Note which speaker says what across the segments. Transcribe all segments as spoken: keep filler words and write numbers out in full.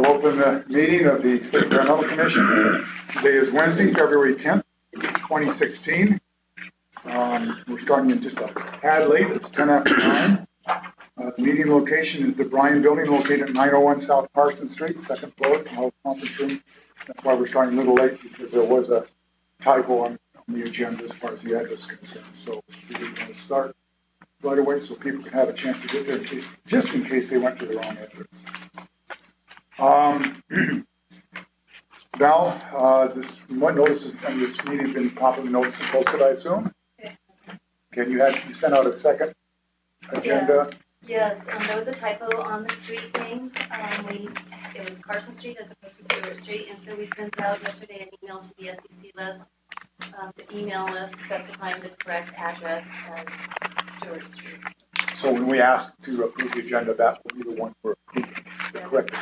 Speaker 1: I'll open the meeting of the State Environmental Commission. Today is Wednesday, February tenth, twenty sixteen. Um, we're starting in just a tad late. It's ten after nine. Uh, the meeting location is the Bryan Building, located at nine oh one South Carson Street, second floor, Health Conference Room. That's why we're starting a little late, because there was a typo on, on the agenda as far as the address is concerned. So we didn't want to start right away so people can have a chance to get there, in case, just in case they went to the wrong address. Um, Val, uh, this what notice is, and this meeting has been properly noticed and posted, I assume. Okay, you had you sent out a second agenda.
Speaker 2: Yes, yes. Um, there was a typo on the street name. Um, we it was Carson Street as opposed to Stewart Street, and so we sent out yesterday an email to the S E C list, uh, the email list specifying the correct address as Stewart Street.
Speaker 1: So when we ask to approve the agenda, that will be the one we're approving.
Speaker 2: Yes.
Speaker 1: Correct.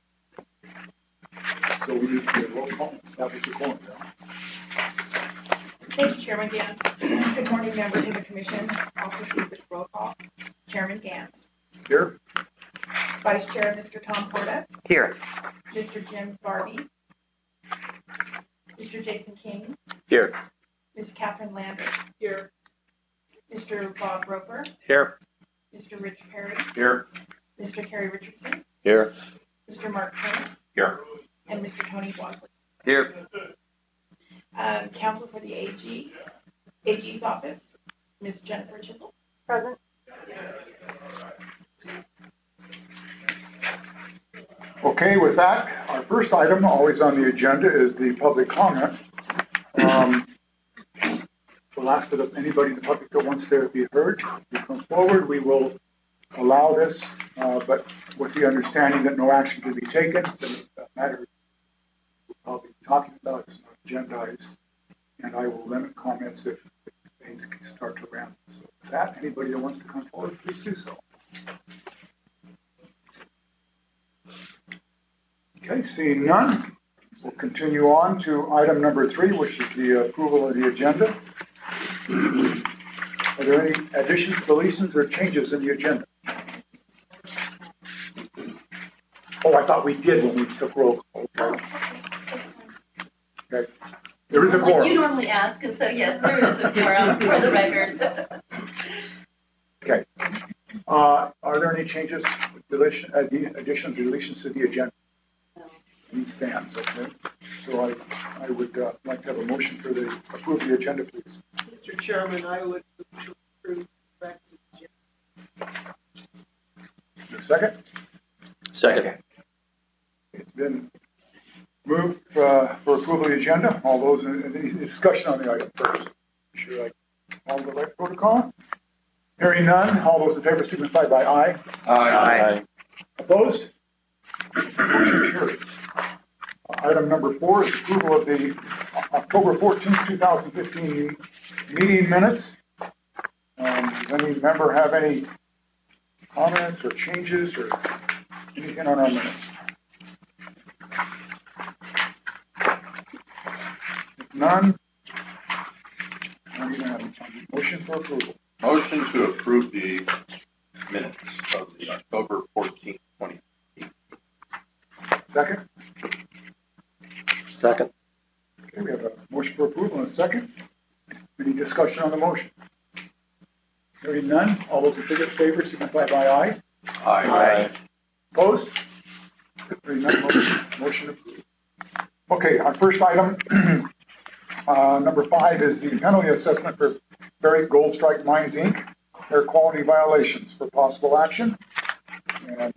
Speaker 1: So we need to do a roll call. Establish the quorum.
Speaker 3: Thank you, Chairman Gans. Good morning, members of the Commission. I'll proceed with roll call. Chairman Gans.
Speaker 1: Here.
Speaker 3: Vice Chair, Mister Tom Porta.
Speaker 4: Here.
Speaker 3: Mister Jim Barbie. Mister Jason King.
Speaker 4: Here.
Speaker 3: Miz Catherine Landers. Here. Mister Bob Roper.
Speaker 4: Here.
Speaker 3: Mister Rich Perry.
Speaker 4: Here.
Speaker 3: Mister Kerry Richardson.
Speaker 4: Here.
Speaker 3: Mister Mark King.
Speaker 4: Here.
Speaker 3: And Mister Tony Bosley.
Speaker 4: Here.
Speaker 3: Um, counsel for the A G, A G's office, Miz Jennifer Chisel.
Speaker 2: Present.
Speaker 1: Okay, with that, our first item, always on the agenda, is the public comment. Um, we'll ask that if anybody in the public that wants to be heard, to come forward. We will allow this, uh, but with the understanding that no action can be taken. The matter I'll be talking about is not agendized, and I will limit comments if things start to ramp. So with that, anybody that wants to come forward, please do so. Okay, seeing none, we'll continue on to item number three, which is the approval of the agenda. Are there any additions, deletions, or changes in the agenda? Oh, I thought we did when we took roll call. Okay. Okay. There is a quorum.
Speaker 2: You normally ask, and so yes, there is a quorum for the record.
Speaker 1: Okay. Uh, are there any changes, deletion, uh, additions, deletions to the agenda? These stands, okay. So I, I would uh, like to have a motion for the approve the agenda, please.
Speaker 5: Mister Chairman, I would approve back to the agenda.
Speaker 1: A second?
Speaker 4: Second.
Speaker 1: It's been moved uh, for approval of the agenda. All those in, in any discussion on the item first. Make sure I follow the right protocol. Hearing none, all those in favor signify by aye.
Speaker 4: Aye. Aye.
Speaker 1: Opposed? Motion carries. Uh, item number four is approval of the October fourteenth, twenty fifteen meeting minutes. Um, does any member have any comments or changes or anything on our minutes? If none, I'm going to have a motion for approval.
Speaker 6: Motion to approve the minutes of the October fourteenth, twenty fifteen.
Speaker 1: Second?
Speaker 4: Second.
Speaker 1: Okay, we have a motion for approval and a second. Any discussion on the motion? Hearing none, all those in favor signify by aye.
Speaker 4: Aye.
Speaker 1: Opposed? Hearing none, motion, motion approved. Okay, our first item, uh, number five, is the penalty assessment for Barrick Gold Strike Mines, Incorporated, air quality violations for possible action. And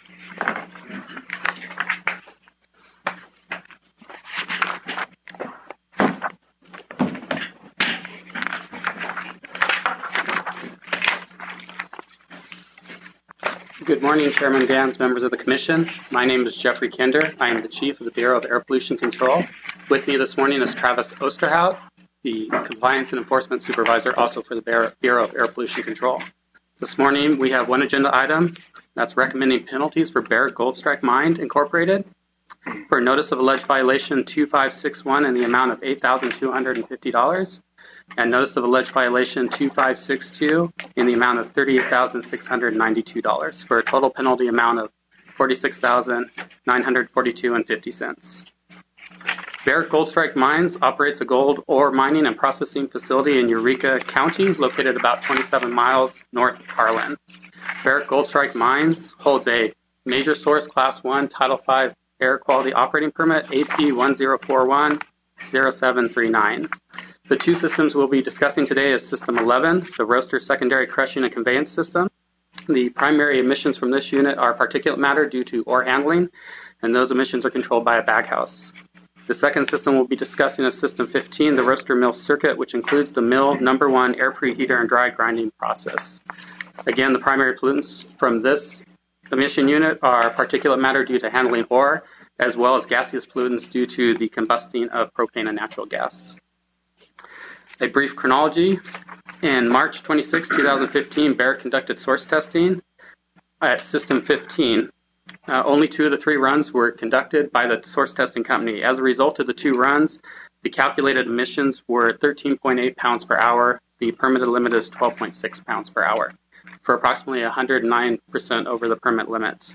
Speaker 7: Good morning, Chairman Gans, members of the Commission. My name is Jeffrey Kinder. I am the Chief of the Bureau of Air Pollution Control. With me this morning is Travis Osterhout, the Compliance and Enforcement Supervisor, also for the Bureau of Air Pollution Control. This morning, we have one agenda item that's recommending penalties for Barrick Gold Strike Mine, Incorporated, for notice of alleged violation two five six one in the amount of eight thousand two hundred fifty dollars, and notice of alleged violation two five six two in the amount of thirty-eight thousand six hundred ninety-two dollars, for a total penalty amount of forty-six thousand nine hundred forty-two dollars and fifty cents. Barrick Goldstrike Mines operates a gold ore mining and processing facility in Eureka County, located about twenty-seven miles north of Harlan. Barrick Goldstrike Mines holds a Major Source Class one Title five Air Quality Operating Permit, A P one zero four one zero seven three nine. The two systems we'll be discussing today is System eleven, the roaster secondary crushing and conveyance system. The primary emissions from this unit are particulate matter due to ore handling, and those emissions are controlled by a baghouse. The second system we'll be discussing is System fifteen, the roaster mill circuit, which includes the mill number one air preheater and dry grinding process. Again, the primary pollutants from this emission unit are particulate matter due to handling ore, as well as gaseous pollutants due to the combusting of propane and natural gas. A brief chronology. In March twenty-sixth, twenty fifteen, Barrick conducted source testing at System fifteen. Uh, only two of the three runs were conducted by the source testing company. As a result of the two runs, the calculated emissions were thirteen point eight pounds per hour. The permitted limit is twelve point six pounds per hour, for approximately one hundred nine percent over the permit limit.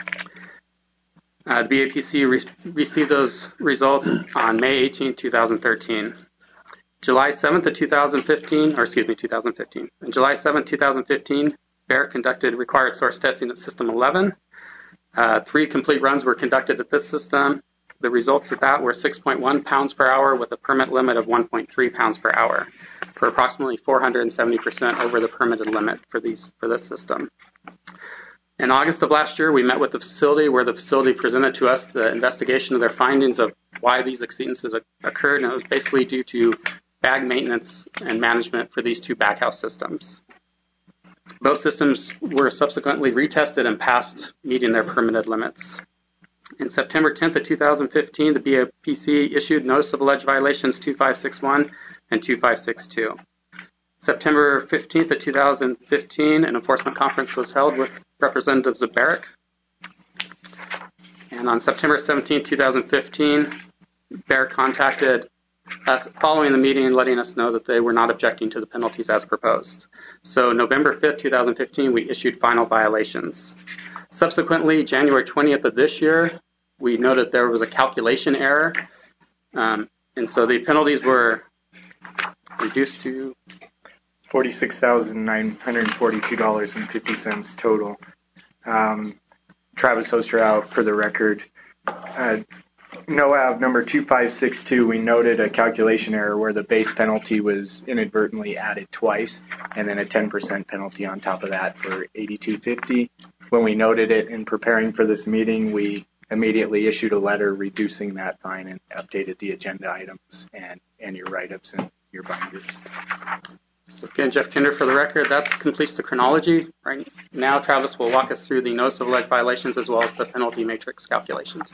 Speaker 7: Uh, the B A P C re- received those results on May eighteenth, twenty thirteen. July seventh of two thousand fifteen, or excuse me, two thousand fifteen. On July seventh, twenty fifteen, Barrick conducted required source testing at System eleven. Uh, three complete runs were conducted at this system. The results of that were six point one pounds per hour with a permit limit of one point three pounds per hour, for approximately four hundred seventy percent over the permitted limit for these for this system. In August of last year, we met with the facility where the facility presented to us the investigation of their findings of why these exceedances occurred, and it was basically due to bag maintenance and management for these two baghouse systems. Both systems were subsequently retested and passed meeting their permitted limits. In September tenth of two thousand fifteen, the B A P C issued notice of alleged violations two five six one and two five six two. September fifteenth of two thousand fifteen, an enforcement conference was held with representatives of Barrick. And on September seventeenth, two thousand fifteen, Barrick contacted us following the meeting, letting us know that they were not objecting to the penalties as proposed. So November fifth, two thousand fifteen, we issued final violations. Subsequently, January twentieth of this year, we noted there was a calculation error. Um, and so the penalties were reduced to
Speaker 8: forty-six thousand nine hundred forty-two dollars and fifty cents total. Um, Travis Osterhout, for the record. Uh, NOAV number two five six two, we noted a calculation error where the base penalty was inadvertently added twice, and then a ten percent penalty on top of that for eighty-two fifty. When we noted it in preparing for this meeting, we immediately issued a letter reducing that fine and updated the agenda items and, and your write-ups and your binders.
Speaker 7: So again, Jeff Kinder for the record. That completes the chronology. Right now, Travis will walk us through the notice of alleged violations as well as the penalty matrix calculations.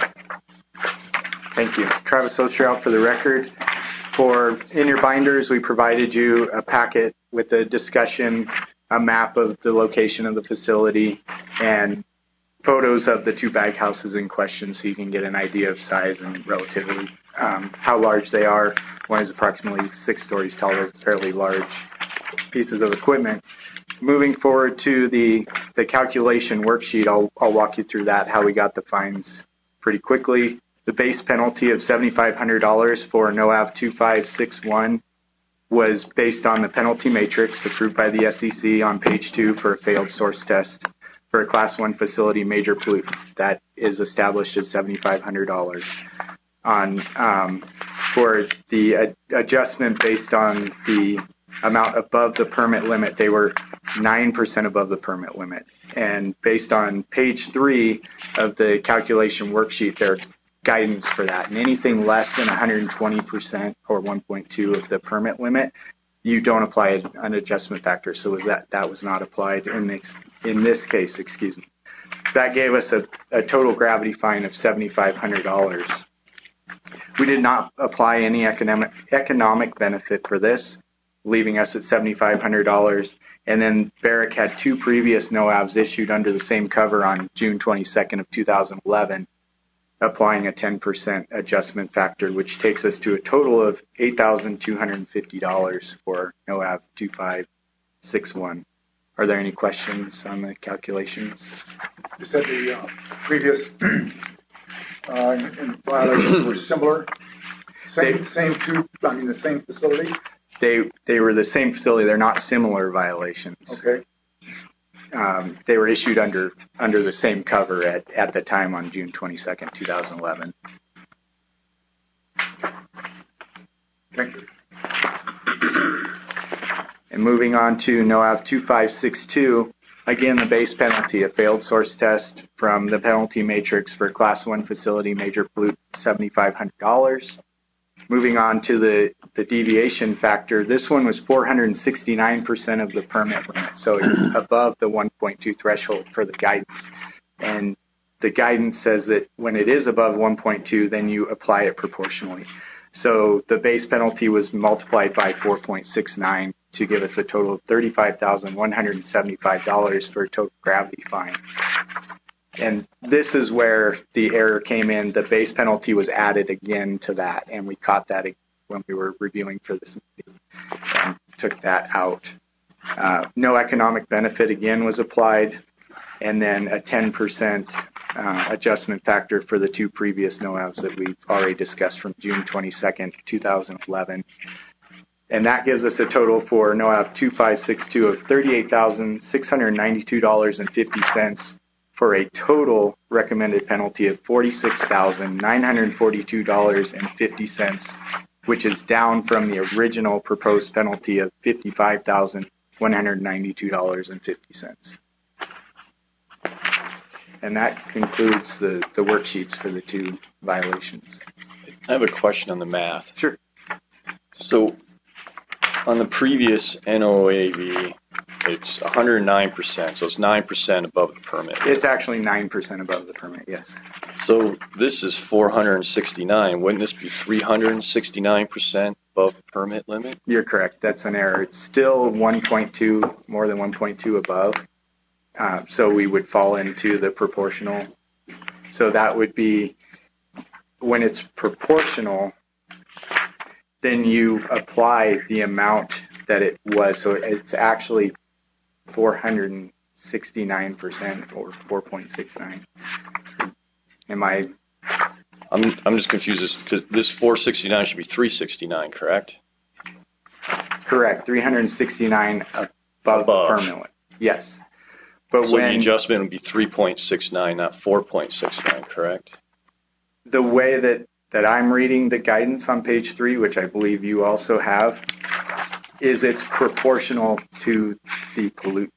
Speaker 8: Thank you. Travis Osterhout for the record. For in your binders, we provided you a packet with a discussion, a map of the location of the facility, and photos of the two bag houses in question so you can get an idea of size and relatively um, how large they are. One is approximately six stories tall. They're fairly large pieces of equipment. Moving forward to the, the calculation worksheet, I'll, I'll walk you through that, how we got the fines pretty quickly. The base penalty of seven thousand five hundred dollars for NOAV two five six one was based on the penalty matrix approved by the S E C on page two for a failed source test for a class one facility major pollutant. That is established at seven thousand five hundred dollars. On um, for the uh, adjustment based on the amount above the permit limit, they were nine percent above the permit limit. And based on page three of the calculation worksheet, there's guidance for that. And anything less than one hundred twenty percent or one point two of the permit limit, you don't apply an adjustment factor. So was that that was not applied in this in this case, excuse me. So that gave us a, a total gravity fine of seven thousand five hundred dollars. We did not apply any economic economic benefit for this, leaving us at seven thousand five hundred dollars. And then Barrick had two previous NOAVs issued under the same cover on June twenty-second of two thousand eleven, applying a ten percent adjustment factor, which takes us to a total of eight thousand two hundred fifty dollars for NOAV two five six one. Are there any questions on the calculations?
Speaker 1: You said the uh, previous uh, in violations were similar. Same, same two, I mean, the same facility?
Speaker 8: They they were the same facility. They're not similar violations.
Speaker 1: Okay.
Speaker 8: Um, they were issued under under the same cover at, at the time on June twenty-second, two thousand eleven.
Speaker 1: Thank you.
Speaker 8: And moving on to N O A V two five six two, again, the base penalty, a failed source test from the penalty matrix for class one facility, major pollutant, seven thousand five hundred dollars. Moving on to the, the deviation factor, this one was four hundred sixty-nine percent of the permit limit, so it's above the one point two threshold for the guidance. And the guidance says that when it is above one point two, then you apply it proportionally. So the base penalty was multiplied by four point six nine to give us a total of thirty-five thousand one hundred seventy-five dollars for a total gravity fine. And this is where the error came in. The base penalty was added again to that, and we caught that when we were reviewing for this meeting and took that out. Uh, no economic benefit again was applied, and then a ten percent uh, adjustment factor for the two previous N O A Vs that we've already discussed from June twenty-second, two thousand eleven. And that gives us a total for N O A V two five six two of thirty-eight thousand six hundred ninety-two dollars and fifty cents for a total recommended penalty of forty-six thousand nine hundred forty-two dollars and fifty cents, which is down from the original proposed penalty of fifty-five thousand one hundred ninety-two dollars and fifty cents. And that concludes the, the worksheets for the two violations.
Speaker 4: I have a question on the math.
Speaker 8: Sure.
Speaker 4: So on the previous N O A V, it's one hundred nine percent, so it's nine percent above the permit.
Speaker 8: It's actually nine percent above the permit, yes.
Speaker 4: So this is four hundred sixty-nine. Wouldn't this be three hundred sixty-nine percent above the permit limit?
Speaker 8: You're correct. That's an error. It's still one point two, more than one point two above. Uh, so we would fall into the proportional. So that would be when it's proportional, then you apply the amount that it was. So it's actually four hundred sixty-nine percent or four point six nine. Am I?
Speaker 4: I'm I'm just confused because this four sixty-nine should be three sixty-nine, correct?
Speaker 8: Correct. three hundred sixty-nine above,
Speaker 4: Above.
Speaker 8: the permit. Yes. But
Speaker 4: So
Speaker 8: when
Speaker 4: the adjustment would be three point six nine, not four point six nine, correct?
Speaker 8: the way that, that I'm reading the guidance on page three, which I believe you also have, is it's proportional to the pollutant.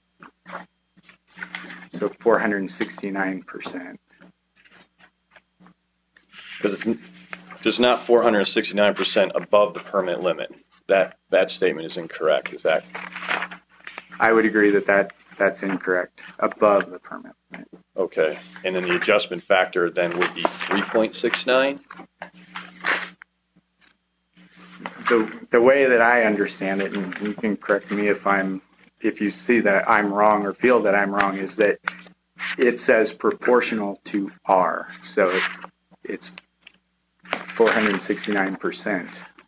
Speaker 8: So four hundred sixty-nine percent.
Speaker 4: Because it's, it's not four hundred sixty-nine percent above the permit limit. That that statement is incorrect. Is that?
Speaker 8: I would agree that, that that's incorrect. Above the permit limit.
Speaker 4: Okay. And then the adjustment factor then would be three point six nine?
Speaker 8: The, the way that I understand it, and you can correct me if I'm if you see that I'm wrong or feel that I'm wrong, is that it says proportional to R. So it, it's four hundred sixty-nine percent.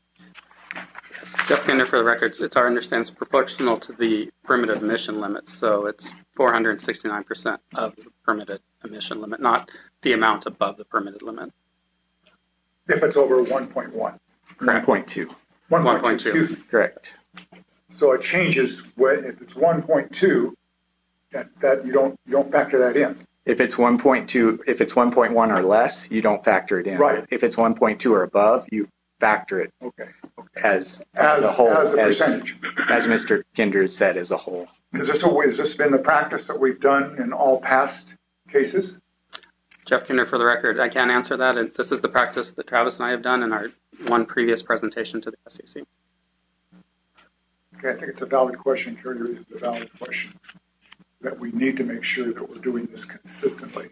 Speaker 7: Jeff Kinder, for the records, it's our understanding it's proportional to the permitted emission limit. So it's four hundred sixty-nine percent of the permitted emission limit, not the amount above the permitted limit.
Speaker 1: If it's over one point one.
Speaker 8: one point two.
Speaker 1: one point two,
Speaker 7: one point two.
Speaker 1: excuse me.
Speaker 8: Correct.
Speaker 1: So it changes when, if it's one point two, that, that you don't, you don't factor that in.
Speaker 8: If it's one point two, if it's one point one or less, you don't factor it in.
Speaker 1: Right.
Speaker 8: If it's one point two or above, you factor it
Speaker 1: Okay.
Speaker 8: as,
Speaker 1: As,
Speaker 8: a whole,
Speaker 1: as a
Speaker 8: as,
Speaker 1: percentage.
Speaker 8: as Mister Kinder said, as a whole.
Speaker 1: Is this, a, has this been the practice that we've done in all past cases?
Speaker 7: Jeff Kinder, for the record, I can't answer that. And this is the practice that Travis and I have done in our one previous presentation to the S E C.
Speaker 1: Okay, I think it's a valid question. Carrie raises a valid question that we need to make sure that we're doing this consistently.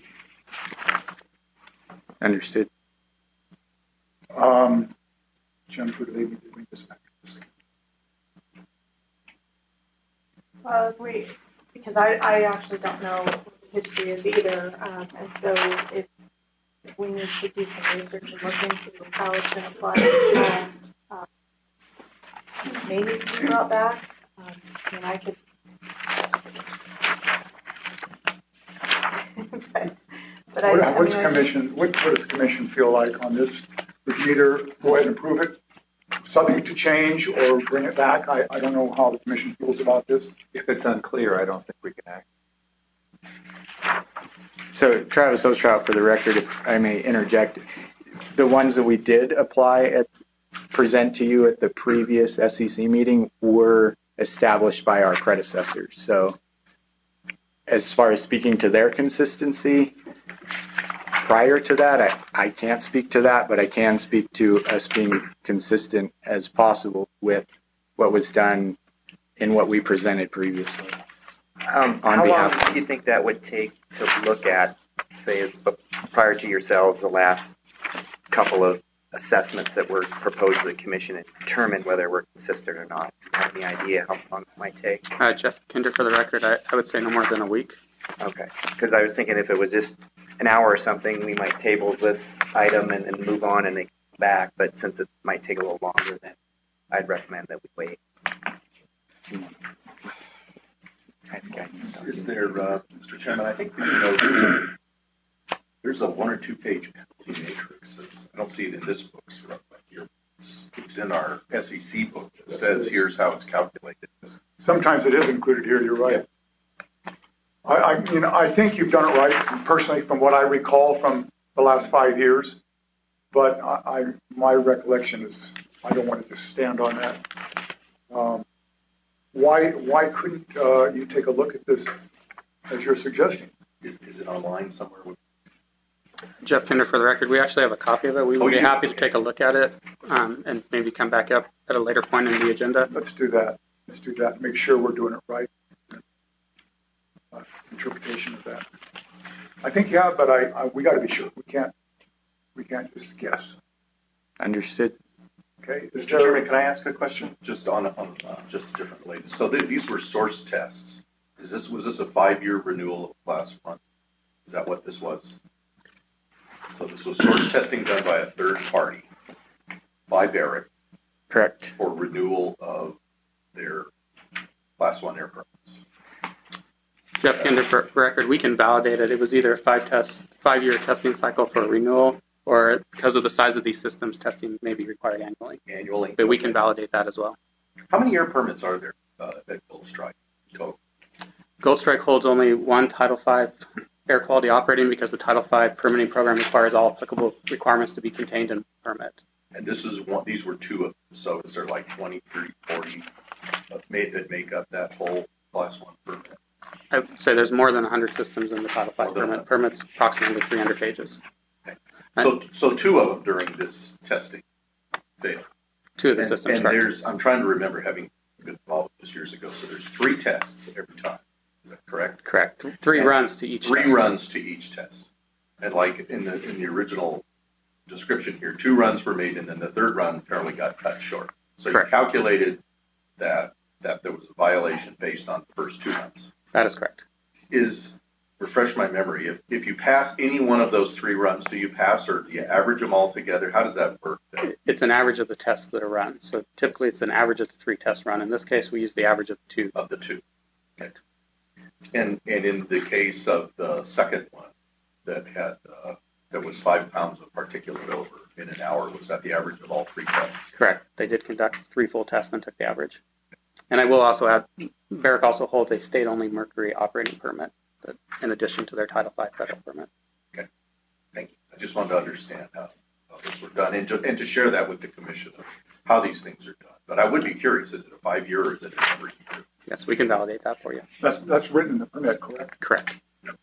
Speaker 8: Understood.
Speaker 1: Um, Jennifer, do they need to bring this back?
Speaker 3: Well, if we, because I, I actually don't know what the history is either, um, and so if, if we need to do some research and look into how it's been applied in the past, um, maybe it can be brought back. Um, I mean, I could But I,
Speaker 1: What,
Speaker 3: I
Speaker 1: what's
Speaker 3: mean, I think-
Speaker 1: commission, what, what does the commission feel like on this? We can either go ahead and approve it, subject to change, or bring it back. I, I don't know how the commission feels about this.
Speaker 9: If it's unclear, I don't think we can act.
Speaker 8: So Travis Osterhout, for the record, if I may interject, the ones that we did apply at, present to you at the previous S E C meeting were established by our predecessors. So as far as speaking to their consistency, prior to that, I, I can't speak to that, but I can speak to us being consistent as possible with what was done in what we presented previously.
Speaker 10: Um,
Speaker 8: On
Speaker 10: how
Speaker 8: behalf-
Speaker 10: long do you think that would take to look at, say, prior to yourselves, the last couple of assessments that were proposed to the commission and determine whether we're consistent or not? Do you have any idea how long it might take?
Speaker 7: Uh, Jeff Kinder, for the record, I, I would say no more than a week.
Speaker 10: Okay, because I was thinking if it was just an hour or something, we might table this item and, and move on and they come back. But since it might take a little longer, then I'd recommend that we wait.
Speaker 8: I think I can stop.
Speaker 6: Is there, uh, Mister Chairman, I think, you know, there's a one or two page penalty matrix. It's- I don't see it in this book, sir, but here, it's, it's in our S E C book. It says here's how it's calculated.
Speaker 1: Sometimes it is included here, you're right. I, I, you know, I think you've done it right, personally, from what I recall from the last five years. But I, I my recollection is, I don't want to just stand on that. Um, why, why couldn't uh, you take a look at this as you're suggesting?
Speaker 6: Is, is it online somewhere?
Speaker 7: Jeff Kinder, for the record, we actually have a copy of it. We would
Speaker 6: Oh,
Speaker 7: be
Speaker 6: you do?
Speaker 7: happy to take a look at it um, and maybe come back up at a later point in the agenda.
Speaker 1: Let's do that. Let's do that. Make sure we're doing it right. Uh, interpretation of that. I think yeah, but I, I we got to be sure. We can't. We can't just guess.
Speaker 8: Understood.
Speaker 1: Okay. Is
Speaker 6: Mister
Speaker 1: there-
Speaker 6: Chairman, can I ask a question? Just on, on uh, just a different related. So th- these were source tests. Is this was this a five year renewal of class one? Is that what this was? So this was source testing done by a third party, by Barrick,
Speaker 8: Correct.
Speaker 6: for renewal of their class one air permits.
Speaker 7: Jeff Kinder, for record, we can validate it. It was either a five test, five year testing cycle for renewal, or because of the size of these systems, testing may be required annually.
Speaker 6: Annually.
Speaker 7: But we can validate that as well.
Speaker 6: How many air permits are there uh, at Gold Strike total?
Speaker 7: Gold Strike holds only one Title five air quality operating because the Title five permitting program requires all applicable requirements to be contained in the permit.
Speaker 6: And this is one. These were two of them. So is there like twenty, thirty, forty that make, that make up that whole class one permit?
Speaker 7: I would say there's more than one hundred systems in the Title five
Speaker 6: More than
Speaker 7: permit.
Speaker 6: that.
Speaker 7: Permits approximately three hundred pages.
Speaker 6: So, so two of them during this testing failed.
Speaker 7: Two of the
Speaker 6: And,
Speaker 7: systems,
Speaker 6: and
Speaker 7: correct.
Speaker 6: there's, I'm trying to remember having been involved with this years ago. So there's three tests every time. Is that correct?
Speaker 7: Correct. Three
Speaker 6: And
Speaker 7: runs to each
Speaker 6: Three
Speaker 7: test.
Speaker 6: runs to each test. And like in the in the original description here, two runs were made, and then the third run apparently got cut short. So
Speaker 7: Correct.
Speaker 6: you calculated that that there was a violation based on the first two runs.
Speaker 7: That is correct.
Speaker 6: Is refresh my memory. If if you pass any one of those three runs, do you pass, or do you average them all together? How does that work?
Speaker 7: It's an average of the tests that are run. So typically it's an average of the three tests run. In this case, we use the average of the two.
Speaker 6: Of the two. Okay. And and in the case of the second one that had uh, that was five pounds of particulate over in an hour, was that the average of all three tests?
Speaker 7: Correct. They did conduct three full tests and took the average. And I will also add, Barrick also holds a state-only mercury operating permit that, in addition to their Title five federal permit.
Speaker 6: Thank you. I just wanted to understand how, how this were done and to, and to share that with the commission of how these things are done. But I would be curious, is it a five-year or is it a every year?
Speaker 7: Yes, we can validate that for you.
Speaker 1: That's that's written in the permit, correct?
Speaker 7: Correct.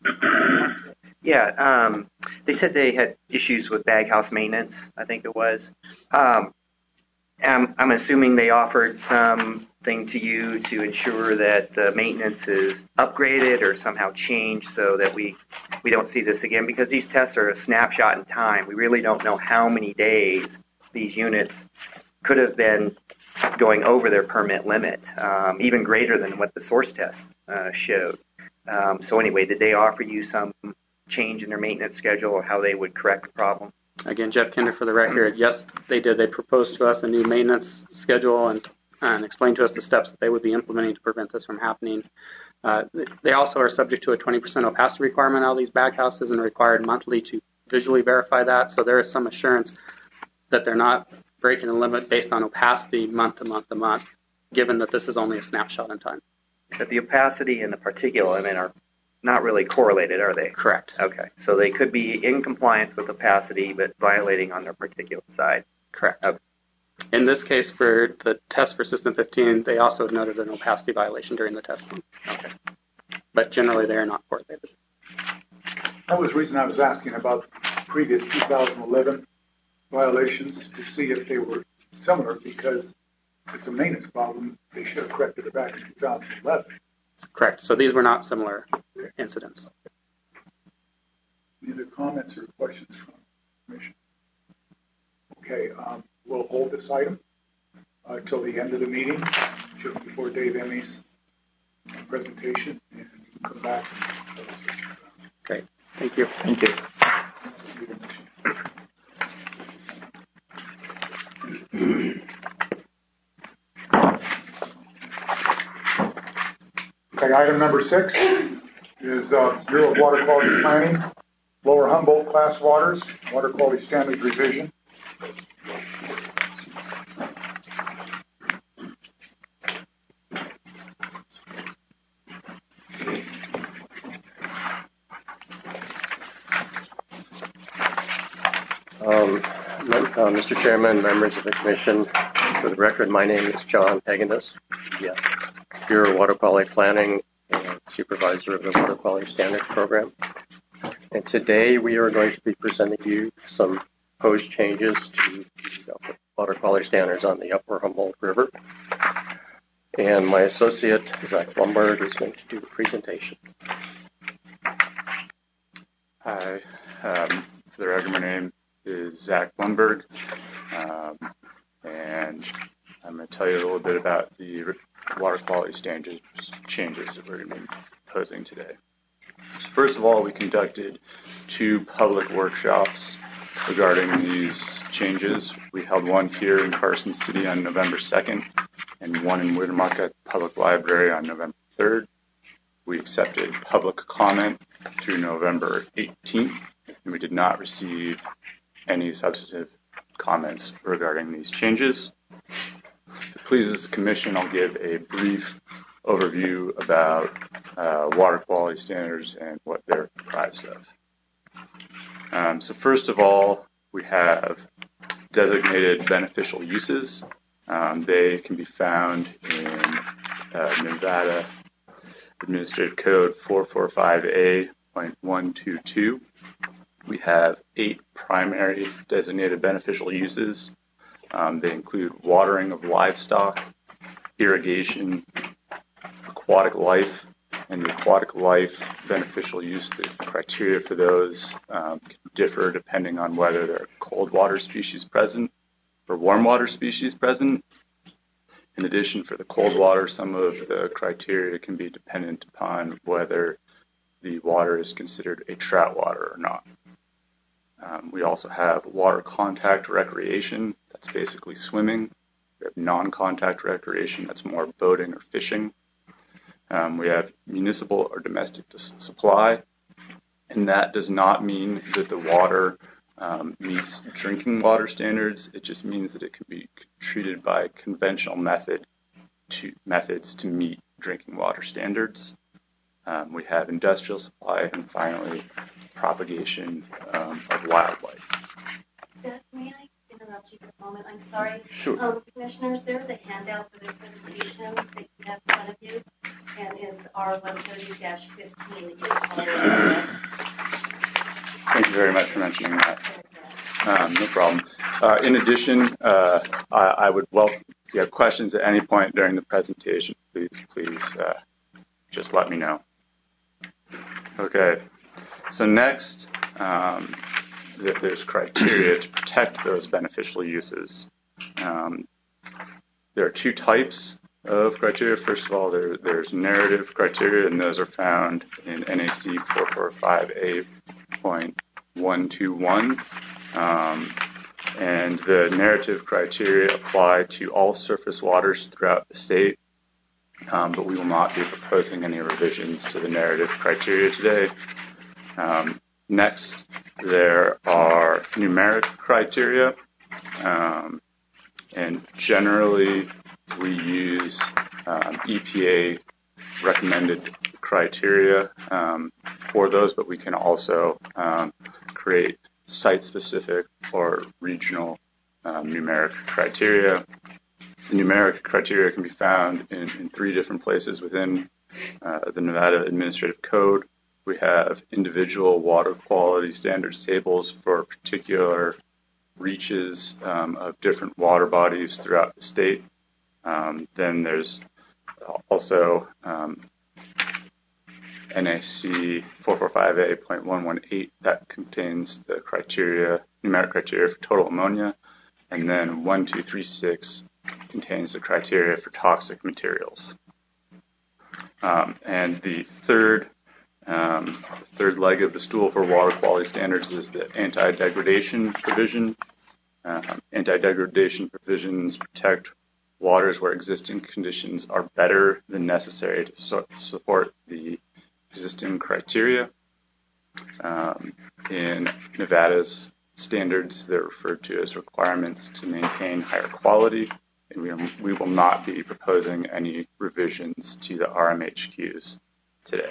Speaker 10: Yeah, um, they said they had issues with baghouse maintenance, I think it was. Um, I'm, I'm assuming they offered something to you to ensure that the maintenance is upgraded or somehow changed so that we, we don't see this again, because these tests are a snapshot in time. We really don't know how many days these units could have been going over their permit limit, um, even greater than what the source test uh, showed. Um, so anyway, did they offer you some change in their maintenance schedule or how they would correct the problem?
Speaker 7: Again, Jeff Kinder, for the record, yes, they did. They proposed to us a new maintenance schedule and, and explained to us the steps that they would be implementing to prevent this from happening. Uh, they also are subject to a twenty percent opacity requirement out of these baghouses and required monthly to visually verify that. So there is some assurance that they're not breaking the limit based on opacity month to month to month, given that this is only a snapshot in time.
Speaker 10: But the opacity and the particulate, I mean, are not really correlated, are they?
Speaker 7: Correct.
Speaker 10: Okay. So they could be in compliance with opacity, but violating on their particulate side.
Speaker 7: Correct.
Speaker 10: Okay.
Speaker 7: In this case, for the test for System fifteen, they also noted an opacity violation during the testing.
Speaker 10: Okay.
Speaker 7: But generally, they are not correlated.
Speaker 1: That was the reason I was asking about previous two thousand eleven violations, to see if they were similar, because it's a maintenance problem. They should have corrected it back in two thousand eleven.
Speaker 7: Correct. So these were not similar incidents.
Speaker 1: Any other comments or questions from the commission? Okay, um, we'll hold this item uh, till the end of the meeting, just before Dave Emmy's presentation, and you can come back and tell us what you found.
Speaker 7: Great. Thank you.
Speaker 8: Thank you.
Speaker 1: Okay, item number six is uh, Bureau of Water Quality Planning, Lower Humboldt Class Waters, Water Quality Standards Revision.
Speaker 11: Um, uh, Mister Chairman, members of the Commission, for the record, my name is John Hagendis, yeah, Bureau of Water Quality Planning and Supervisor of the Water Quality Standards Program. And today we are going to be presenting you some proposed changes to the water quality standards on the Upper Humboldt River. And my associate, Zach Blumberg, is going to do the presentation.
Speaker 12: Hi, um, for the record, my name is Zach Blumberg, um, and I'm going to tell you a little bit about the water quality standards changes that we're going to be proposing today. So first of all, we conducted two public workshops regarding these changes. We held one here in Carson City on November second and one in Winnemucca Public Library on November third. We accepted public comment through November eighteenth, and we did not receive any substantive comments regarding these changes. If it pleases the Commission, I'll give a brief overview about uh, water quality standards and what they're comprised of. Um, so first of all, we have designated beneficial uses. Um, they can be found in uh, Nevada Administrative Code four forty-five A point one two two. We have eight primary designated beneficial uses. Um, they include watering of livestock, irrigation, aquatic life, and the aquatic life beneficial use, the criteria for those um, can differ depending on whether there are cold water species present or warm water species present. In addition, for the cold water, some of the criteria can be dependent upon whether the water is considered a trout water or not. Um, we also have water contact recreation, that's basically swimming. We have non-contact recreation, that's more boating or fishing. Um, we have municipal or domestic supply, and that does not mean that the water um, meets drinking water standards. It just means that it can be treated by conventional method to, methods to meet drinking water standards. Um, we have industrial supply, and finally, propagation um, of wildlife.
Speaker 2: Seth, may I interrupt you for a moment? I'm sorry.
Speaker 12: Sure.
Speaker 2: Um, commissioners, there's a handout for this presentation that you have in front of you, and it's R one thirty dash fifteen that you can follow.
Speaker 12: Thank you very much for mentioning that. Um, no problem. Uh, in addition, uh, I, I would welcome, if you have questions at any point during the presentation, please, please uh, just let me know. Okay. So next, um, there's criteria to protect those beneficial uses. Um, there are two types of criteria. First of all, there, there's narrative criteria, and those are found in N A C four forty-five A point one two one. Um, and the narrative criteria apply to all surface waters throughout the state. um, but we will not be proposing any revisions to the narrative criteria today. Um, next, there are numeric criteria, um, and generally we use um, E P A recommended criteria um, for those, but we can also um, create site-specific or regional um, numeric criteria. The numeric criteria can be found in, in three different places within uh, the Nevada Administrative Code. We have individual water quality standards tables for particular reaches um, of different water bodies throughout the state. Um, then there's also um, N A C four forty-five A point one one eight that contains the criteria, numeric criteria for total ammonia, and then one two three six contains the criteria for toxic materials. Um, and the third um, third leg of the stool for water quality standards is the anti-degradation provision. Uh, anti-degradation provisions protect waters where existing conditions are better than necessary to so- support the existing criteria. Um, in Nevada's standards, they're referred to as requirements to maintain higher quality, and we, are, we will not be proposing any revisions to the R M H Qs today.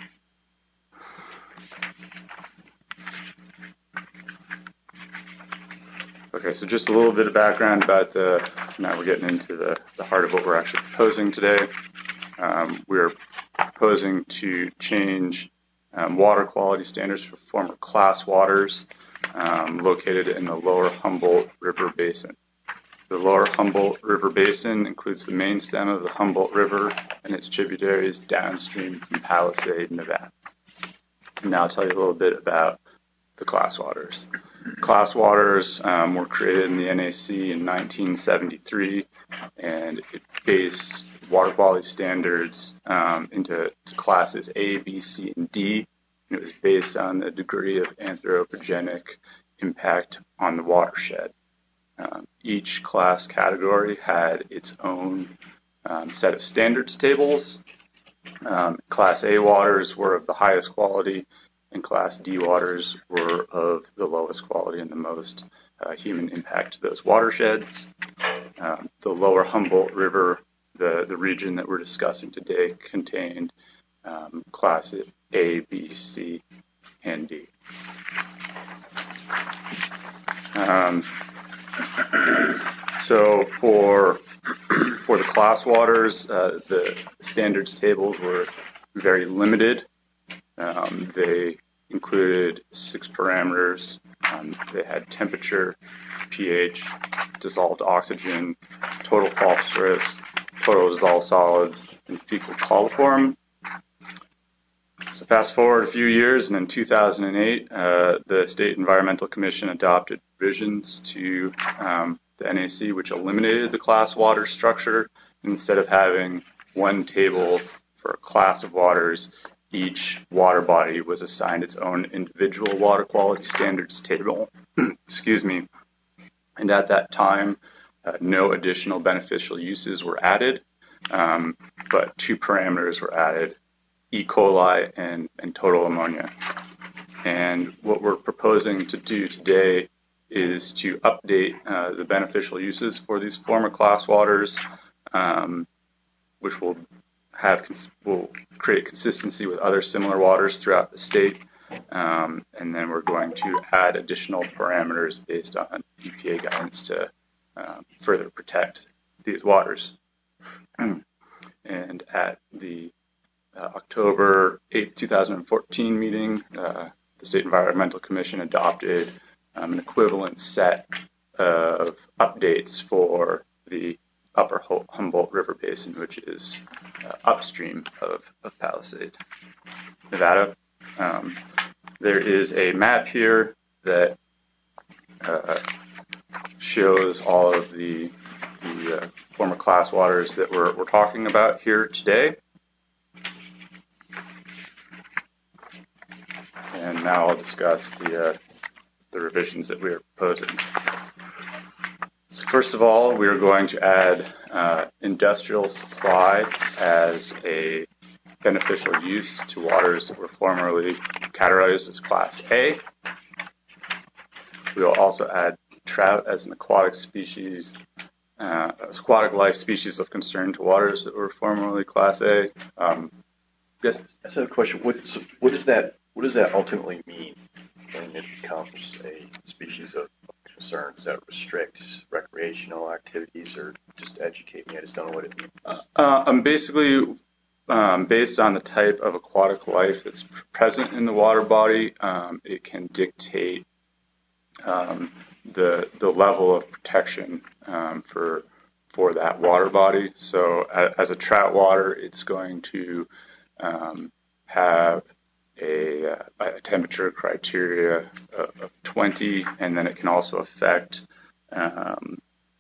Speaker 12: Okay, so just a little bit of background about the, now we're getting into the, the heart of what we're actually proposing today. Um, we're proposing to change um, water quality standards for former class waters um, located in the lower Humboldt River Basin. The lower Humboldt River Basin includes the main stem of the Humboldt River and its tributaries downstream from Palisade, Nevada. And now I'll tell you a little bit about the class waters. Class waters um, were created in the N A C in nineteen seventy-three, and it based water quality standards um, into classes A, B, C, and D. And it was based on the degree of anthropogenic impact on the watershed. Um, each class category had its own um, set of standards tables. Um, class A waters were of the highest quality, and Class D waters were of the lowest quality and the most uh, human impact to those watersheds. Um, the lower Humboldt River, the, the region that we're discussing today, contained um, classes A, B, C, and D. Um, so for for the class waters, uh, the standards tables were very limited. Um, they included six parameters. Um, they had temperature, pH, dissolved oxygen, total phosphorus, total dissolved solids, and fecal coliform. So fast forward a few years, and in two thousand eight, uh, the State Environmental Commission adopted revisions to um, the N A C, which eliminated the class water structure. Instead of having one table for a class of waters, each water body was assigned its own individual water quality standards table. Excuse me. And at that time, uh, no additional beneficial uses were added, um, but two parameters were added: E. coli and, and total ammonia. And what we're proposing to do today is to update uh, the beneficial uses for these former class waters, um, which will have cons- will create consistency with other similar waters throughout the state. Um, and then we're going to add additional parameters based on E P A guidance to um, further protect these waters. And at the uh, October eighth, twenty fourteen meeting, uh, the State Environmental Commission adopted um, an equivalent set of updates for the upper Humboldt River Basin, which is uh, upstream of, of Palisade, Nevada. Um, there is a map here that uh, shows all of the, the uh, former class waters that we're, we're talking about here today. And now I'll discuss the, uh, the revisions that we are proposing. So first of all, we are going to add uh, industrial supply as a beneficial use to waters that were formerly categorized as Class A. We will also add trout as an aquatic species, uh, aquatic life species of concern to waters that were formerly Class A. Um, yes?
Speaker 6: I just have a question. What, so what does that what does that ultimately mean when it becomes a species of concern? Does that restrict recreational activities, or just educate me? I just don't know what it means.
Speaker 12: Uh, um, basically, um, based on the type of aquatic life that's present in the water body, um, it can dictate um, the the level of protection um, for for that water body. So, as a trout water, it's going to um, have a, uh, a temperature criteria of, of twenty, and then it can also affect um,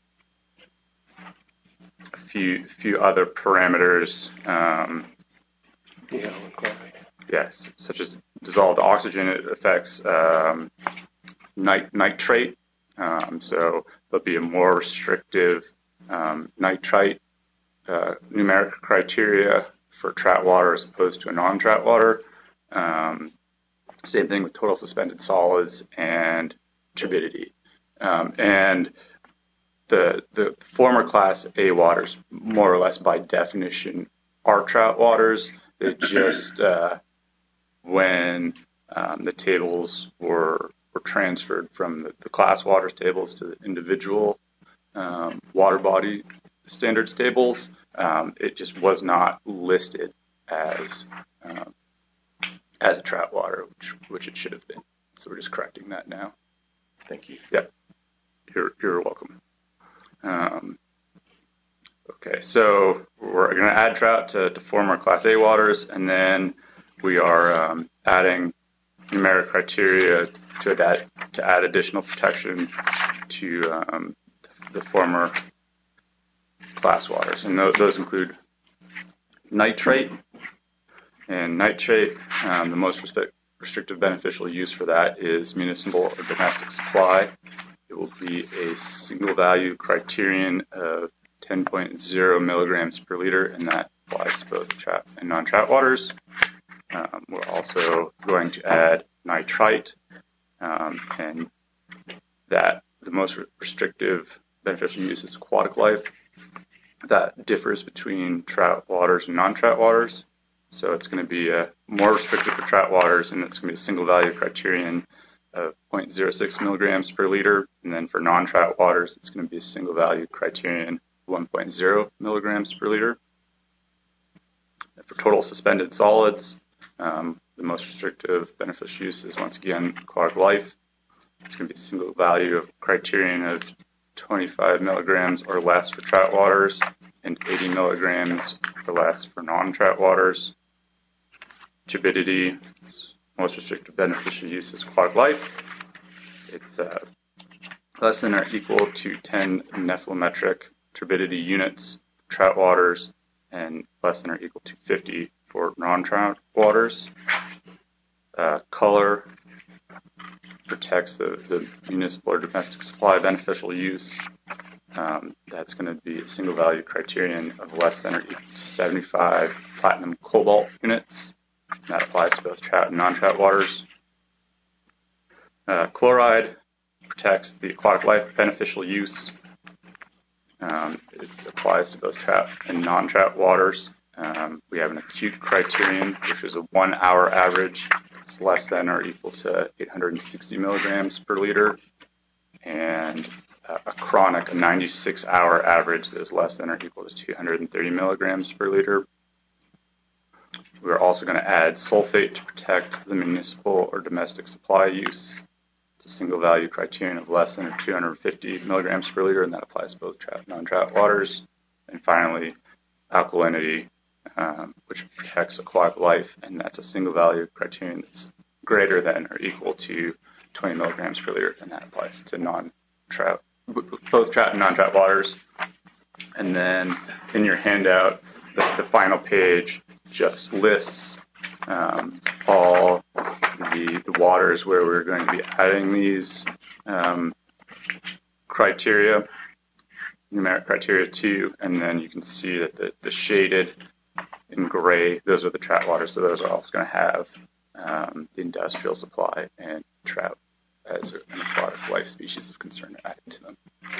Speaker 12: a few few other parameters. Um,
Speaker 11: Yeah,
Speaker 12: yes, such as dissolved oxygen. It affects um, nit- nitrate. Um, so there'll be a more restrictive um, nitrite uh, numeric criteria for trout water as opposed to a non-trout water. Um, same thing with total suspended solids and turbidity. Um, and the the former Class A waters, more or less by definition, are trout waters. They just, uh, when um, the tables were were transferred from the, the class waters tables to the individual um, water body standards tables, um, it just was not listed as um, as a trout water, which which it should have been. So we're just correcting that now.
Speaker 6: Thank you.
Speaker 12: Yep. You're you're welcome. Um, okay, so we're going to add trout to, to former Class A waters, and then we are um, adding numeric criteria to add to add additional protection to um, the former class waters, and th- those include nitrate. And nitrate, um, the most respect- restrictive beneficial use for that is municipal or domestic supply. It will be a single value criterion of ten point zero milligrams per liter, and that applies to both trout and non-trout waters. Um, we're also going to add nitrite, um, and that the most restrictive beneficial use is aquatic life. That differs between trout waters and non-trout waters. So it's going to be uh, more restrictive for trout waters, and it's going to be a single value criterion of zero point zero six milligrams per liter. And then for non-trout waters, it's going to be a single value criterion of one point zero milligrams per liter. And for total suspended solids, um, the most restrictive beneficial use is once again aquatic life. It's going to be a single value of criterion of twenty-five milligrams or less for trout waters and eighty milligrams or less for non-trout waters. Turbidity, most restrictive beneficial use is aquatic life. It's uh, less than or equal to ten nephelometric turbidity units for trout waters and less than or equal to fifty for non-trout waters. Uh, color protects the, the municipal or domestic supply beneficial use. Um, that's going to be a single value criterion of less than or equal to seventy-five platinum cobalt units. That applies to both trout and non-trout waters. Uh, chloride protects the aquatic life beneficial use. Um, it applies to both trout and non-trout waters. Um, we have an acute criterion, which is a one-hour average. It's less than or equal to eight hundred sixty milligrams per liter. And uh, a chronic, a ninety-six hour average that is less than or equal to two hundred thirty milligrams per liter. We're also going to add sulfate to protect the municipal or domestic supply use. It's a single value criterion of less than or two hundred fifty milligrams per liter, and that applies to both trout and non-trout waters. And finally, alkalinity, um, which protects aquatic life, and that's a single value criterion that's greater than or equal to twenty milligrams per liter, and that applies to non-trout, both trout and non-trout waters. And then in your handout, the, the final page just lists um, all the, the waters where we're going to be adding these um, criteria. numeric criteria too, and then you can see that the, the shaded in gray, those are the trout waters, so those are also going to have um, the industrial supply and trout as an aquatic life species of concern added to them.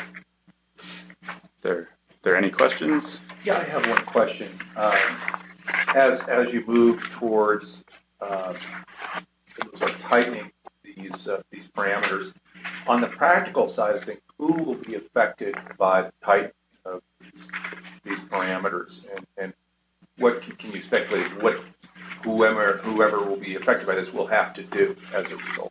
Speaker 12: There, there any questions?
Speaker 9: Yeah, I have one question. Um, as as you move towards uh, it looks like tightening these uh, these parameters, on the practical side of things, who will be affected by the tightening of these, these parameters, and, and what can, can you speculate what whoever whoever will be affected by this will have to do as a result?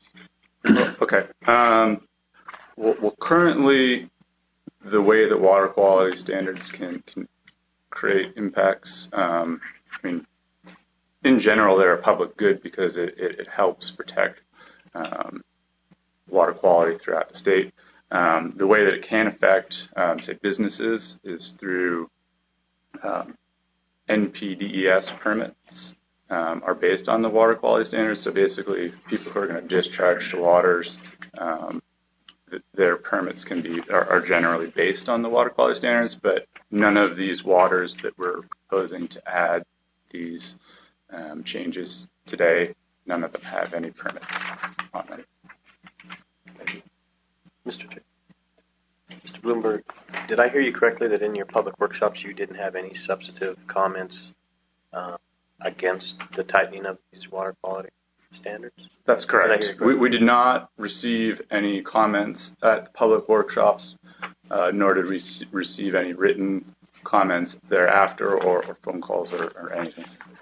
Speaker 12: Okay. Um, well, well, currently, the way that water quality standards can, can create impacts, um, I mean, in general, they're a public good because it, it, it helps protect um, water quality throughout the state. Um, the way that it can affect, um, say, businesses is through um, N P D E S permits. Um, are based on the water quality standards. So basically, people who are going to discharge to waters, um, th- their permits can be are, are generally based on the water quality standards. But none of these waters that we're proposing to add these um, changes today, none of them have any permits on them.
Speaker 13: Thank you, Mister Chair. Mister Bloomberg, did I hear you correctly that in your public workshops you didn't have any substantive comments Uh, against the tightening of these water quality standards?
Speaker 12: That's correct. We, we did not receive any comments at public workshops, uh, nor did we s- receive any written comments thereafter or, or phone calls or, or anything.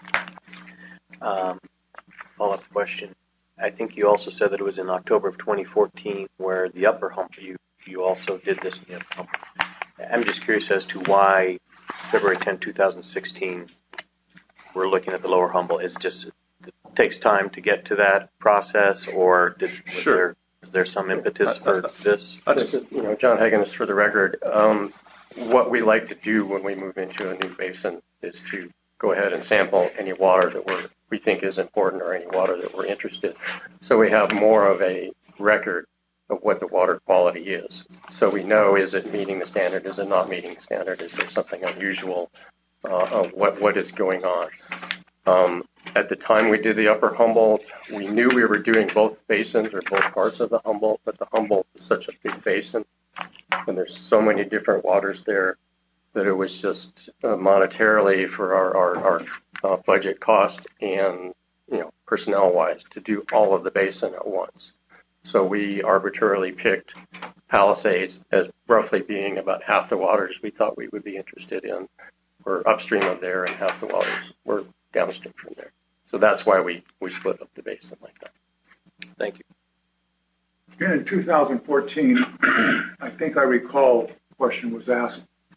Speaker 13: Um, follow-up question. I think you also said that it was in October of twenty fourteen where the upper hump, you, you also did this in the upper hump. I'm just curious as to why February tenth, twenty sixteen we're looking at the lower Humble. It's just it takes time to get to that process, or did, was
Speaker 12: Sure.
Speaker 13: there is there some impetus for this?
Speaker 11: This is, you know, John Hagan is for the record. Um, what we like to do when we move into a new basin is to go ahead and sample any water that we're, we think is important or any water that we're interested. So we have more of a record of what the water quality is. So we know, is it meeting the standard? Is it not meeting the standard? Is there something unusual? Uh, of what, what is going on. Um, at the time we did the Upper Humboldt, we knew we were doing both basins or both parts of the Humboldt, but the Humboldt is such a big basin, and there's so many different waters there that it was just uh, monetarily for our, our, our uh, budget cost and, you know, personnel-wise to do all of the basin at once. So we arbitrarily picked Palisades as roughly being about half the waters we thought we would be interested in. We're upstream of there, and half the waters were downstream from there. So that's why we, we split up the basin like that.
Speaker 13: Thank you.
Speaker 1: Again, in two thousand fourteen, I think I recall the question was asked,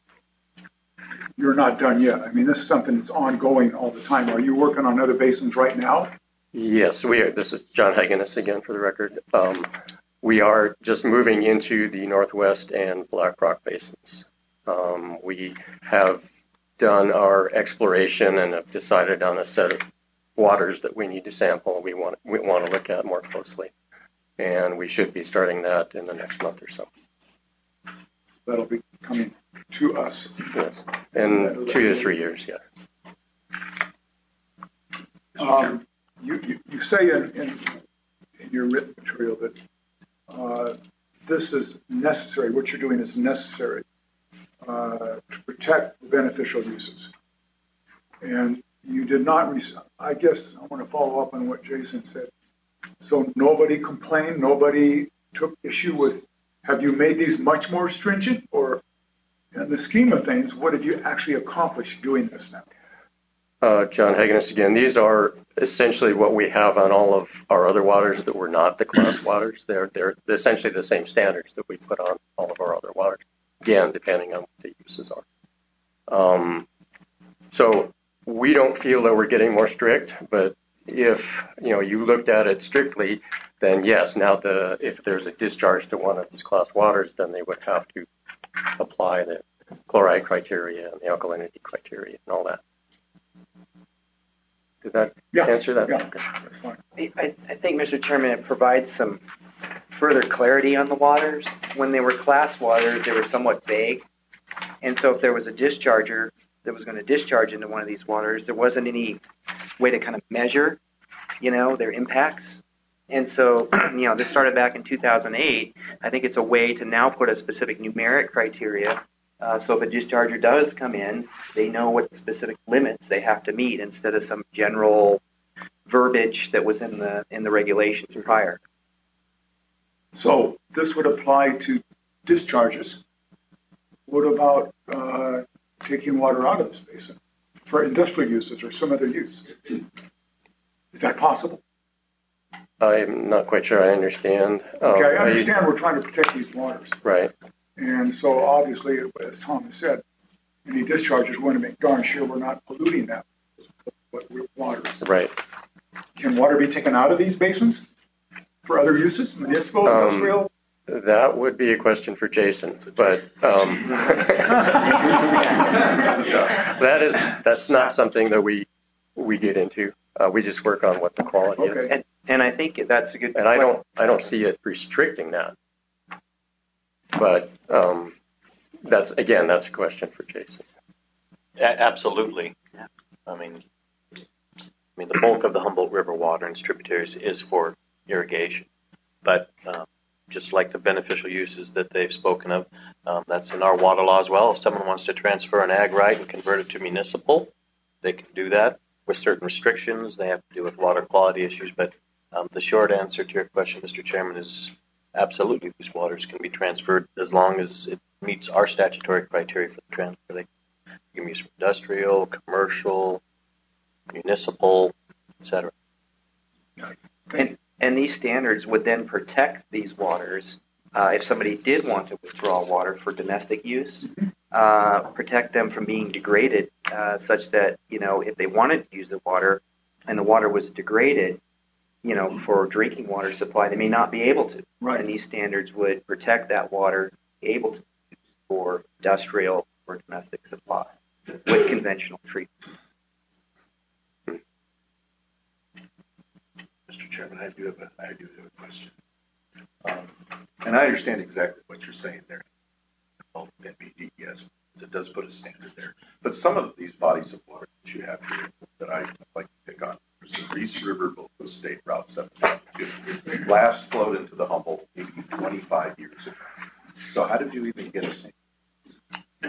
Speaker 1: you're not done yet. I mean, this is something that's ongoing all the time. Are you working on other basins right now?
Speaker 11: Yes, we are. This is John Hagenis again for the record. Um, we are just moving into the Northwest and Black Rock basins. Um, we have done our exploration and have decided on a set of waters that we need to sample. We want we want to look at more closely, and we should be starting that in the next month or so.
Speaker 1: That'll be coming to us.
Speaker 11: Yes, in two to three years. Yeah.
Speaker 1: Um, you, you you say in, in in your written material that uh, this is necessary. What you're doing is necessary. Uh, to protect the beneficial uses. And you did not, re- I guess I want to follow up on what Jason said. So nobody complained, nobody took issue with, have you made these much more stringent? Or in the scheme of things, what have you actually accomplished doing this now?
Speaker 11: Uh, John Hagenis again. These are essentially what we have on all of our other waters that were not the class waters. They're, they're essentially the same standards that we put on all of our other waters. Again, depending on what the uses are. Um, so we don't feel that we're getting more strict, but if you know you looked at it strictly, then yes, now the if there's a discharge to one of these class waters, then they would have to apply the chloride criteria and the alkalinity criteria and all that. Did that
Speaker 1: yeah.
Speaker 11: answer that?
Speaker 1: Yeah,
Speaker 11: okay.
Speaker 1: that's fine.
Speaker 10: I, I think, Mister Chairman, it provides some further clarity on the waters. When they were class waters, they were somewhat vague. And so if there was a discharger that was going to discharge into one of these waters, there wasn't any way to kind of measure, you know, their impacts. And so, you know, this started back in two thousand eight. I think it's a way to now put a specific numeric criteria. Uh, so if a discharger does come in, they know what specific limits they have to meet instead of some general verbiage that was in the in the regulations prior.
Speaker 1: So this would apply to discharges. What about uh, taking water out of this basin for industrial uses or some other use? Is that possible?
Speaker 11: I'm not quite sure I understand. Um,
Speaker 1: Okay, I understand you, we're trying to protect these waters.
Speaker 11: Right.
Speaker 1: And so obviously, as Tom has said, any discharges want to make darn sure we're not polluting that waters.
Speaker 11: Right.
Speaker 1: Can water be taken out of these basins for other uses, municipal,
Speaker 11: um,
Speaker 1: industrial?
Speaker 11: That would be a question for Jason, but um, that is that's not something that we we get into. Uh, we just work on what the quality
Speaker 1: okay.
Speaker 11: is.
Speaker 10: And, and I think that's a good.
Speaker 11: And I don't I don't see it restricting that. But um, that's again that's a question for Jason.
Speaker 13: A- absolutely. Yeah. I mean, I mean the bulk of the Humboldt River water and its tributaries is for irrigation, but um, just like the beneficial uses that they've spoken of, um, that's in our water law as well. If someone wants to transfer an ag right and convert it to municipal, they can do that with certain restrictions. They have to do with water quality issues. But um, the short answer to your question, Mister Chairman, is absolutely these waters can be transferred as long as it meets our statutory criteria for the transfer. They can be used for industrial, commercial, municipal, et cetera.
Speaker 10: And, and these standards would then protect these waters uh, if somebody did want to withdraw water for domestic use, uh, protect them from being degraded uh, such that, you know, if they wanted to use the water and the water was degraded, you know, for drinking water supply, they may not be able to.
Speaker 1: Right.
Speaker 10: And these standards would protect that water able to be used for industrial or domestic supply with conventional treatment.
Speaker 6: Mister Chairman, I do have a, I do have a question. Um, and I understand exactly what you're saying there. Well, N P D E S, it does put a standard there. But some of these bodies of water that you have here that I like to pick on, there's the Reese River, Boco State Route seven twenty-two. Last flowed into the Humboldt maybe twenty-five years ago. So how did you even get a sample?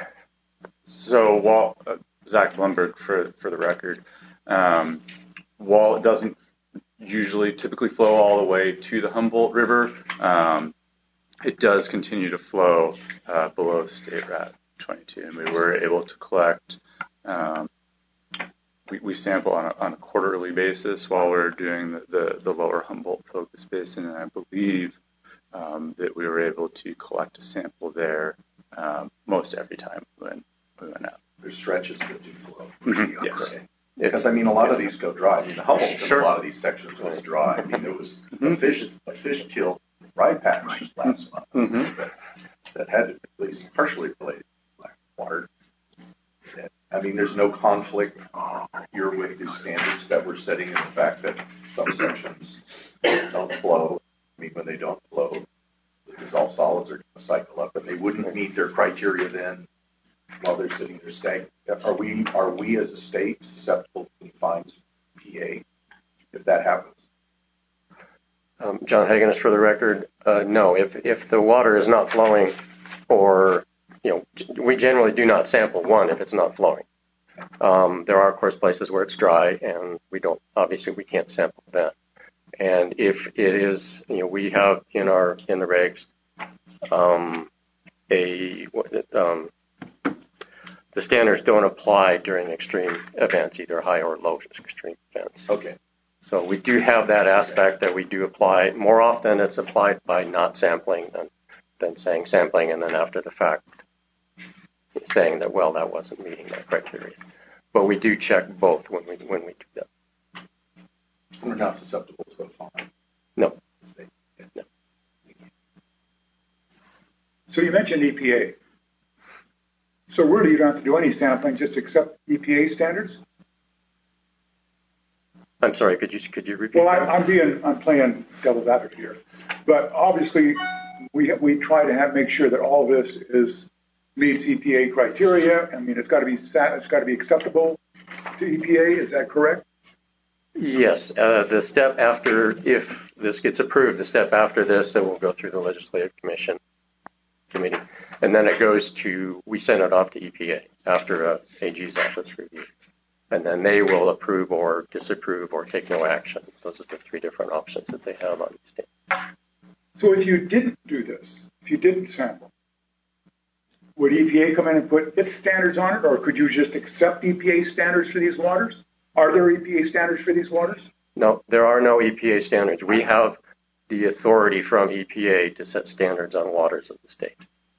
Speaker 12: So, while uh, Zach Blumberg, for for the record, um, while it doesn't usually typically flow all the way to the Humboldt River, um, it does continue to flow uh, below State Route twenty-two, and we were able to collect. Um, we, we sample on a, on a quarterly basis while we're doing the, the, the lower Humboldt focus basin, and I believe um, that we were able to collect a sample there um, most every time when we went out.
Speaker 6: There's stretches that do flow.
Speaker 12: Mm-hmm. Yes.
Speaker 6: Okay. Because, I mean, a lot of these go dry. I mean, the Humboldt, sure. A lot of these sections was dry. I mean, there was mm-hmm. a fish, a fish kill ride patch last month mm-hmm. that, that had to be at least partially related to black water. And, I mean, there's no conflict here with the standards that we're setting in the fact that some sections don't flow. I mean, when they don't flow, the dissolved solids are going to cycle up, and they wouldn't meet their criteria then while they're sitting there stagnant. Are we, are we as a state susceptible to fines from P A if that happens?
Speaker 11: Um, John Hagenis, for the record, uh, no. If if the water is not flowing, or you know, we generally do not sample one if it's not flowing. Um, there are, of course, places where it's dry, and we don't. Obviously, we can't sample that. And if it is, you know, we have in our in the regs um, a um, the standards don't apply during extreme events, either high or low extreme events.
Speaker 6: Okay.
Speaker 11: So we do have that aspect that we do apply. More often it's applied by not sampling than, than saying sampling and then after the fact saying that, well, that wasn't meeting that criteria. But we do check both when we when we do that.
Speaker 6: We're not susceptible to a fine.
Speaker 11: No.
Speaker 6: no.
Speaker 1: So you mentioned E P A. So really you don't have to do any sampling, just accept E P A standards?
Speaker 11: I'm sorry, could you could you repeat
Speaker 1: well,
Speaker 11: that?
Speaker 1: Well, I'm being, I'm playing devil's advocate here. But obviously, we, we try to have, make sure that all this is, meets E P A criteria. I mean, it's got to be, sat- it's got to be acceptable to E P A, is that correct?
Speaker 11: Yes, uh, the step after, if this gets approved, the step after this, it will go through the Legislative Commission Committee. And then it goes to, we send it off to E P A after a A G's office review. And then they will approve or disapprove or take no action. Those are the three different options that they have on these things.
Speaker 1: So if you didn't do this, if you didn't sample, would E P A come in and put its standards on it, or could you just accept E P A standards for these waters? Are there E P A standards for these waters?
Speaker 11: No, there are no E P A standards. We have the authority from E P A to set standards on waters of the state.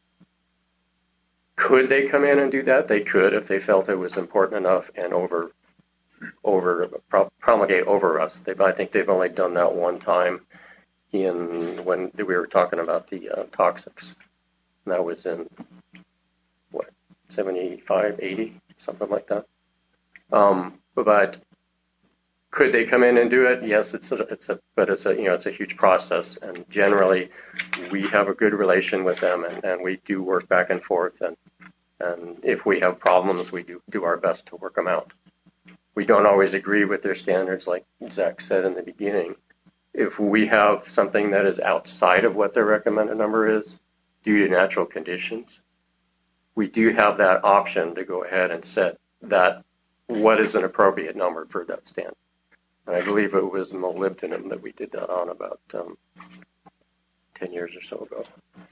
Speaker 11: Could they come in and do that? They could if they felt it was important enough and over, over promulgate over us. They, I think they've only done that one time in when we were talking about the uh, toxics. And that was in what seventy-five, eighty, something like that. Um, but could they come in and do it? Yes, it's a, it's a, but it's a, you know, it's a huge process. And generally, we have a good relation with them, and, and we do work back and forth. And and if we have problems, we do do our best to work them out. We don't always agree with their standards, like Zach said in the beginning. If we have something that is outside of what their recommended number is, due to natural conditions, we do have that option to go ahead and set that what is an appropriate number for that standard. And I believe it was molybdenum that we did that on about um, ten years or so ago.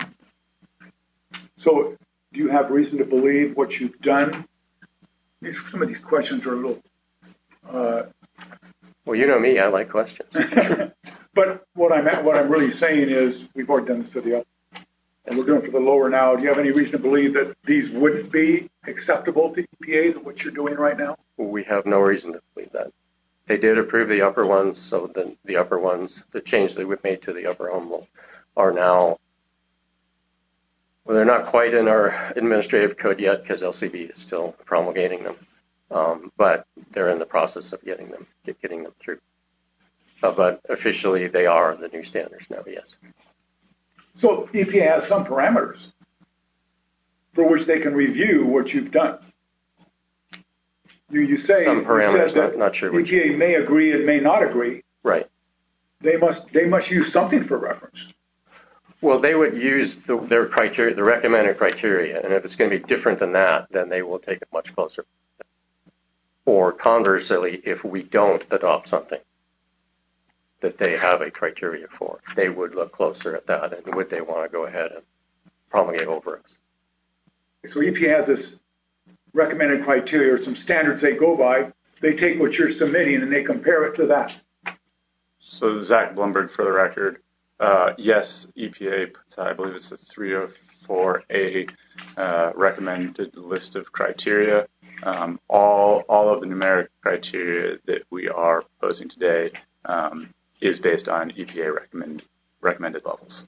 Speaker 1: So do you have reason to believe what you've done? Some of these questions are a little... Uh,
Speaker 11: well, you know me, I like questions.
Speaker 1: But what I'm, at, what I'm really saying is we've already done this to the upper, and we're doing it for the lower now. Do you have any reason to believe that these wouldn't be acceptable to E P A, what you're doing right now?
Speaker 11: We have no reason to believe that. They did approve the upper ones, so the, the upper ones, the change that we've made to the upper Humboldt are now, well, they're not quite in our administrative code yet because L C B is still promulgating them, um, but they're in the process of getting them, get, getting them through. Uh, but officially, they are the new standards now, yes.
Speaker 1: So E P A has some parameters for which they can review what you've done. You, you say,
Speaker 11: some parameters,
Speaker 1: you said that
Speaker 11: not, not sure
Speaker 1: E P A may agree and may not agree.
Speaker 11: Right.
Speaker 1: They must they must use something for reference.
Speaker 11: Well, they would use the, their criteria, the recommended criteria, and if it's going to be different than that, then they will take it much closer. Or conversely, if we don't adopt something that they have a criteria for, they would look closer at that, and would they want to go ahead and promulgate over us?
Speaker 1: So E P A has this recommended criteria or some standards they go by. They take what you're submitting and they compare it to that.
Speaker 12: So Zach Blumberg, for the record, uh, yes, E P A puts out, I believe it's a three oh four A uh, recommended list of criteria. Um, all all of the numeric criteria that we are proposing today um, is based on E P A recommend, recommended levels.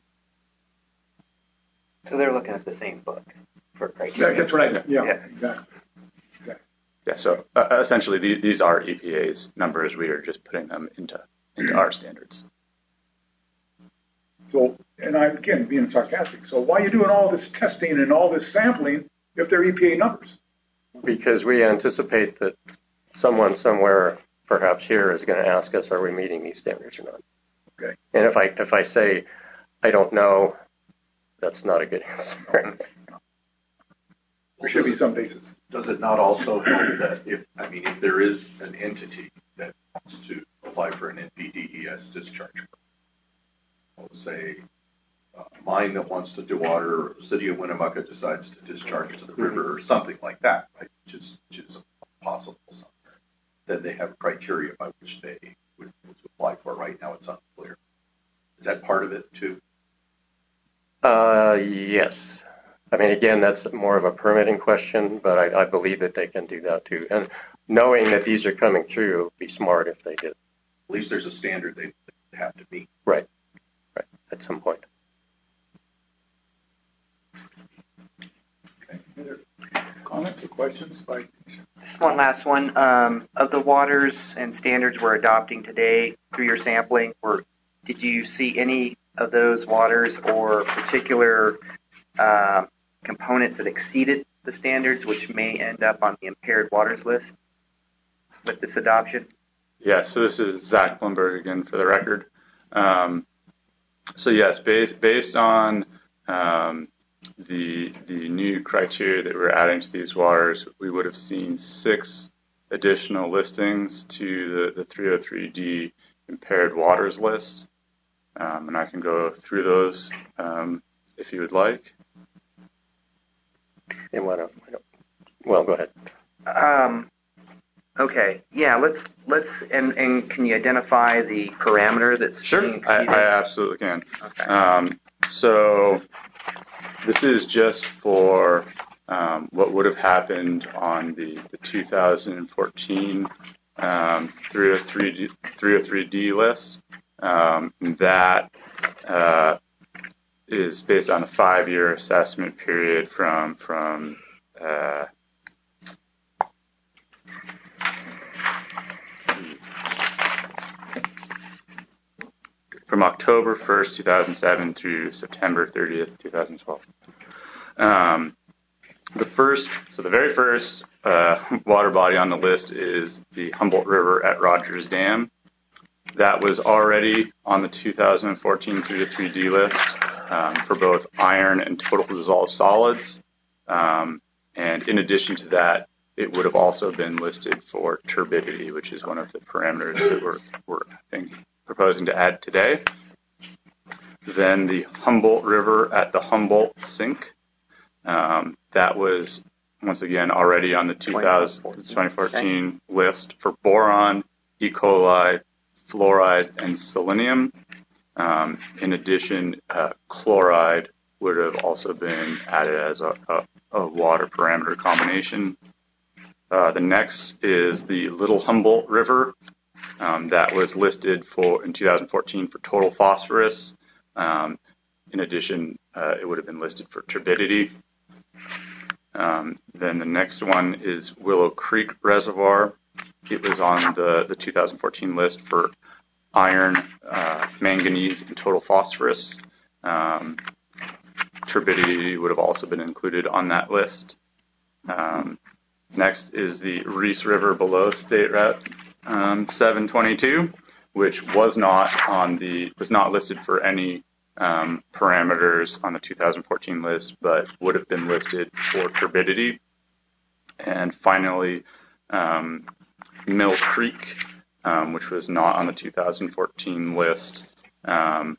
Speaker 10: So they're looking at the same book for criteria.
Speaker 1: That's right. Yeah,
Speaker 10: yeah.
Speaker 1: exactly. exactly.
Speaker 12: Yeah, so uh, essentially the, these are E P A's numbers. We are just putting them into, into our standards.
Speaker 1: So, and I'm, again, being sarcastic. So why are you doing all this testing and all this sampling if they're E P A numbers?
Speaker 11: Because we anticipate that someone somewhere, perhaps here, is going to ask us, are we meeting these standards or not?
Speaker 1: Okay.
Speaker 11: And if I if I say, I don't know, that's not a good answer.
Speaker 1: There should be some basis.
Speaker 6: Does it not also help that if, I mean, if there is an entity that wants to apply for an N P D E S discharge, let's say uh, mine that wants to do water, or the city of Winnemucca decides to discharge to the river or something like that, right, which is, which is possible, then they have criteria by which they would, would apply for. Right now it's unclear. Is that part of it too?
Speaker 11: Uh, yes. I mean, again, that's more of a permitting question, but I, I believe that they can do that too. And knowing that these are coming through, it would be smart if they did.
Speaker 6: At least there's a standard they have to meet.
Speaker 11: Right. Right. At some point.
Speaker 1: Okay. Any other comments or questions? By...
Speaker 10: Just one last one. Um, of the waters and standards we're adopting today through your sampling, or did you see any of those waters or particular uh, components that exceeded the standards, which may end up on the impaired waters list with this adoption?
Speaker 12: Yeah, so this is Zach Blumberg again for the record. Um, so yes, based, based on um, the, the new criteria that we're adding to these waters, we would have seen six additional listings to the, the three oh three D impaired waters list. Um, and I can go through those um, if you would like.
Speaker 11: And why don't, why don't, well, go ahead.
Speaker 10: Um, okay, yeah, let's, let's, and, and can you identify the parameter that's
Speaker 12: Sure,
Speaker 10: being
Speaker 12: I,
Speaker 10: exceeded?
Speaker 12: I absolutely can.
Speaker 10: Okay.
Speaker 12: Um, so this is just for um, what would have happened on the, the two thousand fourteen um, three oh three D list. Um, that uh, is based on a five-year assessment period from from uh, from October first, two thousand seven through September thirtieth, two thousand twelve. Um, the first, so the very first uh, water body on the list is the Humboldt River at Rogers Dam. That was already on the two thousand fourteen three oh three D list um, for both iron and total dissolved solids. Um, and in addition to that, it would have also been listed for turbidity, which is one of the parameters that we're, we're I think, proposing to add today. Then the Humboldt River at the Humboldt Sink. Um, that was, once again, already on the twenty fourteen list for boron, E. coli, fluoride, and selenium. Um, in addition, uh, chloride would have also been added as a, a, a water parameter combination. Uh, the next is the Little Humboldt River. Um, that was listed for in two thousand fourteen for total phosphorus. Um, in addition, uh, it would have been listed for turbidity. Um, then the next one is Willow Creek Reservoir. It was on the, the two thousand fourteen list for iron, uh, manganese, and total phosphorus. Um, turbidity would have also been included on that list. Um, next is the Reese River below State Route um, seven twenty-two, which was not on the was not listed for any um, parameters on the two thousand fourteen list, but would have been listed for turbidity. And finally, um, Mill Creek, um, which was not on the two thousand fourteen list. Um,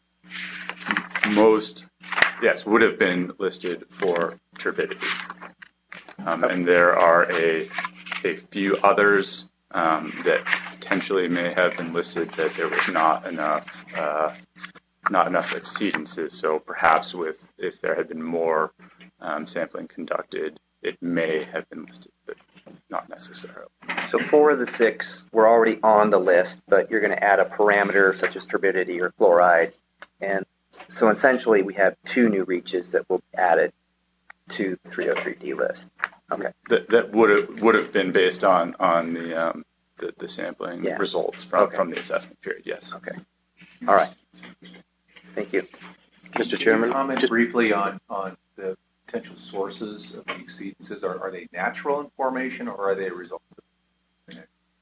Speaker 12: most, yes, would have been listed for turbidity. Um, and there are a, a few others um, that potentially may have been listed that there was not enough uh, not enough exceedances. So perhaps with if there had been more um, sampling conducted, it may have been listed, but not necessarily.
Speaker 10: So four of the six were already on the list, but you're going to add a parameter such as turbidity or fluoride. And so essentially we have two new reaches that will be added to the three oh three D list. Okay.
Speaker 12: That, that would have would have been based on on the um, the, the sampling
Speaker 10: yeah.
Speaker 12: results from,
Speaker 10: okay.
Speaker 12: from the assessment period, yes.
Speaker 10: Okay. All right. Thank you.
Speaker 11: Mister Chairman?
Speaker 9: Comment just briefly on, on the potential sources of the exceedances. Are, are they natural in formation or are they a result of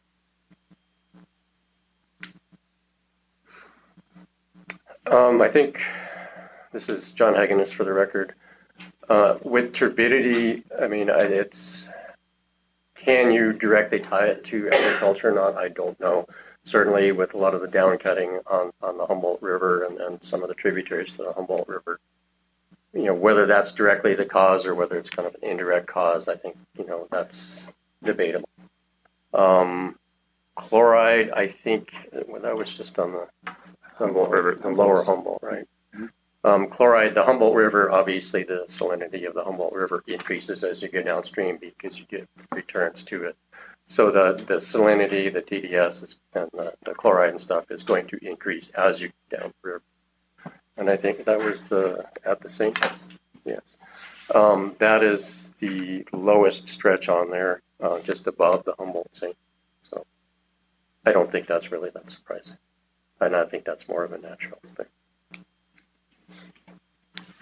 Speaker 11: Um, I think this is John Hagenes for the record. Uh, with turbidity, I mean, I, it's can you directly tie it to agriculture or not? I don't know. Certainly with a lot of the down cutting on, on the Humboldt River and, and some of the tributaries to the Humboldt River, you know, whether that's directly the cause or whether it's kind of an indirect cause, I think, you know, that's debatable. Um, chloride, I think, well, that was just on the Humboldt River, the lower Humboldt, right? Um, chloride, the Humboldt River, obviously the salinity of the Humboldt River increases as you go downstream because you get returns to it. So the, the salinity, the T D S, is, and the, the chloride and stuff is going to increase as you go down the river. And I think that was the at the Saint yes. Um, that is the lowest stretch on there, uh, just above the Humboldt Saint. So I don't think that's really that surprising. And I think that's more of a natural thing.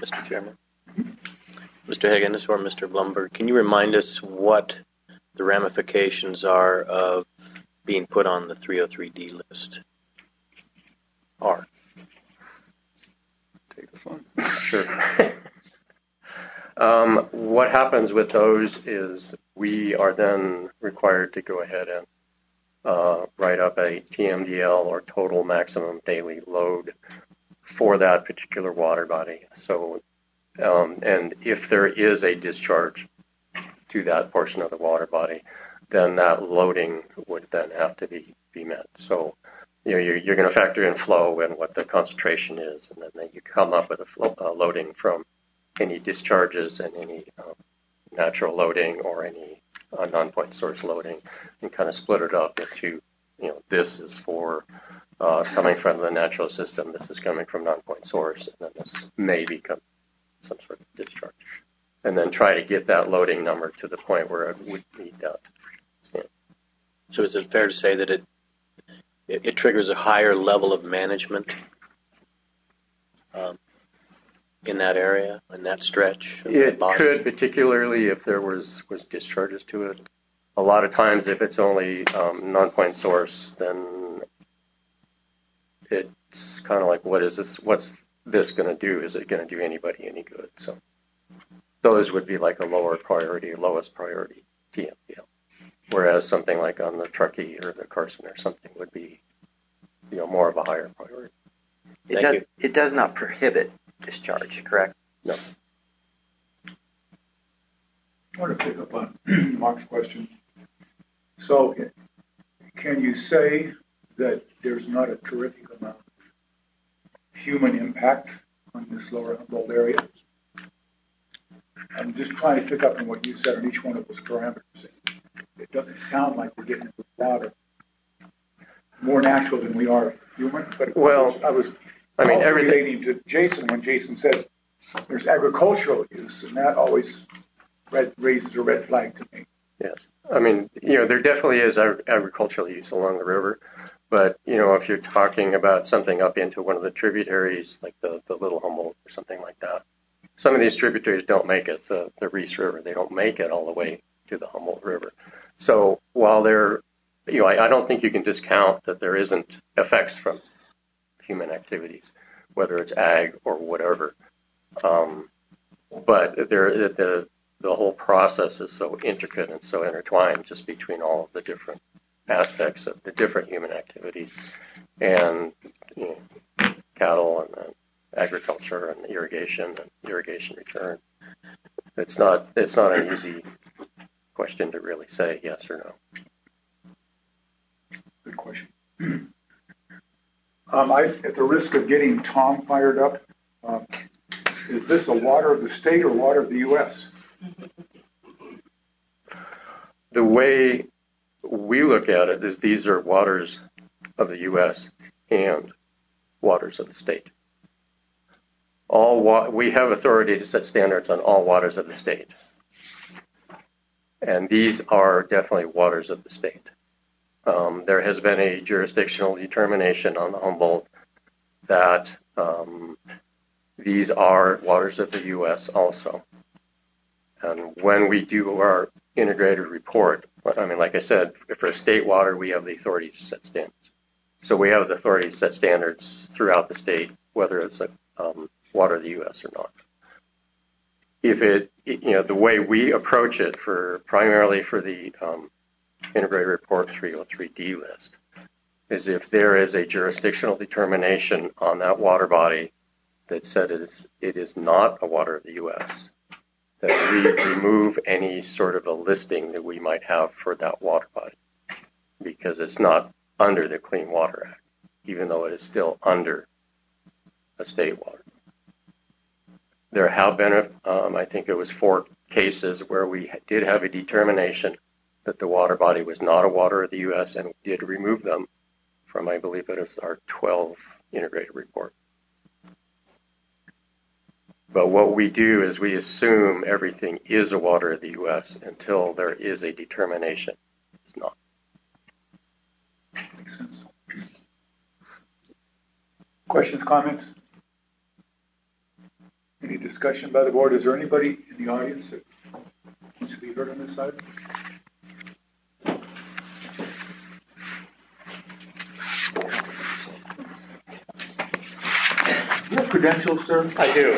Speaker 13: Mister Chairman. Mister Higgins or Mister Blumberg, can you remind us what the ramifications are of being put on the three oh three D list? Are.
Speaker 11: Take this one. Sure. um, what happens with those is we are then required to go ahead and uh, write up a T M D L, or total maximum daily load, for that particular water body. So, um, and if there is a discharge to that portion of the water body, then that loading would then have to be, be met. So, you know, you're, you're going to factor in flow and what the concentration is, and then, then you come up with a flow, uh, loading from any discharges and any um, natural loading or any uh, non-point source loading, and kind of split it up into, you know, this is for uh, coming from the natural system, this is coming from non-point source, and then this may become some sort of discharge. And then try to get that loading number to the point where it would meet that. Yeah.
Speaker 13: So is it fair to say that it it, it triggers a higher level of management um, in that area, in that stretch?
Speaker 11: It could, particularly if there was, was discharges to it. A lot of times, if it's only um, non-point source, then it's kind of like, what is this? What's this going to do? Is it going to do anybody any good? So those would be like a lower priority, lowest priority T M D L. Whereas something like on the Truckee or the Carson or something would be, you know, more of a higher priority.
Speaker 10: It does, it does not prohibit discharge, correct?
Speaker 11: No.
Speaker 1: I want to pick up on Mark's question. So, can you say that there's not a terrific amount of human impact on this lower Humboldt area? I'm just trying to pick up on what you said on each one of those parameters. It doesn't sound like we're getting into water more natural than we are human, but
Speaker 11: well,
Speaker 1: I was, I was
Speaker 11: I mean,
Speaker 1: also
Speaker 11: everything
Speaker 1: relating to Jason when Jason says there's agricultural use, and that always red, raises a red flag to me.
Speaker 11: Yes. I mean, you know, there definitely is ag- agricultural use along the river, but, you know, if you're talking about something up into one of the tributaries, like the, the Little Humboldt or something like that, some of these tributaries don't make it, the, the Reese River, they don't make it all the way to the Humboldt River. So while there, you know, I, I don't think you can discount that there isn't effects from human activities, whether it's ag or whatever. Um, but there, the the whole process is so intricate and so intertwined, just between all of the different aspects of the different human activities, and you know, cattle and uh, agriculture and irrigation and irrigation return. It's not it's not an easy question to really say yes or no.
Speaker 1: Good question. Um, I, at the risk of getting Tom fired up, um, is this a water of the state or water of the U S?
Speaker 11: The way we look at it is these are waters of the U S and waters of the state. All wa- we have authority to set standards on all waters of the state. And these are definitely waters of the state. Um, there has been a jurisdictional determination on the Humboldt that um, these are waters of the U S also. And when we do our integrated report, I mean, like I said, for state water, we have the authority to set standards. So we have the authority to set standards throughout the state, whether it's a um, water of the U S or not. If it, you know, the way we approach it for primarily for the um, integrated report three oh three D list is if there is a jurisdictional determination on that water body that said it is, it is not a water of the U S, that we remove any sort of a listing that we might have for that water body, because it's not under the Clean Water Act, even though it is still under a state water. There have been, um, I think it was four cases where we did have a determination that the water body was not a water of the U S, and we did remove them from, I believe it is our twelve integrated report. But what we do is we assume everything is a water of the U S until there is a determination it's not.
Speaker 1: Makes sense. Questions, comments? Any discussion by the board? Is there anybody in the audience that wants to be heard on this item? You have credentials, sir?
Speaker 14: I do.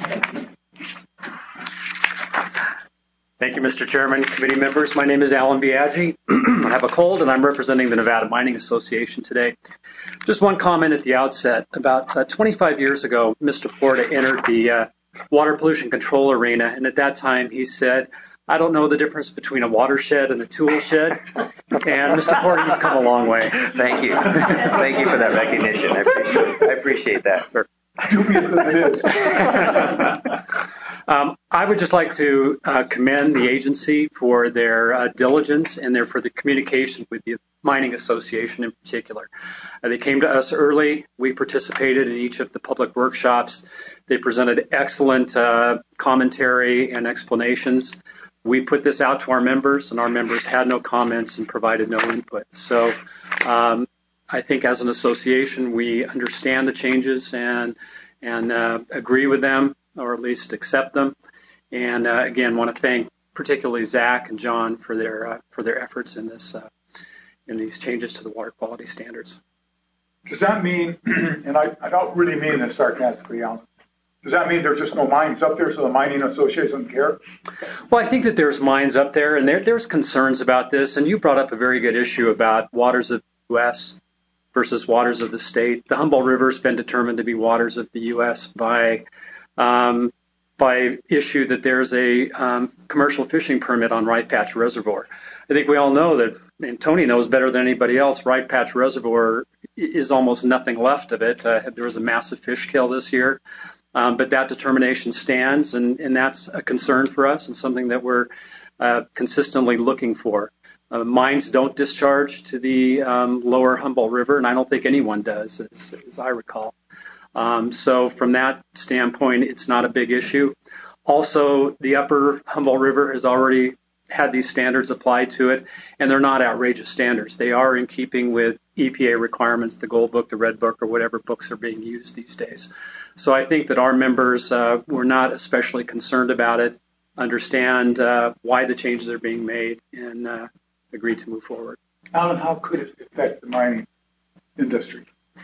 Speaker 14: Thank you, Mister Chairman, committee members. My name is Alan Biaggi. I have a cold, and I'm representing the Nevada Mining Association today. Just one comment at the outset. About uh, twenty-five years ago, Mister Porta entered the uh, water pollution control arena, and at that time he said, I don't know the difference between a watershed and a tool shed. And Mister Porta, you've come a long way.
Speaker 10: Thank you. Thank you for that recognition. I appreciate, I appreciate that.
Speaker 14: Sure.
Speaker 1: Dubious as it is.
Speaker 14: Um, I would just like to uh, commend the agency for their uh, diligence and their for the communication with the Mining Association in particular. Uh, they came to us early. We participated in each of the public workshops. They presented excellent uh, commentary and explanations. We put this out to our members, and our members had no comments and provided no input. So um, I think as an association, we understand the changes and, and uh, agree with them, or at least accept them. And uh, again, want to thank particularly Zach and John for their uh, for their efforts in this uh, in these changes to the water quality standards.
Speaker 1: Does that mean, and I, I don't really mean this sarcastically, Alan, does that mean there's just no mines up there, so the Mining Association doesn't care?
Speaker 14: Well, I think that there's mines up there, and there there's concerns about this. And you brought up a very good issue about waters of the U S versus waters of the state. The Humboldt River has been determined to be waters of the U S by Um, by issue that there's a um, commercial fishing permit on Right Patch Reservoir. I think we all know that, and Tony knows better than anybody else, Right Patch Reservoir is almost nothing left of it. Uh, there was a massive fish kill this year, um, but that determination stands, and, and that's a concern for us and something that we're uh, consistently looking for. Uh, mines don't discharge to the um, lower Humboldt River, and I don't think anyone does, as, as I recall. Um, so from that standpoint, it's not a big issue. Also, the upper Humboldt River has already had these standards applied to it, and they're not outrageous standards. They are in keeping with E P A requirements, the Gold Book, the Red Book, or whatever books are being used these days. So I think that our members uh, were not especially concerned about it, understand uh, why the changes are being made, and uh, agree to move forward.
Speaker 1: Alan, how could it affect the mining industry?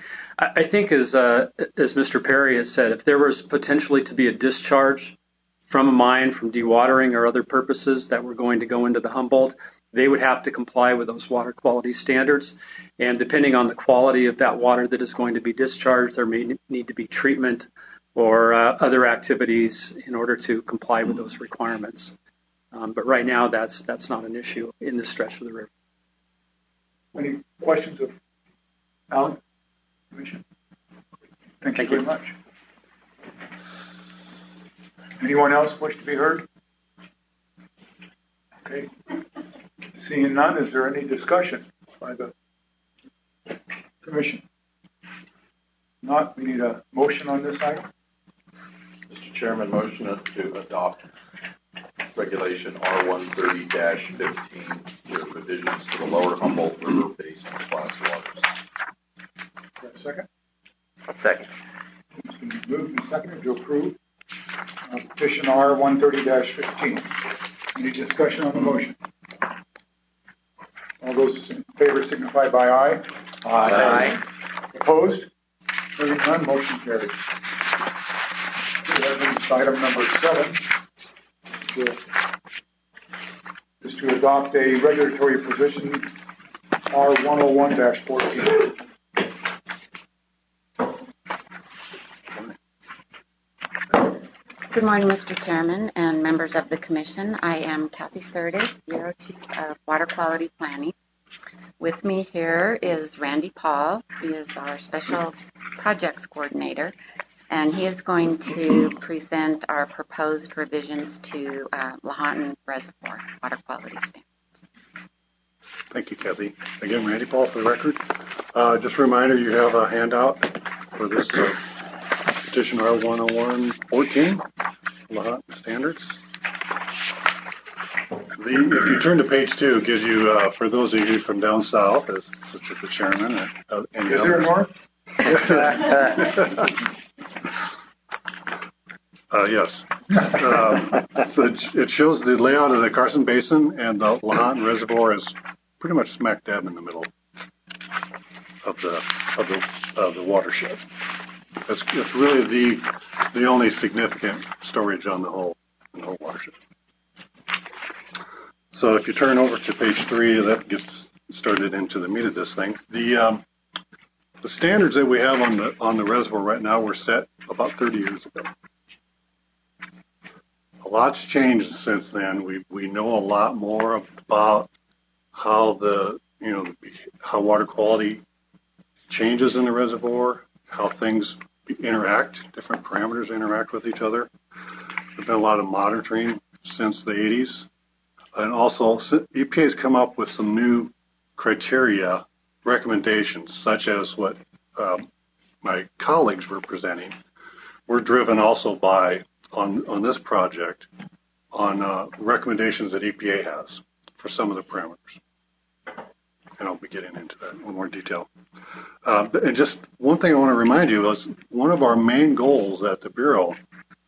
Speaker 14: I think, as uh, as Mister Perry has said, if there was potentially to be a discharge from a mine from dewatering or other purposes that were going to go into the Humboldt, they would have to comply with those water quality standards. And depending on the quality of that water that is going to be discharged, there may need to be treatment or uh, other activities in order to comply with those requirements. Um, but right now, that's that's not an issue in this stretch of the river.
Speaker 1: Any questions of Alan? Commission. Thank, Thank you very you. much. Anyone else wish to be heard? Okay. Seeing none, is there any discussion by the Commission? Not, we need a motion on this item.
Speaker 6: Mister Chairman, motion to adopt Regulation R one thirty dash fifteen with revisions to the lower Humboldt River Basin class waters.
Speaker 1: A second?
Speaker 10: A second.
Speaker 1: It's been moved and seconded to approve uh, petition R one thirty dash fifteen. Any discussion on the motion? All those in favor signify by aye.
Speaker 10: Aye. Aye.
Speaker 1: Opposed? Hearing none, motion carries. That brings item number seven, to, is to adopt a regulatory position R one oh one dash fourteen.
Speaker 15: Good morning, Mister Chairman and members of the Commission. I am Kathy Surdig, Bureau Chief of Water Quality Planning. With me here is Randy Paul. He is our Special Projects Coordinator, and he is going to present our proposed revisions to uh, Lahontan Reservoir Water Quality Standards.
Speaker 16: Thank you, Kathy. Again, Randy Paul for the record. Uh, just a reminder, you have a handout for this uh, petition R one oh one fourteen, Lahontan Standards. The, if you turn to page two, it gives you, uh, for those of you from down south, as such as the chairman. Uh, and
Speaker 1: Is there more?
Speaker 16: Uh, yes. Uh, so it, it shows the layout of the Carson Basin, and the Lahontan Reservoir is pretty much smack dab in the middle of the of the of the watershed. It's, it's really the the only significant storage on the whole on the whole watershed. So if you turn over to page three, that gets started into the meat of this thing. The um, the standards that we have on the on the reservoir right now were set about thirty years ago. A lot's changed since then. We we know a lot more about how the you know how water quality changes in the reservoir, how things interact, different parameters interact with each other. There's been a lot of monitoring since the eighties, and also E P A has come up with some new criteria, recommendations, such as what um, my colleagues were presenting. We're driven also by on on this project on uh, recommendations that E P A has for some of the parameters, and I'll be getting into that in a little more detail. Uh, and just one thing I want to remind you is one of our main goals at the Bureau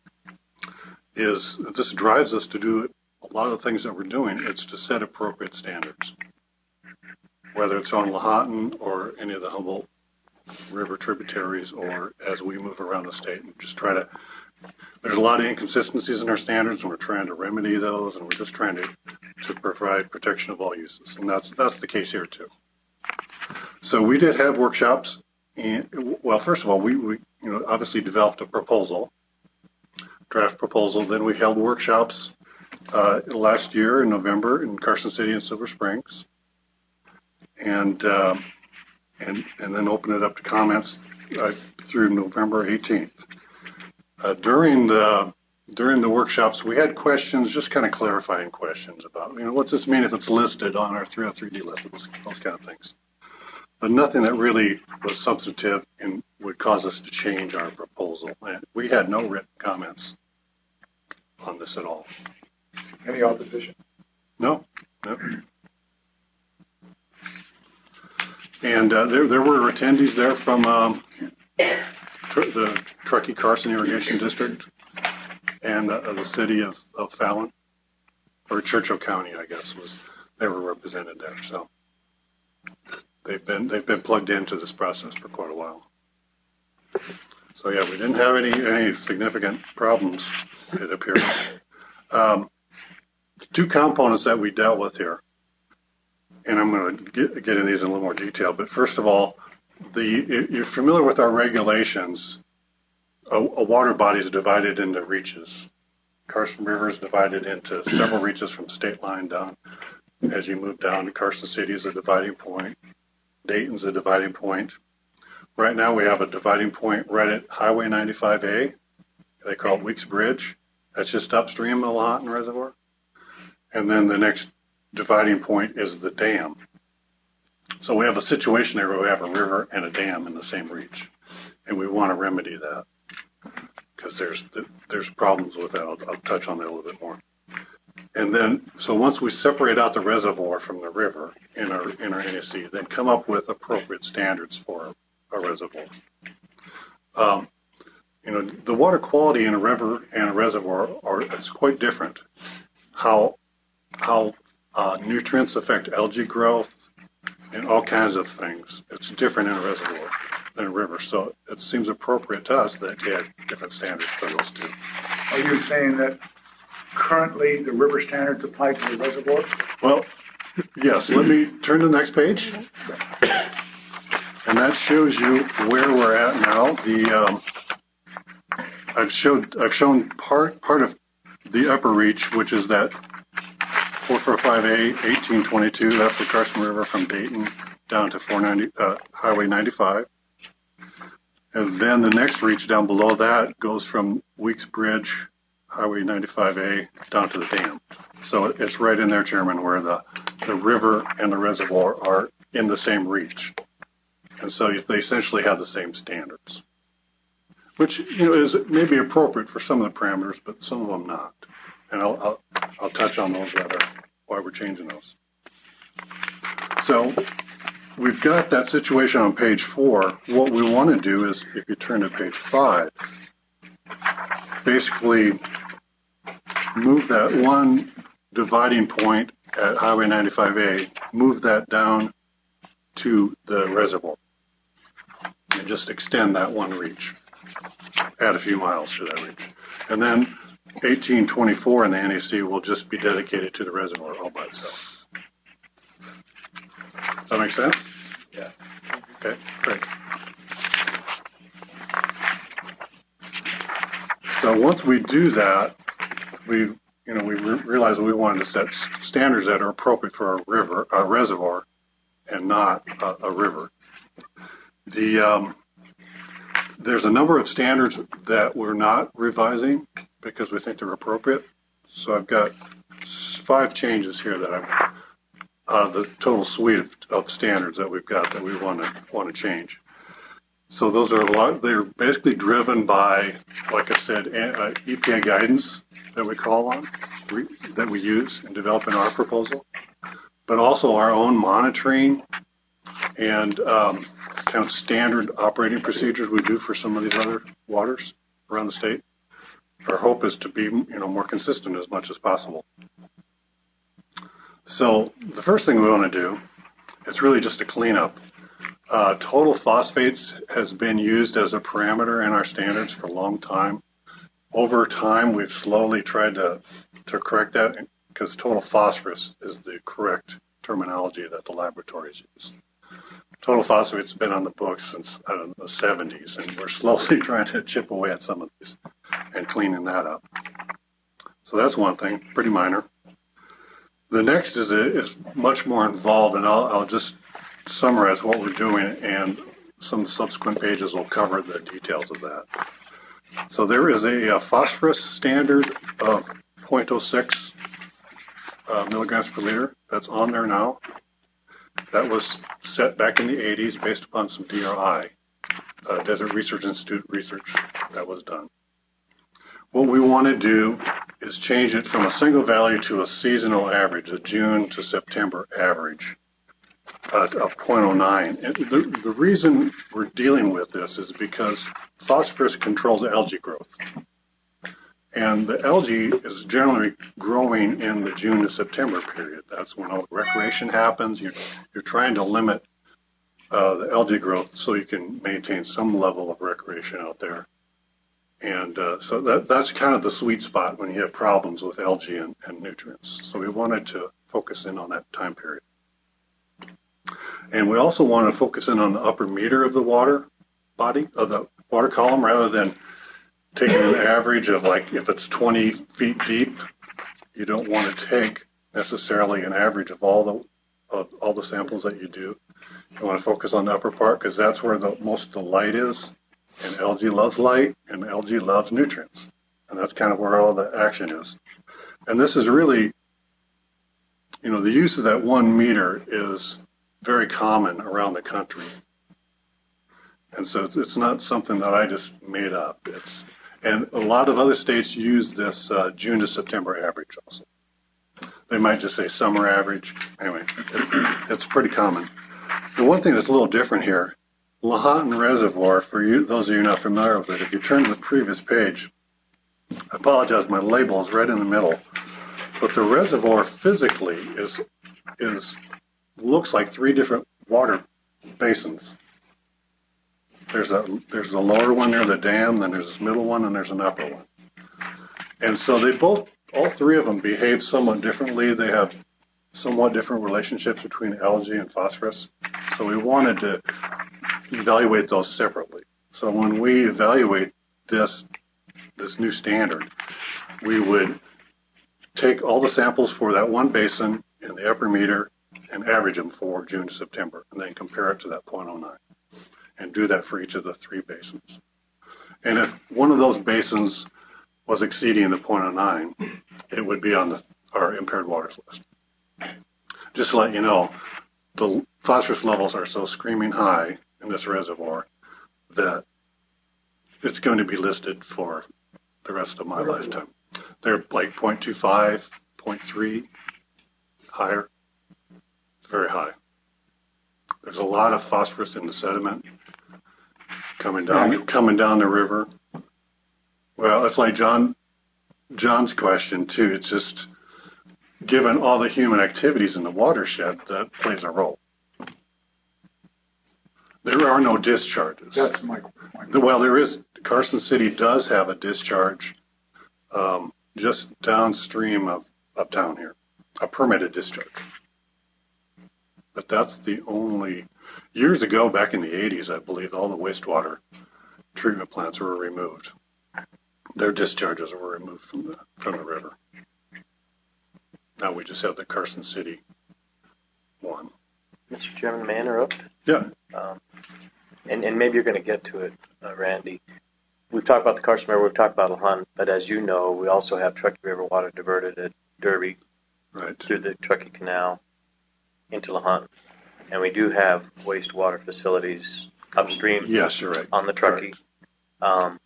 Speaker 16: is this drives us to do a lot of the things that we're doing. It's to set appropriate standards, whether it's on Lahontan or any of the Humboldt River tributaries, or as we move around the state and just try to. There's a lot of inconsistencies in our standards, and we're trying to remedy those, and we're just trying to, to provide protection of all uses, and that's that's the case here too. So we did have workshops, and well, first of all, we, we you know obviously developed a proposal, draft proposal. Then we held workshops uh, last year in November in Carson City and Silver Springs, and um, and and then opened it up to comments uh, through November eighteenth. Uh, during the during the workshops, we had questions, just kind of clarifying questions about, you know, what's this mean if it's listed on our three oh three D list, those, those kind of things. But nothing that really was substantive and would cause us to change our proposal. And we had no written comments on this at all.
Speaker 1: Any opposition?
Speaker 16: No. No. And uh, there there were attendees there from um, the Truckee Carson Irrigation District and uh, the city of, of Fallon, or Churchill County, I guess, was they were represented there. So they've been they've been plugged into this process for quite a while. So yeah, we didn't have any any significant problems, it appears. Um, two components that we dealt with here, and I'm going to get, get into these in a little more detail. But first of all, the if you're familiar with our regulations. A, a water body is divided into reaches. Carson River is divided into several reaches from state line down. As you move down, Carson City is a dividing point. Dayton's a dividing point. Right now we have a dividing point right at Highway ninety-five A. They call it Weeks Bridge. That's just upstream of the Lahontan Reservoir. And then the next dividing point is the dam. So we have a situation there where we have a river and a dam in the same reach. And we want to remedy that, because there's there's problems with that. I'll, I'll touch on that a little bit more. And then, so once we separate out the reservoir from the river in our in our N A C, then come up with appropriate standards for a reservoir. Um, you know, the water quality in a river and a reservoir are is quite different. How how uh, nutrients affect algae growth and all kinds of things. It's different in a reservoir than a river, so it seems appropriate to us that you had different standards for those two.
Speaker 1: Are you saying that currently the river standards apply to the reservoir?
Speaker 16: Well, yes. Let me turn to the next page, and that shows you where we're at now. The um, I've showed I've shown part part of the upper reach, which is that four forty-five A eighteen twenty-two. That's the Carson River from Dayton down to four ninety uh, Highway ninety-five. And then the next reach down below that goes from Weeks Bridge, Highway ninety-five A, down to the dam. So it's right in there, Chairman, where the, the river and the reservoir are in the same reach. And so they essentially have the same standards, which, you know, is maybe appropriate for some of the parameters, but some of them not. And I'll, I'll, I'll touch on those rather, why we're changing those. So we've got that situation on page four. What we want to do is, if you turn to page five, basically move that one dividing point at Highway ninety-five A, move that down to the reservoir and just extend that one reach, add a few miles to that reach. And then eighteen twenty-four in the N E C will just be dedicated to the reservoir all by itself. Does that make sense?
Speaker 9: Yeah.
Speaker 16: Okay, great. So once we do that, we, you know, we re- realized we wanted to set s- standards that are appropriate for a river, a reservoir, and not a, a river. The um, there's a number of standards that we're not revising because we think they're appropriate. So I've got five changes here that I've out of the total suite of, of standards that we've got that we want to want to change. So those are a lot. They're basically driven by, like I said, uh, E P A guidance that we call on, re, that we use in developing our proposal, but also our own monitoring and um, kind of standard operating procedures we do for some of these other waters around the state. Our hope is to be, you know, more consistent as much as possible. So the first thing we want to do is really just a cleanup. Uh, total phosphates has been used as a parameter in our standards for a long time. Over time, we've slowly tried to, to correct that because total phosphorus is the correct terminology that the laboratories use. Total phosphate's been on the books since, I don't know, the seventies, and we're slowly trying to chip away at some of these and cleaning that up. So that's one thing, pretty minor. The next is is much more involved, and I'll, I'll just summarize what we're doing, and some subsequent pages will cover the details of that. So there is a, a phosphorus standard of zero point zero six uh, milligrams per liter that's on there now. That was set back in the eighties based upon some D R I, uh, Desert Research Institute research that was done. What we want to do is change it from a single value to a seasonal average, a June to September average uh, of zero point zero nine. And the, the reason we're dealing with this is because phosphorus controls algae growth. And the algae is generally growing in the June to September period. That's when all the recreation happens. You're, you're trying to limit uh, the algae growth so you can maintain some level of recreation out there. And uh, so that, that's kind of the sweet spot when you have problems with algae and, and nutrients. So we wanted to focus in on that time period. And we also want to focus in on the upper meter of the water body, of the water column, rather than taking an average of, like, if it's twenty feet deep, you don't want to take necessarily an average of all the of all the samples that you do. You want to focus on the upper part because that's where the most of the light is. And algae loves light, and algae loves nutrients. And that's kind of where all the action is. And this is really, you know, the use of that one meter is very common around the country. And so it's, it's not something that I just made up. It's, and a lot of other states use this uh, June to September average also. They might just say summer average. Anyway, it, it's pretty common. The one thing that's a little different here, Lahontan Reservoir, for you, those of you not familiar with it, if you turn to the previous page, I apologize, my label is right in the middle, but the reservoir physically is is looks like three different water basins. There's a there's a lower one near the dam, then there's this middle one, and there's an upper one. And so they both, all three of them behave somewhat differently. They have somewhat different relationships between algae and phosphorus. So we wanted to evaluate those separately. So when we evaluate this this new standard, we would take all the samples for that one basin in the upper meter and average them for June to September, and then compare it to that zero point zero nine, and do that for each of the three basins. And if one of those basins was exceeding the zero point zero nine, it would be on the, our impaired waters list. Just to let you know, the phosphorus levels are so screaming high in this reservoir that it's going to be listed for the rest of my lifetime. They're like zero point two five, zero point three, higher. It's very high. There's a lot of phosphorus in the sediment coming down coming down the river, Well, it's like John, John's question too. It's just, given all the human activities in the watershed, that plays a role. There are no discharges.
Speaker 1: That's my point.
Speaker 16: Well, there is, Carson City does have a discharge um, just downstream of, of town here, a permitted discharge. But that's the only, years ago, back in the eighties, I believe, all the wastewater treatment plants were removed. Their discharges were removed from the, from the river. Now we just have the Carson City one.
Speaker 13: Mister Chairman, may I interrupt?
Speaker 16: Yeah.
Speaker 13: Um, and, and maybe you're going to get to it, uh, Randy. We've talked about the Carson River, we've talked about LaHunt, but as you know, we also have Truckee River water diverted at Derby
Speaker 16: right.
Speaker 13: through the Truckee Canal into LaHunt. And we do have wastewater facilities upstream
Speaker 16: yes, you're right.
Speaker 13: on the Truckee. Um,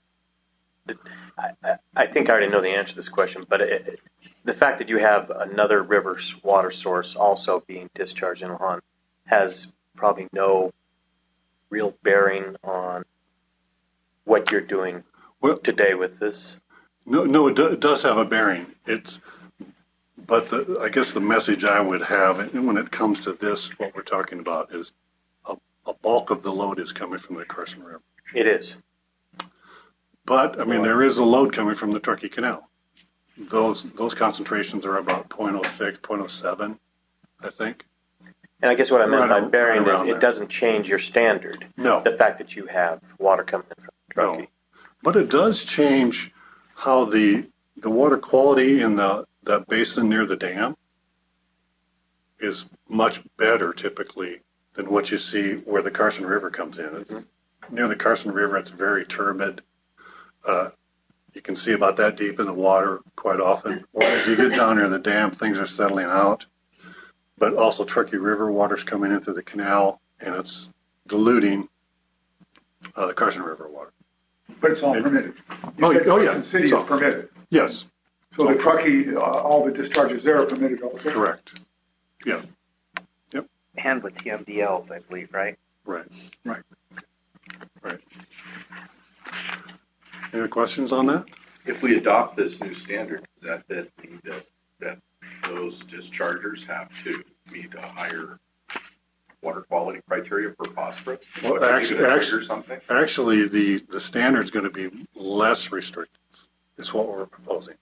Speaker 13: I, I, I think I already know the answer to this question, but it, it, the fact that you have another river's water source also being discharged in LaHunt has probably no real bearing on what you're doing
Speaker 16: well,
Speaker 13: today with this.
Speaker 16: No, no, it, do, it does have a bearing. It's, but the, I guess the message I would have, and when it comes to this, what we're talking about is a, a bulk of the load is coming from the Carson River.
Speaker 13: It is.
Speaker 16: But I mean, there is a load coming from the Truckee Canal. Those those concentrations are about zero point zero six, zero point zero seven, I think.
Speaker 13: And I guess what I meant
Speaker 16: right
Speaker 13: by bearing
Speaker 16: right
Speaker 13: is
Speaker 16: there.
Speaker 13: it doesn't change your standard.
Speaker 16: No.
Speaker 13: The fact that you have water coming in from Truckee.
Speaker 16: No. But it does change how the the water quality in the that basin near the dam is much better typically than what you see where the Carson River comes in. It's, mm-hmm. Near the Carson River, it's very turbid. Uh, you can see about that deep in the water quite often. Whereas you get down near the dam, things are settling out. But also Truckee River water's coming into the canal, and it's diluting uh, the Carson River water.
Speaker 1: But it's all
Speaker 16: and,
Speaker 1: permitted. You
Speaker 16: oh,
Speaker 1: said
Speaker 16: oh yeah.
Speaker 1: Carson City
Speaker 16: so,
Speaker 1: is permitted.
Speaker 16: Yes.
Speaker 1: So the Truckee, uh, all the discharges there are permitted also?
Speaker 16: Correct. Yeah. Yep.
Speaker 10: And with T M D Ls, I believe, right?
Speaker 16: Right.
Speaker 1: Right.
Speaker 16: Right. Any questions on that?
Speaker 6: If we adopt this new standard, does that, that mean that, that those dischargers have to meet a higher water quality criteria for phosphorus?
Speaker 16: Well, actually, actually, something? actually, the, the standard is going to be less restrictive, is what we're proposing.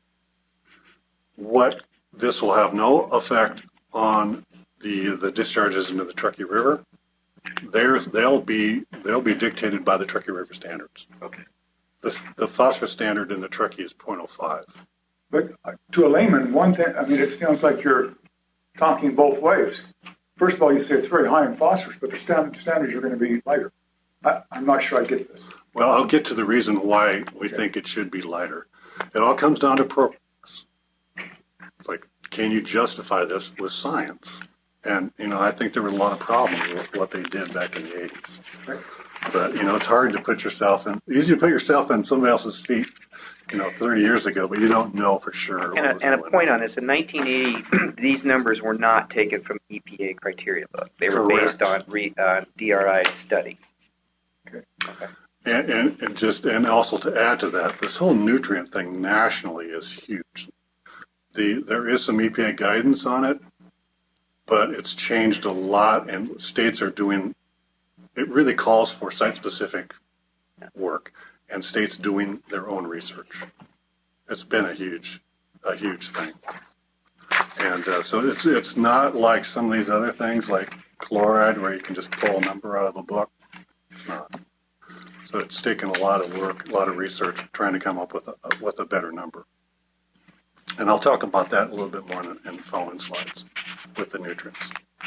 Speaker 16: What this will have no effect on the the discharges into the Truckee River. There's, they'll be they'll be dictated by the Truckee River standards.
Speaker 6: Okay.
Speaker 16: The, the phosphorus standard in the Truckee is zero point zero five.
Speaker 1: But to a layman, one thing, I mean, it sounds like you're talking both ways. First of all, you say it's very high in phosphorus, but the standard, standards are going to be lighter. I, I'm not sure I get this.
Speaker 16: Well, I'll get to the reason why we okay. think it should be lighter. It all comes down to purpose. It's like, can you justify this with science? And, you know, I think there were a lot of problems with what they did back in the eighties. Right. But, you know, it's hard to put yourself in, easy to put yourself in somebody else's feet, you know, thirty years ago, but you don't know for sure.
Speaker 10: And a, and a point on this, in nineteen eighty, these numbers were not taken from E P A criteria book. They were
Speaker 16: Correct.
Speaker 10: based on re, uh, D R I study.
Speaker 16: Okay. Okay. And, and, and just, and also to add to that, this whole nutrient thing nationally is huge. The, there is some E P A guidance on it, but it's changed a lot, and states are doing, it really calls for site-specific work, and states doing their own research. It's been a huge, a huge thing. And uh, so it's it's not like some of these other things like chloride where you can just pull a number out of a book. It's not. So it's taken a lot of work, a lot of research trying to come up with a, with a better number. And I'll talk about that a little bit more in, in the following slides with the nutrients.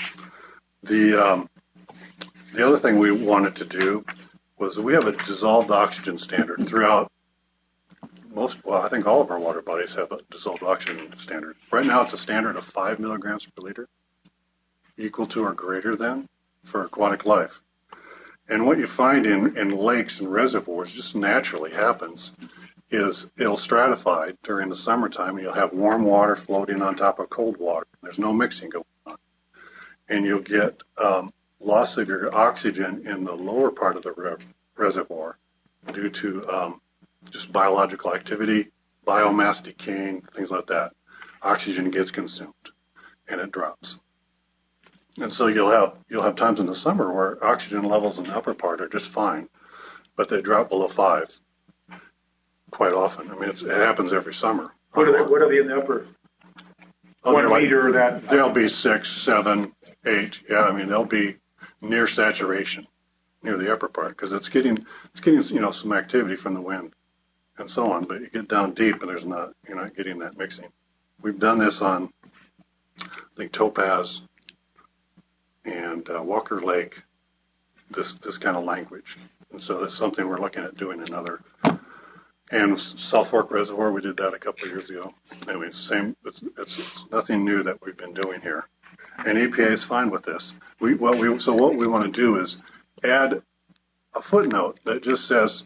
Speaker 16: The um, the other thing we wanted to do was we have a dissolved oxygen standard throughout most, well, I think all of our water bodies have a dissolved oxygen standard. Right now it's a standard of five milligrams per liter, equal to or greater than for aquatic life. And what you find in, in lakes and reservoirs just naturally happens is it'll stratify during the summertime. You'll have warm water floating on top of cold water. There's no mixing going on. And you'll get um, loss of your oxygen in the lower part of the re- reservoir due to um, just biological activity, biomass decaying, things like that. Oxygen gets consumed and it drops. And so you'll have you'll have times in the summer where oxygen levels in the upper part are just fine, but they drop below five quite often. I mean, it's, it happens every summer.
Speaker 1: What are they, what are they in the upper?
Speaker 16: Oh,
Speaker 1: One
Speaker 16: like,
Speaker 1: meter that?
Speaker 16: They'll be six, seven, eight. Yeah, I mean, they'll be near saturation, near the upper part, because it's getting it's getting you know some activity from the wind and so on. But you get down deep and there's not you're not getting that mixing. We've done this on I think Topaz and uh, Walker Lake. This this kind of language, and so that's something we're looking at doing in other. And South Fork Reservoir, we did that a couple of years ago. Anyway, same. It's, it's it's nothing new that we've been doing here, and E P A is fine with this. We what we so what we want to do is add a footnote that just says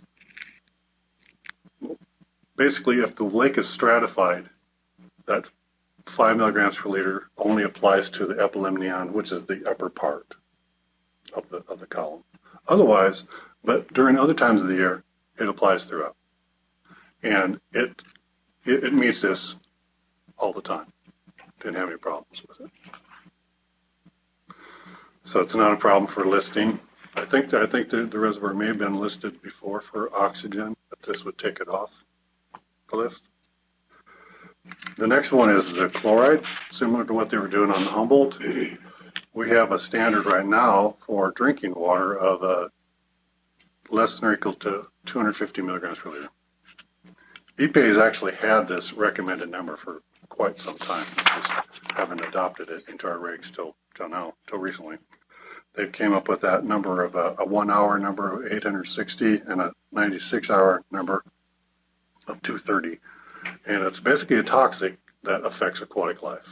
Speaker 16: basically if the lake is stratified, that five milligrams per liter only applies to the epilimnion, which is the upper part of the of the column. Otherwise, but during other times of the year, it applies throughout. And it, it it meets this all the time. Didn't have any problems with it. So it's not a problem for listing. I think that, I think the, the reservoir may have been listed before for oxygen, but this would take it off the list. The next one is the chloride, similar to what they were doing on the Humboldt. We have a standard right now for drinking water of uh, less than or equal to two hundred fifty milligrams per liter. E P A has actually had this recommended number for quite some time. We just haven't adopted it into our regs till till now, till recently. They came up with that number of a, a one-hour number of eight hundred sixty and a ninety-six hour number of two thirty. And it's basically a toxic that affects aquatic life.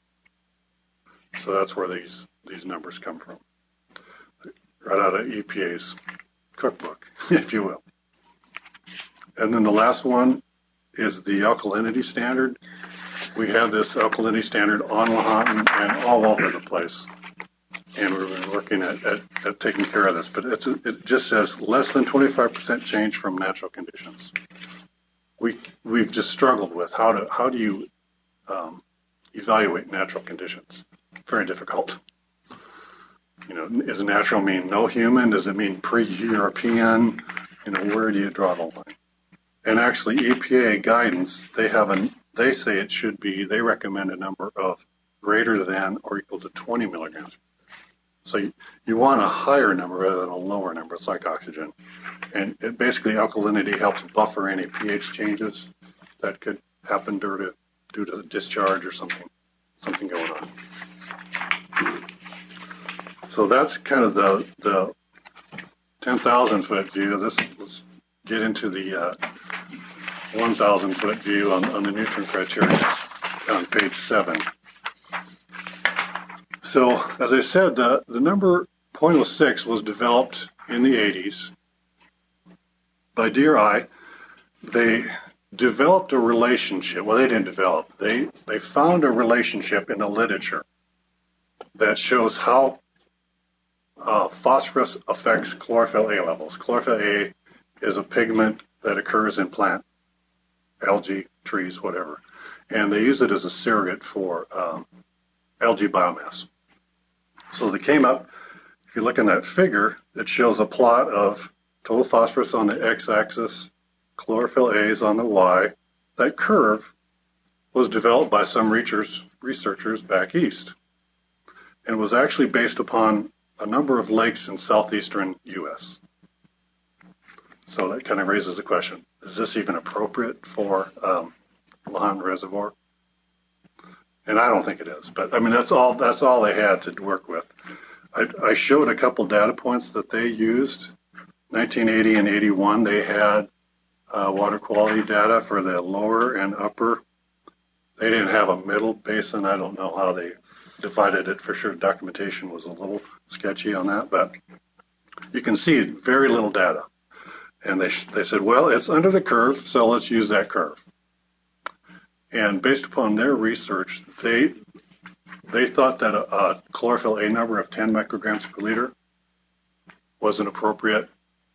Speaker 16: So that's where these, these numbers come from. Right out of E P A's cookbook, if you will. And then the last one is the alkalinity standard. We have this alkalinity standard on Lahontan and all over the place. And we've been working at, at, at taking care of this. But it's a, it just says less than twenty-five percent change from natural conditions. We, we've just struggled with how to how do you um, evaluate natural conditions. Very difficult. You know, does natural mean no human? Does it mean pre-European? You know, where do you draw the line? And actually, E P A guidance, they have an, they say it should be, they recommend a number of greater than or equal to twenty milligrams. So you, you want a higher number rather than a lower number. It's like oxygen. And it basically, alkalinity helps buffer any pH changes that could happen due to, due to discharge or something, something going on. So that's kind of the, the ten thousand foot view. This let's get into the uh, one thousand foot view on, on the Neutron criteria on page seven. So, as I said, the, the number zero point zero six was developed in the eighties by D R I. They developed a relationship. Well, they didn't develop. They, they found a relationship in the literature that shows how uh, phosphorus affects chlorophyll A levels. Chlorophyll A is a pigment that occurs in plant, algae, trees, whatever. And they use it as a surrogate for um, algae biomass. So they came up, if you look in that figure, it shows a plot of total phosphorus on the x-axis, chlorophyll A is on the y. That curve was developed by some researchers, researchers back east. And it was actually based upon a number of lakes in southeastern U S. So that kind of raises the question, is this even appropriate for um, Lahontan Reservoir? And I don't think it is, but I mean, that's all, that's all they had to work with. I, I showed a couple data points that they used. nineteen eighty and eighty-one, they had uh, water quality data for the lower and upper. They didn't have a middle basin. I don't know how they divided it for sure. Documentation was a little sketchy on that, but you can see very little data. And they, they said, well, it's under the curve, so let's use that curve. And based upon their research, they they thought that a, a chlorophyll A number of ten micrograms per liter was an appropriate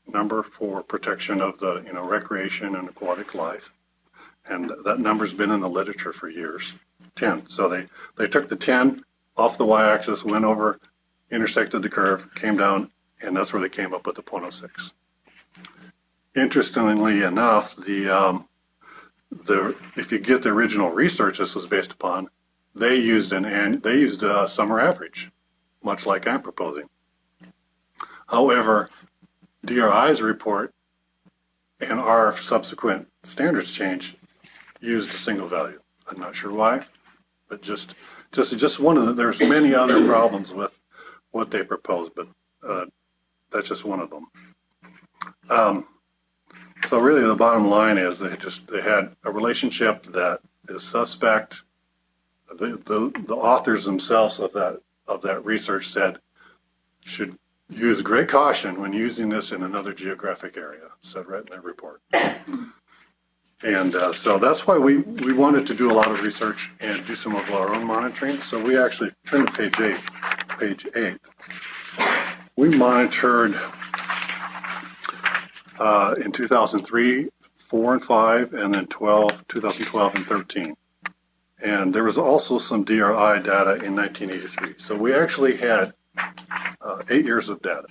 Speaker 16: number for protection of the, you know, recreation and aquatic life. And that number's been in the literature for years, ten. So they, they took the ten off the y-axis, went over, intersected the curve, came down, and that's where they came up with the zero point zero six. Interestingly enough, the, um, the if you get the original research this was based upon, they used an and they used a summer average, much like I'm proposing. However, D R I's report and our subsequent standards change used a single value. I'm not sure why, but just just just one of the, there's many other problems with what they proposed, but uh, that's just one of them. Um, so really, the bottom line is they just they had a relationship that is suspect. The, the the authors themselves of that of that research said should use great caution when using this in another geographic area. Said right in their report. And uh, so that's why we, we wanted to do a lot of research and do some of our own monitoring. So we actually turn to page eight. Page eight. We monitored uh, in two thousand three, four and five, and then twelve, two thousand twelve and thirteen. And there was also some D R I data in nineteen eighty-three. So we actually had uh, eight years of data.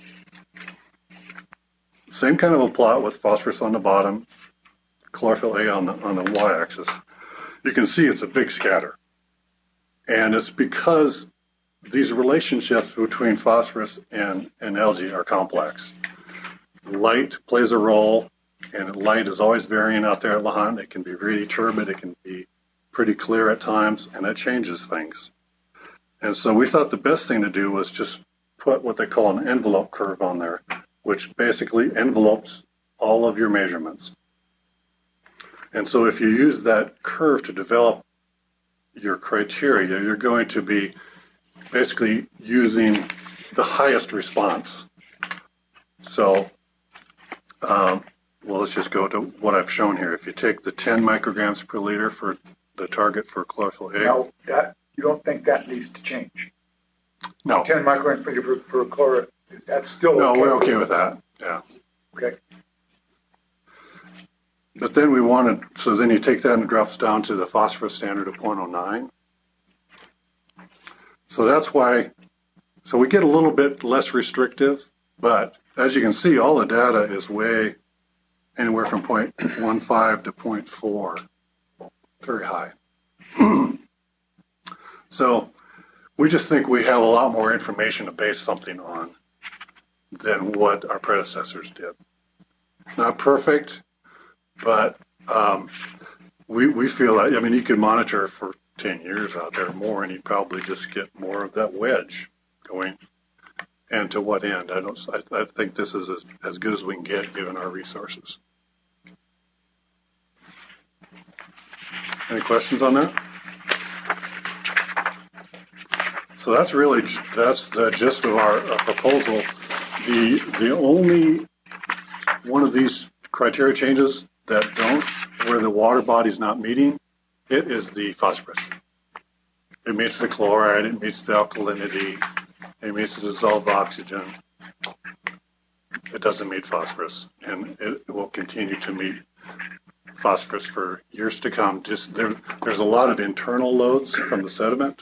Speaker 16: Same kind of a plot with phosphorus on the bottom, chlorophyll A on the on the y-axis. You can see it's a big scatter. And it's because these relationships between phosphorus and, and algae are complex. Light plays a role, and light is always varying out there at LaHunt. It can be really turbid, it can be pretty clear at times, and it changes things. And so we thought the best thing to do was just put what they call an envelope curve on there, which basically envelopes all of your measurements. And so if you use that curve to develop your criteria, you're going to be basically using the highest response. So, um, well, let's just go to what I've shown here. If you take the ten micrograms per liter for the target for chlorophyll A.
Speaker 1: Now, that, you don't think that needs to change?
Speaker 16: No.
Speaker 1: ten micrograms per liter for, for chloride, that's still
Speaker 16: No,
Speaker 1: okay?
Speaker 16: we're okay with that, yeah.
Speaker 1: Okay.
Speaker 16: But then we wanted, so then you take that and it drops down to the phosphorus standard of zero point zero nine. So that's why, so we get a little bit less restrictive, but as you can see, all the data is way anywhere from zero point one five to zero point four, very high. So we just think we have a lot more information to base something on than what our predecessors did. It's not perfect, but um, we we feel that, I mean, you could monitor for ten years out there more, and you'd probably just get more of that wedge going. And to what end? I don't. I, I think this is as, as good as we can get given our resources. Any questions on that? So that's really that's the gist of our uh, proposal. The the only one of these criteria changes that don't, where the water body's not meeting, it is the phosphorus. It meets the chloride, it meets the alkalinity, it meets the dissolved oxygen. It doesn't meet phosphorus, and it will continue to meet phosphorus for years to come. Just there, there's a lot of internal loads from the sediment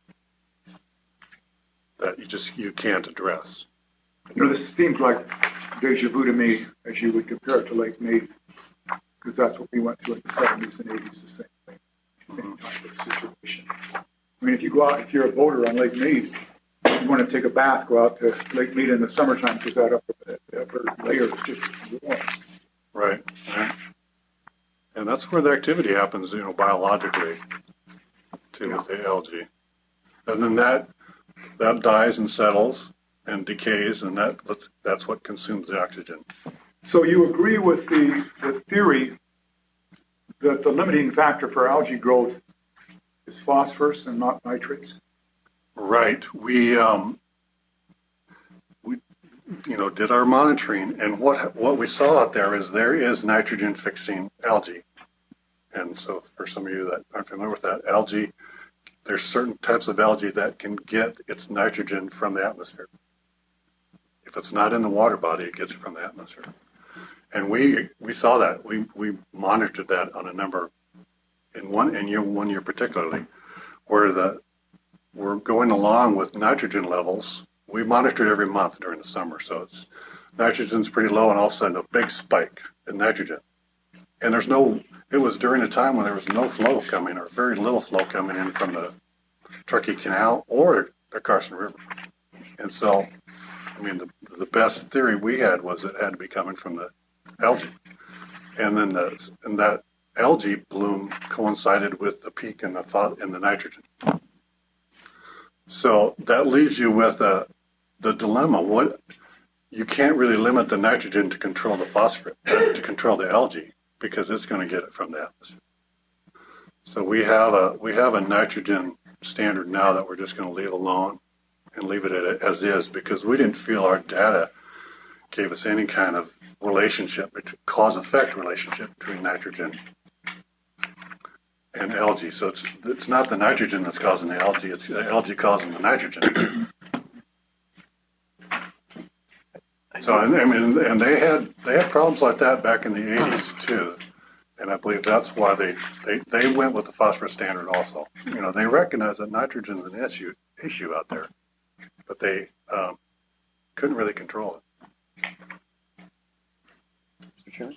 Speaker 16: that you just you can't address.
Speaker 1: You know, this seems like deja vu to me as you would compare it to Lake Mead, because that's what we went through in the seventies and eighties, the same thing, same type of situation. I mean, if you go out, if you're a boater on Lake Mead, you want to take a bath, go out to Lake Mead in the summertime because that upper, that upper layer is just warm.
Speaker 16: Right, right. And that's where the activity happens, you know, biologically, too, yeah, with the algae. And then that that dies and settles and decays, and that that's what consumes the oxygen.
Speaker 1: So you agree with the, the theory that the limiting factor for algae growth is phosphorus and not nitrates?
Speaker 16: Right. We um, we you know did our monitoring, and what what we saw out there is there is nitrogen fixing algae. And so for some of you that aren't familiar with that, algae, there's certain types of algae that can get its nitrogen from the atmosphere. If it's not in the water body, it gets it from the atmosphere. And we we saw that. We we monitored that on a number in one in year one year particularly, where the we're going along with nitrogen levels. We monitored every month during the summer, so it's nitrogen's pretty low, and all of a sudden a big spike in nitrogen. And there's no. It was during a time when there was no flow coming, or very little flow coming in from the Truckee Canal or the Carson River. And so, I mean, the the best theory we had was it had to be coming from the algae, and then the and that algae bloom coincided with the peak in the in the nitrogen. So that leaves you with a, the dilemma: what you can't really limit the nitrogen to control the phosphorus, to control the algae, because it's going to get it from the atmosphere. So we have a we have a nitrogen standard now that we're just going to leave alone and leave it as is, because we didn't feel our data gave us any kind of relationship, cause-effect relationship between nitrogen and algae. So it's it's not the nitrogen that's causing the algae; it's the algae causing the nitrogen. So I mean, and they had they had problems like that back in the eighties too, and I believe that's why they, they, they went with the phosphorus standard also. You know, they recognize that nitrogen is an issue issue out there, but they um, couldn't really control it.
Speaker 4: Mister Chairman?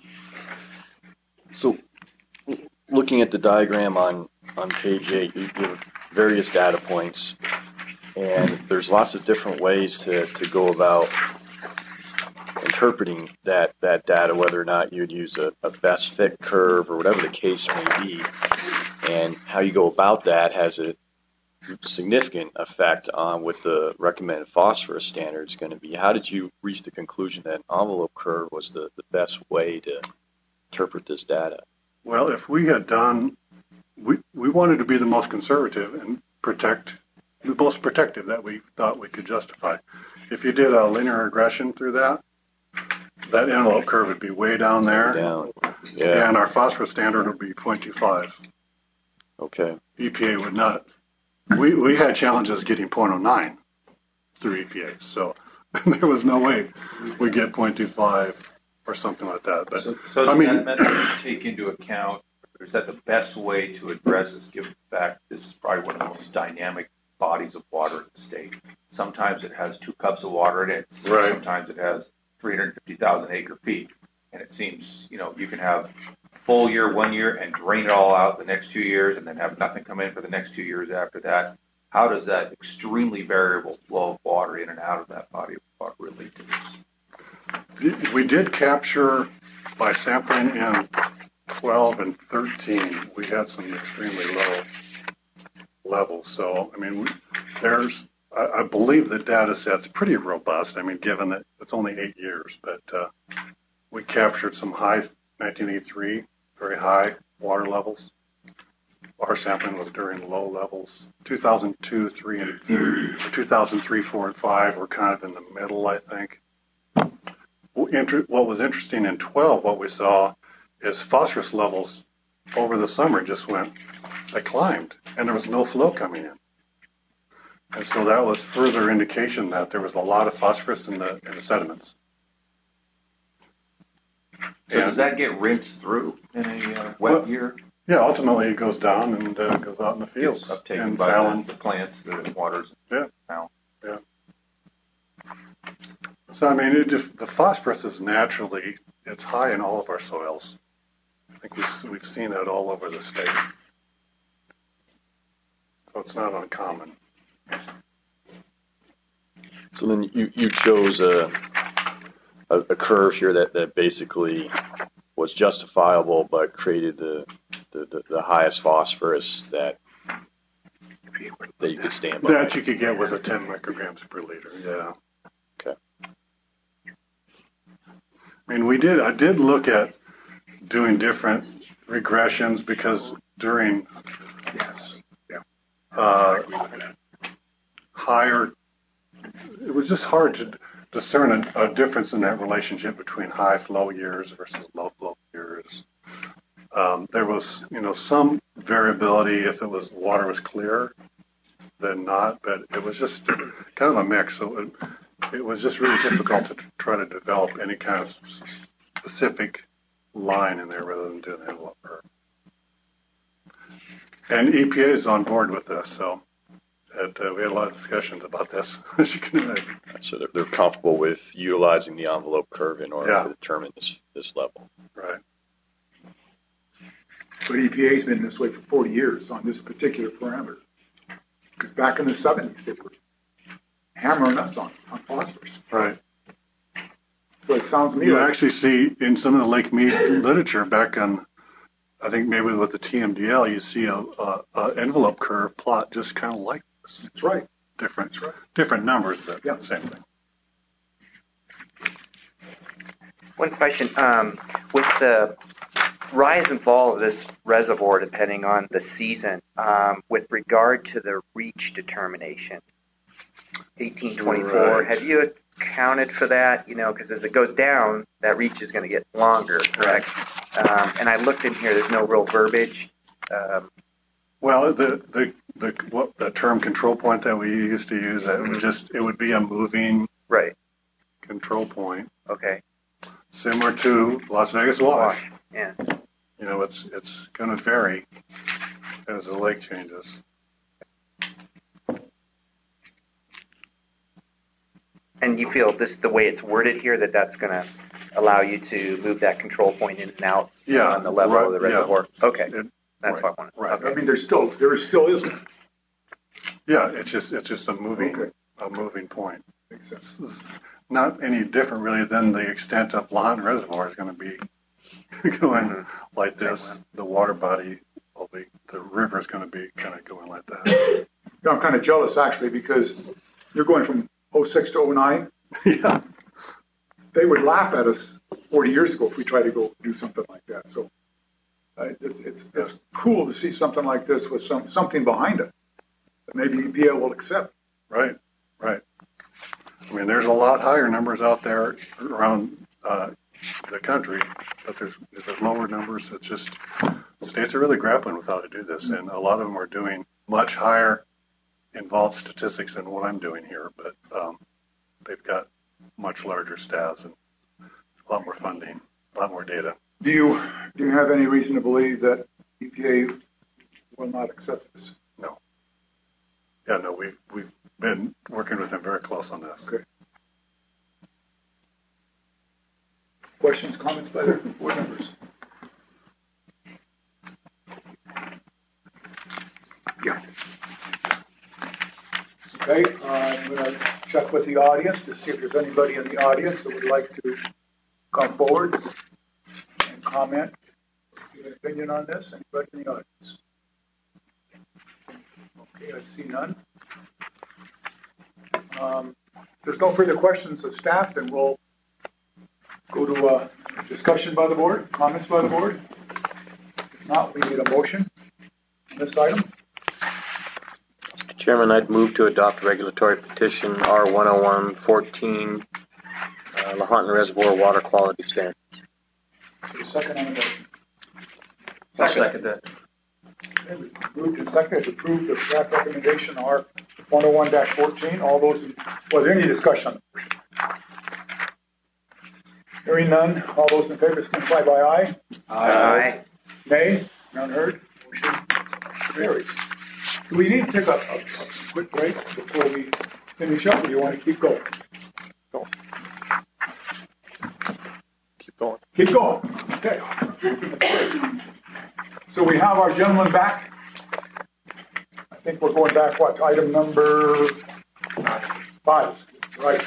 Speaker 4: So, looking at the diagram on, on page eight, you give various data points, and there's lots of different ways to, to go about interpreting that, that data, whether or not you'd use a, a best fit curve or whatever the case may be. And how you go about that has a significant effect on what the recommended phosphorus standard is going to be. How did you reach the conclusion that an envelope curve was the, the best way to interpret this data?
Speaker 16: Well, if we had done, we, we wanted to be the most conservative and protect, the most protective that we thought we could justify. If you did a linear regression through that, that envelope curve would be way down there.
Speaker 4: Down. Yeah.
Speaker 16: And our phosphorus standard would be zero point two five.
Speaker 4: Okay.
Speaker 16: E P A would not. We we had challenges getting zero point zero nine through E P A, so there was no way we'd get zero point two five or something like that. But
Speaker 9: so, so
Speaker 16: I
Speaker 9: does
Speaker 16: mean,
Speaker 9: that method take into account, or is that the best way to address this, given the fact this is probably one of the most dynamic bodies of water in the state? Sometimes it has two cups of water in it.
Speaker 16: Right.
Speaker 9: Sometimes it has three hundred fifty thousand acre feet. And it seems, you know, you can have full year one year and drain it all out the next two years and then have nothing come in for the next two years after that. How does that extremely variable flow of water in and out of that body of water relate to this?
Speaker 16: We did capture by sampling in twelve and thirteen, we had some extremely low levels. So, I mean, there's, I, I believe the data set's pretty robust. I mean, given that it's only eight years, but uh, we captured some high nineteen eighty-three, very high water levels. Our sampling was during low levels. two thousand two, three, and two thousand three, four, and five were kind of in the middle, I think. What was interesting in twelve, what we saw is phosphorus levels over the summer just went, they climbed, and there was no flow coming in. And so that was further indication that there was a lot of phosphorus in the, in the sediments.
Speaker 9: So and does that get rinsed through in a uh, wet
Speaker 16: well,
Speaker 9: year?
Speaker 16: Yeah, ultimately it goes down and uh, goes out in the fields.
Speaker 9: It's uptaken
Speaker 16: and
Speaker 9: by
Speaker 16: Fallon.
Speaker 9: the plants, the waters.
Speaker 16: Yeah.
Speaker 9: Now.
Speaker 16: Yeah. So, I mean, it just, the phosphorus is naturally, it's high in all of our soils. I think we've, we've seen that all over the state. So it's not uncommon.
Speaker 4: So then you, you chose a, a, a curve here that, that basically was justifiable but created the, the, the, the highest phosphorus that that you could stand by.
Speaker 16: That you could get with a ten micrograms per liter, yeah.
Speaker 4: Okay.
Speaker 16: I mean, we did, I did look at doing different regressions because during yes, yeah, uh, higher, it was just hard to discern a, a difference in that relationship between high flow years versus low flow years. Um, there was, you know, some variability if it was water was clear than not, but it was just kind of a mix. So it, it was just really difficult to try to develop any kind of specific line in there rather than doing the envelope curve. And E P A is on board with this, so it, uh, we had a lot of discussions about this, as you can imagine.
Speaker 4: So they're, they're comfortable with utilizing the envelope curve in order
Speaker 16: Yeah.
Speaker 4: to determine this, this level.
Speaker 16: Right.
Speaker 1: But E P A's been this way for forty years on this particular parameter. Because back in the seventies, they were hammering us on, on phosphorus.
Speaker 16: Right.
Speaker 1: So it sounds to me
Speaker 16: You
Speaker 1: like
Speaker 16: actually see in some of the Lake Mead literature back on, I think maybe with the T M D L, you see a, a, a envelope curve plot just kind of like this.
Speaker 1: That's right.
Speaker 16: Different,
Speaker 1: That's right.
Speaker 16: different numbers, but
Speaker 1: Yeah.
Speaker 16: same thing.
Speaker 10: One question, um, with the rise and fall of this reservoir, depending on the season, um, with regard to the reach determination, eighteen twenty-four,
Speaker 16: Right.
Speaker 10: have you accounted for that? You know, because as it goes down, that reach is going to get longer, correct? Um, and I looked in here, there's no real verbiage. Um,
Speaker 16: Well, the, the, the, what, the term control point that we used to use, that would just, it would be a moving
Speaker 10: right,
Speaker 16: control point,
Speaker 10: okay,
Speaker 16: similar to Las Vegas Wash.
Speaker 10: yeah.
Speaker 16: You know, it's, it's going to vary as the lake changes.
Speaker 10: And you feel this, the way it's worded here, that that's going to allow you to move that control point in and out
Speaker 16: Yeah,
Speaker 10: on the level
Speaker 16: right,
Speaker 10: of the
Speaker 16: yeah.
Speaker 10: reservoir? Okay,
Speaker 16: It-
Speaker 10: that's
Speaker 16: right,
Speaker 10: what I wanted.
Speaker 16: right.
Speaker 10: Okay.
Speaker 1: I mean, there's still, there still is one.
Speaker 16: Yeah, it's just, it's just a moving,
Speaker 1: Okay.
Speaker 16: a moving point.
Speaker 1: Makes sense.
Speaker 16: It's not any different really than the extent of Lahontan Reservoir is going to be going
Speaker 10: Mhm.
Speaker 16: like this. The water body will be, the river is going to be kind of going like that.
Speaker 1: Yeah, I'm kind of jealous actually because you're going from oh six to oh nine.
Speaker 16: Yeah.
Speaker 1: They would laugh at us forty years ago if we tried to go do something like that. So uh, it's, it's, it's cool to see something like this with some, something behind it that maybe E P A will accept.
Speaker 16: Right, right. I mean, there's a lot higher numbers out there around uh, the country, but there's there's lower numbers. It's just states are really grappling with how to do this, and a lot of them are doing much higher involved statistics than what I'm doing here. But um, they've got much larger staffs and a lot more funding, a lot more data.
Speaker 1: Do you, do you have any reason to believe that E P A will not accept this?
Speaker 16: No. Yeah, no, we've we've been working with them very close on this.
Speaker 1: Okay. Questions, comments by the board members? Yes. Okay, uh, I'm going to check with the audience to see if there's anybody in the audience that would like to come forward and comment, give an opinion on this. Anybody in the audience? Okay, I see none. Um, if there's no further questions of staff, then we'll go to a discussion by the board, comments by the board. If not, we need a motion on this item.
Speaker 13: Mister Chairman, I'd move to adopt regulatory petition R one oh one fourteen, uh, Lahontan Reservoir Water Quality Standards.
Speaker 1: So the second on the motion.
Speaker 14: I'll second that.
Speaker 1: Okay, we moved and seconded to approve the staff recommendation R one oh one fourteen. All those, in, was there any discussion on the motion? Hearing none, all those in favor signify by aye.
Speaker 10: Aye.
Speaker 1: Nay, none heard. Motion carries. Do we need to take a, a, a quick break before we finish up, or do you want to keep going? Go.
Speaker 4: Keep going.
Speaker 1: Keep going. Okay. So we have our gentleman back. I think we're going back, what, to item number five, right?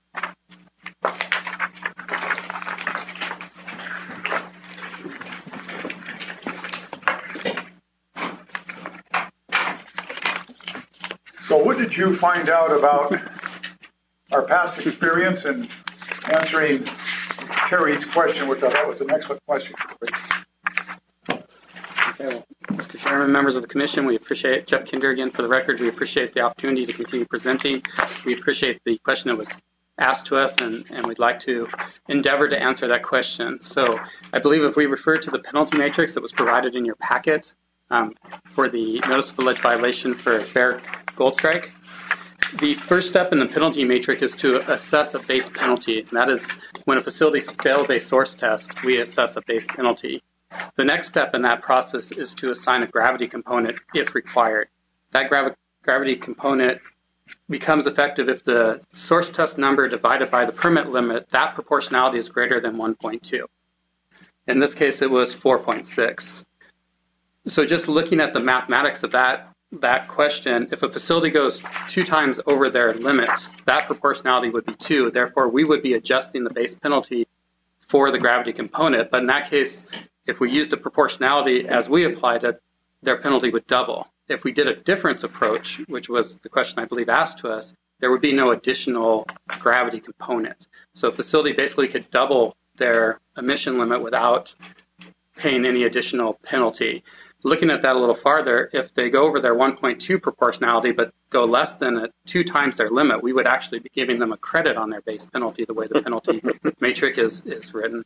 Speaker 1: So what did you find out about our past experience in answering Terry's question, which I thought was an excellent question?
Speaker 7: Okay, well, Mister Chairman, members of the Commission, we appreciate Jeff Kinder again for the record. We appreciate the opportunity to continue presenting. We appreciate the question that was asked to us, and, and we'd like to endeavor to answer that question. So I believe if we refer to the penalty matrix that was provided in your packet um, for the notice of alleged violation for Bear Gold Strike, The first step in the penalty matrix is to assess a base penalty. And that is when a facility fails a source test, we assess a base penalty. The next step in that process is to assign a gravity component if required. That gravi- gravity component becomes effective if the source test number divided by the permit limit, that proportionality is greater than one point two. In this case, it was four point six. So just looking at the mathematics of that, that question, if a facility goes two times over their limit, that proportionality would be two. Therefore, we would be adjusting the base penalty for the gravity component. But in that case, if we used a proportionality as we applied it, their penalty would double. If we did a difference approach, which was the question I believe asked to us, there would be no additional gravity component. So a facility basically could double their emission limit without paying any additional penalty. Looking at that a little farther, if they go over their one point two proportionality but go less than a, two times their limit, we would actually be giving them a credit on their base penalty the way the penalty matrix is, is written.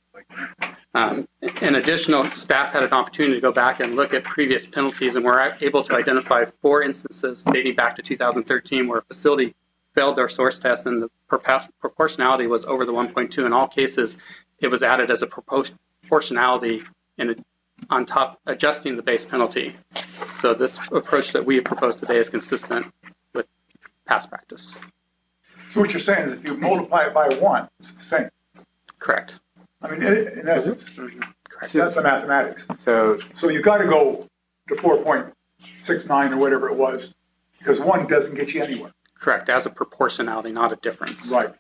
Speaker 7: Um, in addition, staff had an opportunity to go back and look at previous penalties, and we're able to identify four instances dating back to two thousand thirteen where a facility failed their source test and the proportionality was over the one point two. In all cases, it was added as a proportionality in a, on top, adjusting the base penalty. So this approach that we have proposed today is consistent with past practice.
Speaker 1: So what you're saying is if you multiply it by one, it's the same.
Speaker 7: Correct.
Speaker 1: I mean, in essence,
Speaker 7: Correct.
Speaker 1: That's the mathematics.
Speaker 8: So,
Speaker 1: so you got to go to four point six nine or whatever it was, because one doesn't get you anywhere.
Speaker 7: Correct, as a proportionality, not a difference.
Speaker 1: Right.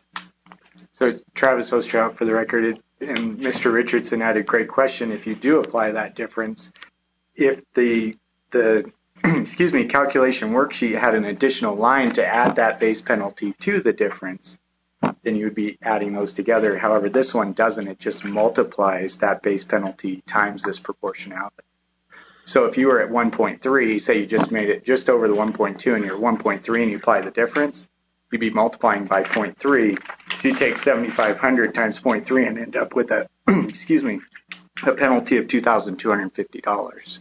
Speaker 8: So Travis Osterhout, for the record, and Mister Richardson had a great question. If you do apply that difference, if the the excuse me calculation worksheet had an additional line to add that base penalty to the difference, then you would be adding those together. However, this one doesn't. It just multiplies that base penalty times this proportionality. So if you were at one point three, say you just made it just over the one point two and you're at one point three and you apply the difference, you'd be multiplying by zero point three. So you take seventy-five hundred times zero point three and end up with a, excuse me, a penalty of two thousand two hundred fifty dollars.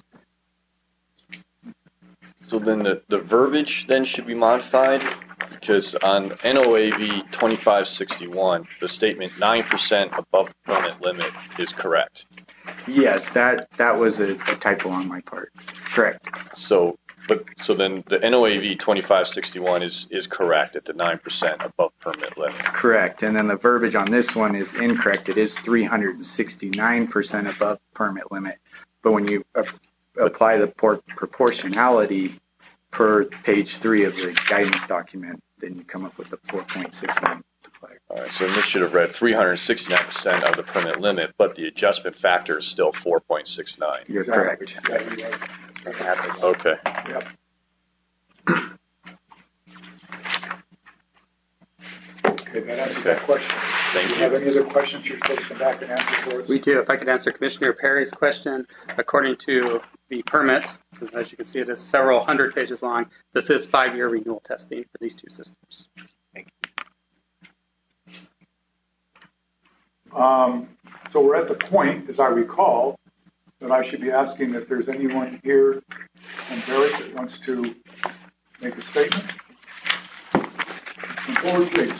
Speaker 4: So then the, the verbiage then should be modified, because on N O A V twenty-five sixty-one, the statement nine percent above the permit limit is correct.
Speaker 8: Yes, that, that was a, a typo on my part. Correct.
Speaker 4: So, but so then the N O A V twenty-five sixty-one is, is correct at the nine percent above permit limit.
Speaker 8: Correct. And then the verbiage on this one is incorrect. It is three hundred sixty-nine percent above permit limit. But when you uh, apply the por- proportionality per page three of the guidance document, then you come up with the four point six nine multiplier.
Speaker 4: All right, so this should have read three hundred sixty-nine percent of the permit limit, but the adjustment factor is still four point six nine.
Speaker 8: You're correct.
Speaker 4: Okay.
Speaker 1: Yep. Okay, that answers
Speaker 4: Okay.
Speaker 1: that question.
Speaker 4: Thank
Speaker 1: Do you
Speaker 4: you.
Speaker 1: have any other questions you're supposed to come back and answer for us?
Speaker 7: We do. If I could answer Commissioner Perry's question, according to the permit, as you can see, it is several hundred pages long. This is five-year renewal testing for these two systems.
Speaker 1: Um, so we're at the point, as I recall, that I should be asking if there's anyone here from Barrett that wants to make a statement. Come forward, please.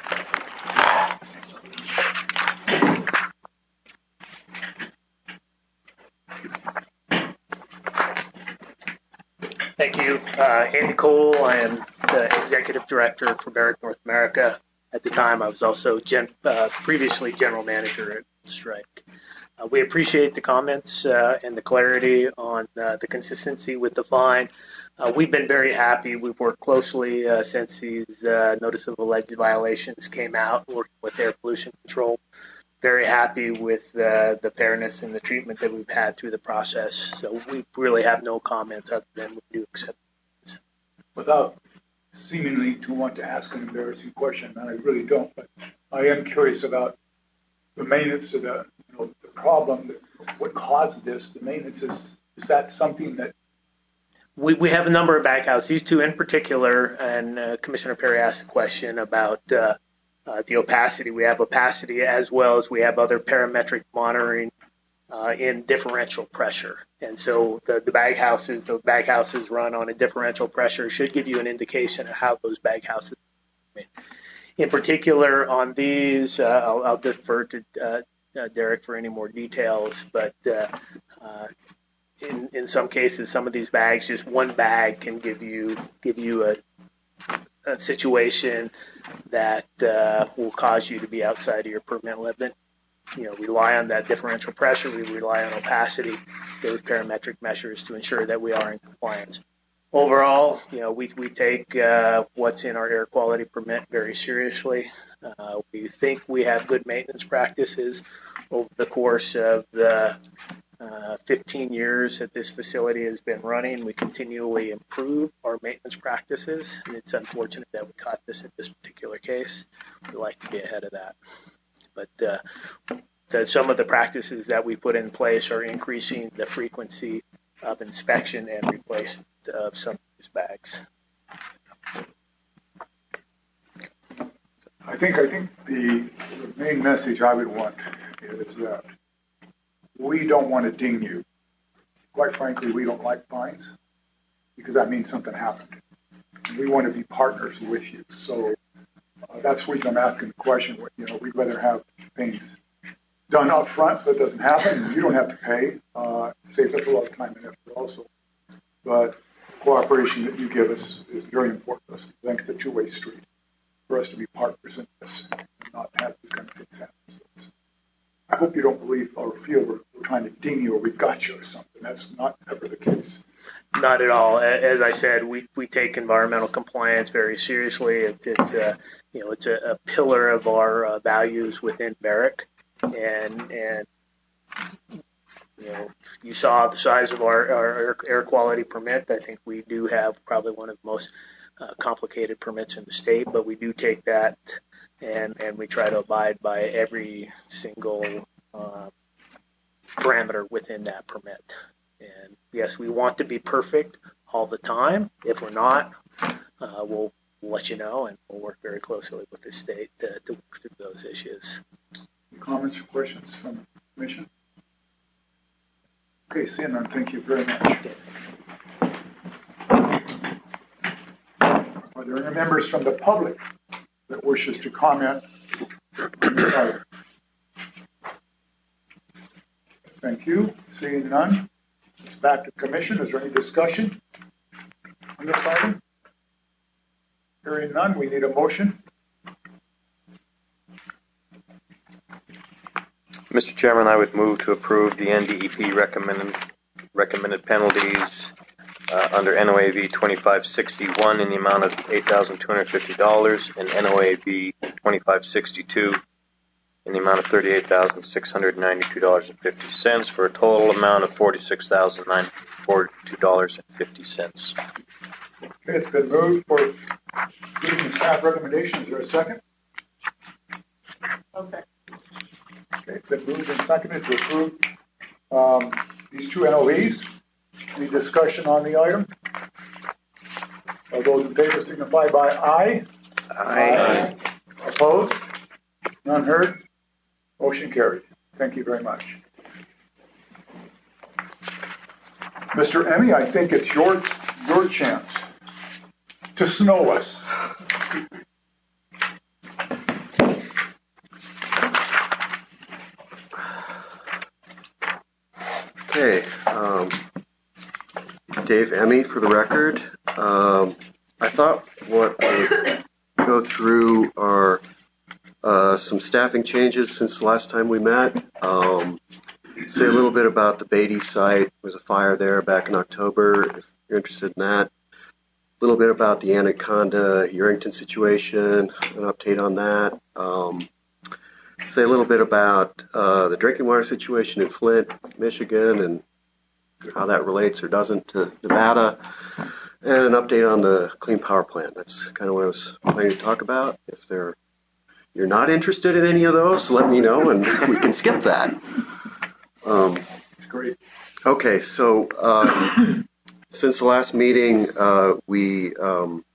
Speaker 17: Thank you. Uh, Andy Cole. I am the Executive Director for Barrick North America. At the time, I was also gen- uh, previously General Manager at Strike. Uh, we appreciate the comments uh, and the clarity on uh, the consistency with the fine. Uh, we've been very happy. We've worked closely uh, since these uh, notice of alleged violations came out, working with Air Pollution Control. Very happy with uh, the fairness and the treatment that we've had through the process. So we really have no comments other than we do accept.
Speaker 1: Without seemingly to want to ask an embarrassing question, and I really don't, but I am curious about the maintenance of the, you know, the problem, that, what caused this. The maintenance is, is that something that
Speaker 17: We we have a number of baghouses, these two in particular, and uh, Commissioner Perry asked a question about uh, uh, the opacity. We have opacity as well as we have other parametric monitoring uh, in differential pressure. And so the, the bag houses, the bag houses run on a differential pressure should give you an indication of how those bag houses are. In particular, on these, uh, I'll, I'll defer to uh, uh, Derek for any more details, but uh, uh, in, in some cases, some of these bags, just one bag can give you give you a, a situation that uh, will cause you to be outside of your permit limit. You know, we rely on that differential pressure. We rely on opacity, those parametric measures to ensure that we are in compliance. Overall, you know, we, we take uh, what's in our air quality permit very seriously. Uh, we think we have good maintenance practices over the course of the uh, fifteen years that this facility has been running. We continually improve our maintenance practices, and it's unfortunate that we caught this in this particular case. We'd like to be ahead of that. But uh, the, some of the practices that we put in place are increasing the frequency of inspection and replacement of some of these bags.
Speaker 1: I think I think the, the main message I would want is that we don't want to ding you. Quite frankly, we don't like fines because that means something happened. We want to be partners with you. So uh, that's the reason I'm asking the question. You know, we'd rather have things done up front so it doesn't happen. You don't have to pay. Uh, it saves us a lot of time and effort also. But cooperation that you give us is very important to us. I think it's a two-way street for us to be partners in this and not have these kind of things happen. So I hope you don't believe or feel we're, we're trying to ding you or we've got you or something. That's not ever the case.
Speaker 17: Not at all. As I said, we, we take environmental compliance very seriously. It, it's a, you know, it's a, a pillar of our uh, values within Barrick, and and you know, you saw the size of our, our air quality permit. I think we do have probably one of the most uh, complicated permits in the state, but we do take that and, and we try to abide by every single uh, parameter within that permit. And yes, we want to be perfect all the time. If we're not, uh, we'll, we'll let you know, and we'll work very closely with the state to, to work through those issues.
Speaker 1: Any comments or questions from the commission? Okay, seeing none, thank you very much. Are there any members from the public that wishes to comment on this item? Thank you. Seeing none, it's back to commission. Is there any discussion on this item? Hearing none, we need a motion.
Speaker 13: Mister Chairman, I would move to approve the N D E P recommended recommended penalties uh, under N O A V twenty-five sixty-one in the amount of eight thousand two hundred fifty dollars and N O A V twenty-five sixty-two in the amount of thirty-eight thousand six hundred ninety-two dollars and fifty cents for a total amount of forty-six thousand nine hundred forty-two dollars and fifty cents.
Speaker 1: Okay, it's been moved for approving the staff recommendation. Is there a second?
Speaker 5: I'll second.
Speaker 1: Okay, it's been moved and seconded to approve um, these two N O Vs. Any discussion on the item? All those in favor signify by aye.
Speaker 10: Aye.
Speaker 1: Aye. Opposed? None heard? Motion carried. Thank you very much. Mister Emmy, I think it's your, your chance to snow us.
Speaker 18: Okay, um, Dave Emmy for the record. Um, I thought what I would go through are uh, some staffing changes since the last time we met. Um, say a little bit about the Beatty site. There was a fire there back in October, if you're interested in that. A little bit about the Anaconda Urington situation, an update on that. Um, say a little bit about uh, the drinking water situation in Flint, Michigan, and how that relates or doesn't to Nevada, and an update on the Clean Power Plan. That's kind of what I was planning to talk about. If they're, you're not interested in any of those, let me know, and we can skip that. Um,
Speaker 1: That's great.
Speaker 18: Okay, so um, since the last meeting, uh, we um,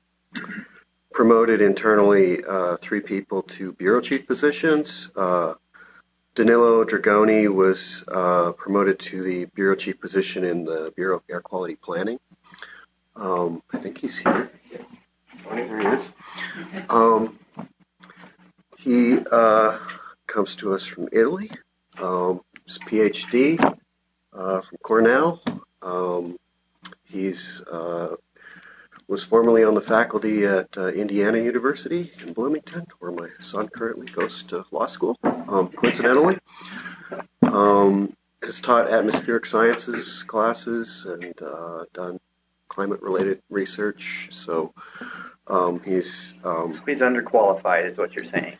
Speaker 18: promoted internally uh, three people to bureau chief positions. Uh, Danilo Dragoni was uh, promoted to the Bureau Chief position in the Bureau of Air Quality Planning. Um, I think he's here. There he is. Um, he uh, comes to us from Italy. Um, he's a PhD uh, from Cornell. Um, he's uh, was formerly on the faculty at uh, Indiana University in Bloomington, where my son currently goes to law school, um, coincidentally. Um, has taught atmospheric sciences classes and uh, done climate-related research. So um, he's... Um,
Speaker 10: so he's underqualified is what you're saying.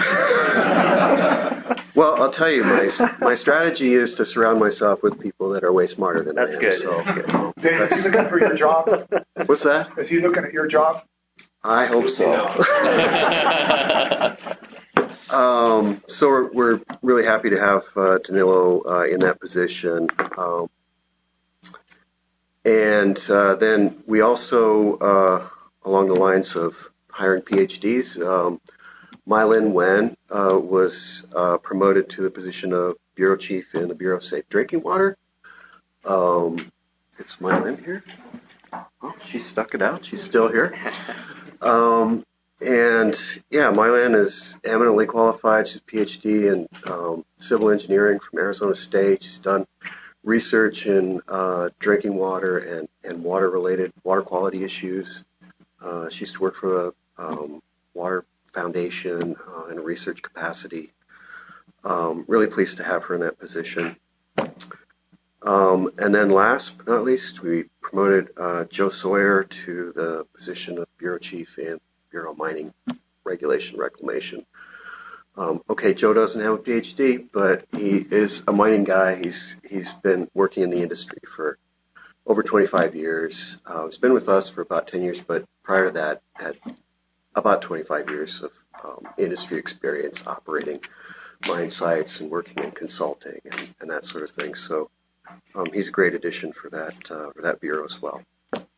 Speaker 18: Well, I'll tell you, my my strategy is to surround myself with people that are way smarter than
Speaker 10: That's
Speaker 18: I am.
Speaker 10: good.
Speaker 18: So,
Speaker 10: That's good.
Speaker 1: Dave, is he looking for your job?
Speaker 18: What's that?
Speaker 1: Is he looking at your job?
Speaker 18: I hope so. um, so we're, we're really happy to have uh, Danilo uh, in that position. Um, and uh, then we also, uh, along the lines of hiring PhDs, um, Mylin Wen uh, was uh, promoted to the position of Bureau Chief in the Bureau of Safe Drinking Water. Um, it's Mylin here. Oh, she stuck it out. She's still here. Um, and yeah, Mylin is eminently qualified. She's a PhD in um, civil engineering from Arizona State. She's done research in uh, drinking water and, and water-related water quality issues. Uh, she used to work for the um, Water Foundation uh, in a research capacity. Um, really pleased to have her in that position. Um, and then last but not least, we promoted uh, Joe Sawyer to the position of Bureau Chief in Bureau of Mining Regulation Reclamation. Um, okay, Joe doesn't have a PhD, but he is a mining guy. He's he's been working in the industry for over twenty-five years. Uh, he's been with us for about ten years, but prior to that, had about twenty-five years of um, industry experience operating mine sites and working in consulting and, and that sort of thing. So um, he's a great addition for that uh, for that bureau as well.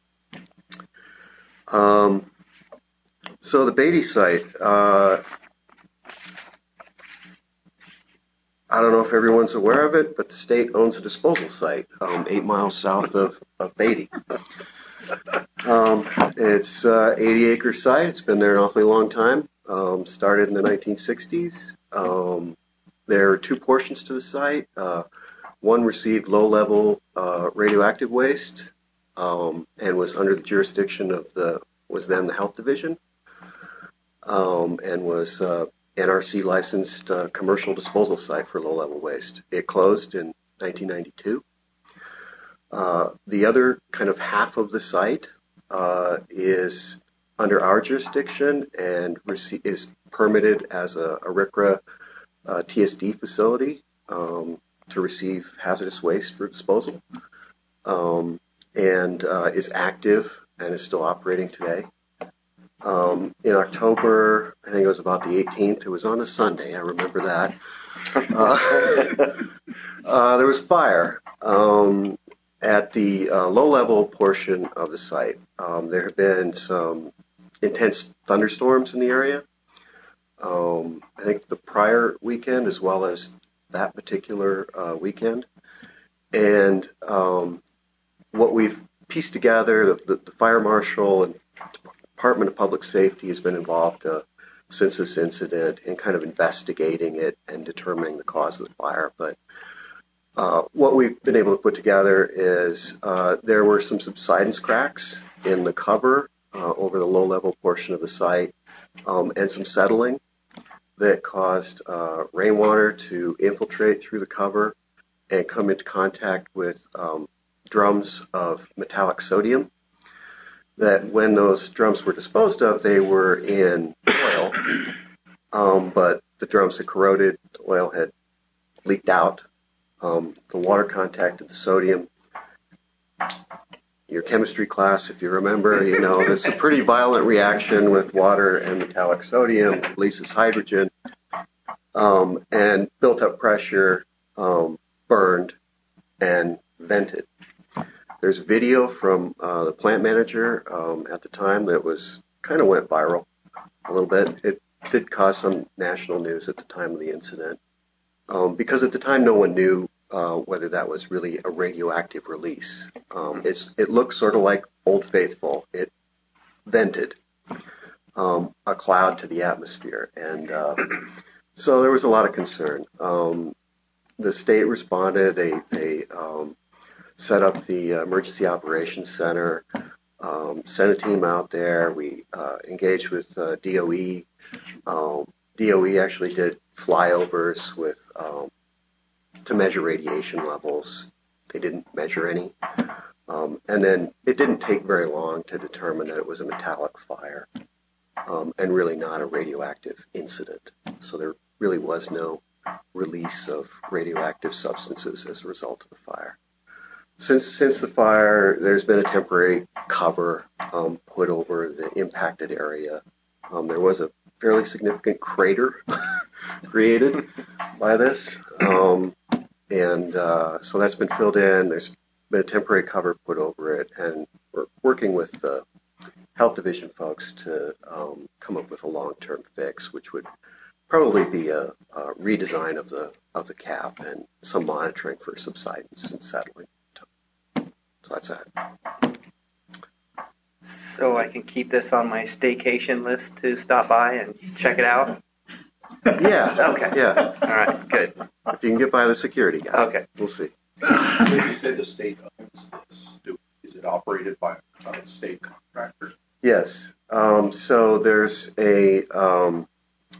Speaker 18: Um, so the Beatty site, uh, I don't know if everyone's aware of it, but the state owns a disposal site um, eight miles south of, of Beatty. Um, it's uh, eighty acre site. It's been there an awfully long time. Um, started in the nineteen sixties. Um, there are two portions to the site. Uh, one received low-level uh, radioactive waste um, and was under the jurisdiction of the was then the Health Division um, and was uh, N R C licensed uh, commercial disposal site for low-level waste. It closed in nineteen ninety-two. Uh, the other kind of half of the site uh, is under our jurisdiction and rece- is permitted as a, a R C R A uh, T S D facility um, to receive hazardous waste for disposal, um, and uh, is active and is still operating today. Um, in October, I think it was about the eighteenth, it was on a Sunday, I remember that. Uh, uh, there was fire. Um, At the uh, low-level portion of the site, um, there have been some intense thunderstorms in the area. Um, I think the prior weekend as well as that particular uh, weekend. And um, what we've pieced together, the, the, the fire marshal and Department of Public Safety has been involved uh, since this incident in kind of investigating it and determining the cause of the fire. But Uh, what we've been able to put together is uh, there were some subsidence cracks in the cover uh, over the low-level portion of the site um, and some settling that caused uh, rainwater to infiltrate through the cover and come into contact with um, drums of metallic sodium that when those drums were disposed of, they were in oil, um, but the drums had corroded, the oil had leaked out. Um, the water contacted the sodium. Your chemistry class, if you remember, you know, there's a pretty violent reaction with water and metallic sodium, releases hydrogen, um, and built up pressure, um, burned, and vented. There's a video from uh, the plant manager um, at the time that was kind of went viral a little bit. It did cause some national news at the time of the incident. um, because at the time no one knew uh, whether that was really a radioactive release. Um, it's it looked sort of like Old Faithful. It vented um, a cloud to the atmosphere, and uh, so there was a lot of concern. Um, the state responded. They they um, set up the Emergency Operations Center, um, sent a team out there. We uh, engaged with uh, D O E. Um, D O E actually did flyovers with um, to measure radiation levels. They didn't measure any. Um, and then it didn't take very long to determine that it was a metallic fire um, and really not a radioactive incident. So there really was no release of radioactive substances as a result of the fire. Since since the fire, there's been a temporary cover um, put over the impacted area. Um, there was a fairly significant crater created by this, um, and uh, so that's been filled in. There's been a temporary cover put over it, and we're working with the health division folks to um, come up with a long-term fix, which would probably be a, a redesign of the of the cap and some monitoring for subsidence and settling. So that's that.
Speaker 10: So I can keep this on my staycation list to stop by and check it out?
Speaker 18: Yeah.
Speaker 10: Okay.
Speaker 18: Yeah.
Speaker 10: All right, good.
Speaker 18: If you can get by the security guy.
Speaker 10: Okay.
Speaker 18: We'll see.
Speaker 6: You said the state owns this. Do- Is it operated by a state contractor?
Speaker 18: Yes. Um, so there's a um,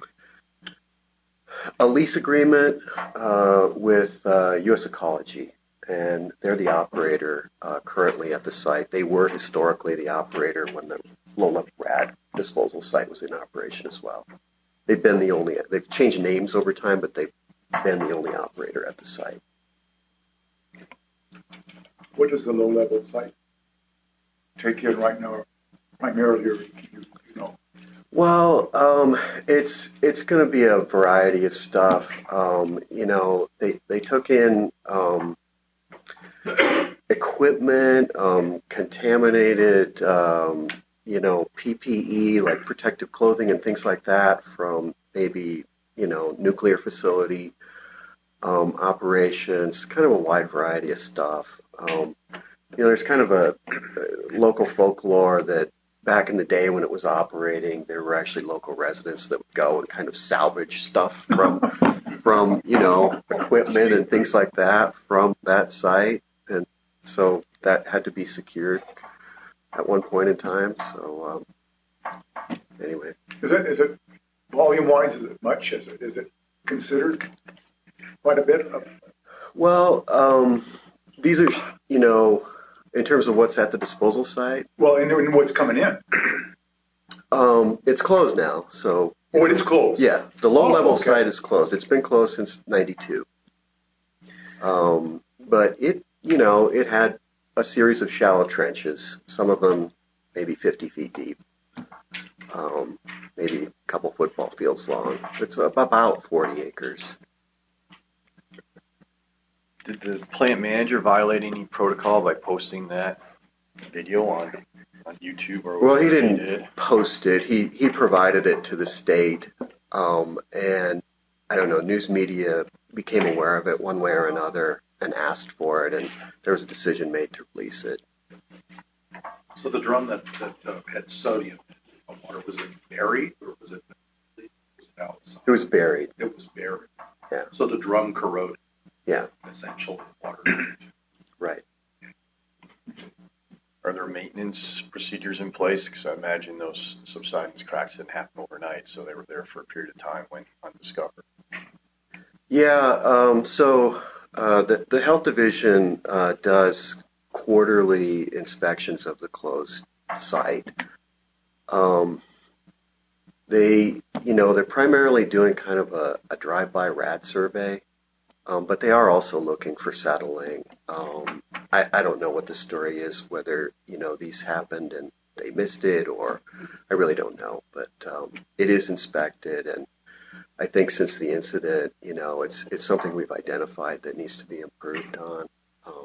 Speaker 18: a lease agreement uh, with uh, U S Ecology, and they're the operator uh, currently at the site. They were historically the operator when the Lola Rad disposal site was in operation as well. They've been the only. They've changed names over time, but they've been the only operator at the site.
Speaker 1: What does the low-level site take in right now, primarily, or you, you know?
Speaker 18: Well, um, it's it's going to be a variety of stuff. Um, you know, they they took in um, equipment, um, contaminated, um, you know, P P E like protective clothing and things like that from maybe you know nuclear facility um, operations. Kind of a wide variety of stuff. Um, you know, there's kind of a, a local folklore that back in the day when it was operating, there were actually local residents that would go and kind of salvage stuff from, from you know, equipment and things like that from that site. And so that had to be secured at one point in time. So um, anyway.
Speaker 1: Is it, is it volume-wise, is it much? Is it, is it considered quite a bit of?
Speaker 18: Well, um, these are, you know, in terms of what's at the disposal site.
Speaker 1: Well, and, and what's coming in?
Speaker 18: Um, it's closed now, so.
Speaker 1: Oh, it is closed?
Speaker 18: Yeah, the low-level
Speaker 1: oh, okay.
Speaker 18: site is closed. It's been closed since ninety-two. Um, but it, you know, it had a series of shallow trenches, some of them maybe fifty feet deep, um, maybe a couple football fields long. It's about forty acres.
Speaker 4: Did the plant manager violate any protocol by posting that video on on YouTube or
Speaker 18: Well, he
Speaker 4: whatever
Speaker 18: didn't
Speaker 4: did?
Speaker 18: post it. He he provided it to the state, um, and I don't know. News media became aware of it one way or another and asked for it, and there was a decision made to release it.
Speaker 6: So the drum that, that uh, had sodium in the water, was it buried or was it, was it outside?
Speaker 18: It was buried.
Speaker 6: It was buried.
Speaker 18: Yeah.
Speaker 6: So the drum corroded.
Speaker 18: Yeah.
Speaker 6: Essentially, water.
Speaker 18: Right.
Speaker 4: Are there maintenance procedures in place? Because I imagine those subsidence cracks didn't happen overnight, so they were there for a period of time when undiscovered.
Speaker 18: Yeah. Um, so uh, the the health division uh, does quarterly inspections of the closed site. Um, they, you know, they're primarily doing kind of a, a drive-by rad survey. Um, but they are also looking for settling. Um, I, I don't know what the story is, whether, you know, these happened and they missed it, or I really don't know. But um, it is inspected, and I think since the incident, you know, it's it's something we've identified that needs to be improved on. Um,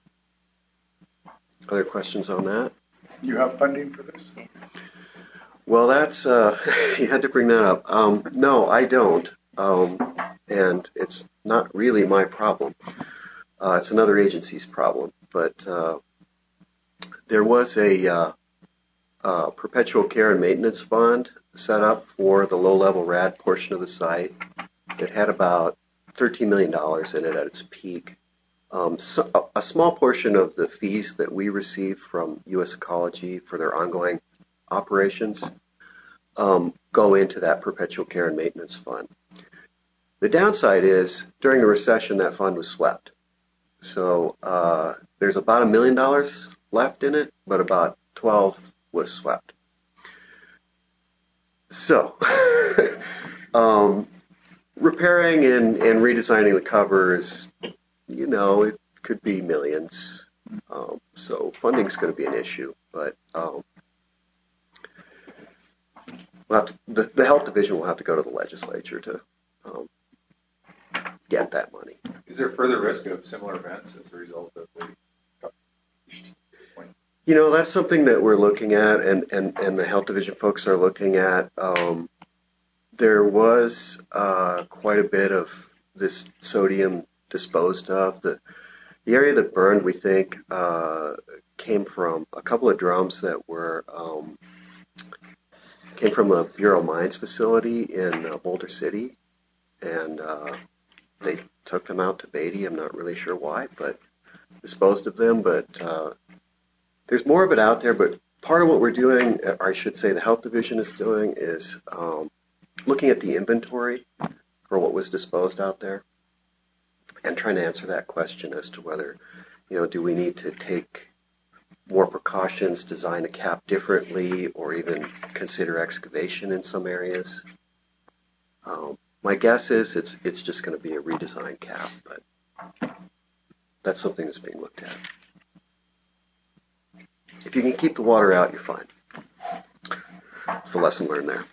Speaker 18: other questions on that?
Speaker 1: You have funding for this?
Speaker 18: Well, that's, uh, you had to bring that up. Um, no, I don't. Um, and it's not really my problem. Uh, it's another agency's problem. But uh, there was a uh, uh, perpetual care and maintenance fund set up for the low-level R A D portion of the site. It had about thirteen million dollars in it at its peak. Um, so a, a small portion of the fees that we receive from U S Ecology for their ongoing operations um, go into that perpetual care and maintenance fund. The downside is during the recession that fund was swept. So uh, there's about a million dollars left in it, but about twelve was swept. So um, repairing and, and redesigning the covers, you know, it could be millions. Um, so funding's going to be an issue, but um, we'll have to, the, the health division will have to go to the legislature to um, get that money.
Speaker 9: Is there further risk of similar events as a result of the?
Speaker 18: You know, that's something that we're looking at, and, and, and the health division folks are looking at. Um, there was uh, quite a bit of this sodium disposed of. The, the area that burned, we think, uh, came from a couple of drums that were um, came from a Bureau of Mines facility in uh, Boulder City, and uh, they took them out to Beatty. I'm not really sure why, but disposed of them. But uh, there's more of it out there. But part of what we're doing, or I should say the health division is doing, is um, looking at the inventory for what was disposed out there and trying to answer that question as to whether, you know, do we need to take more precautions, design a cap differently, or even consider excavation in some areas. Um, my guess is it's it's just going to be a redesigned cap, but that's something that's being looked at. If you can keep the water out, you're fine. It's the lesson learned there.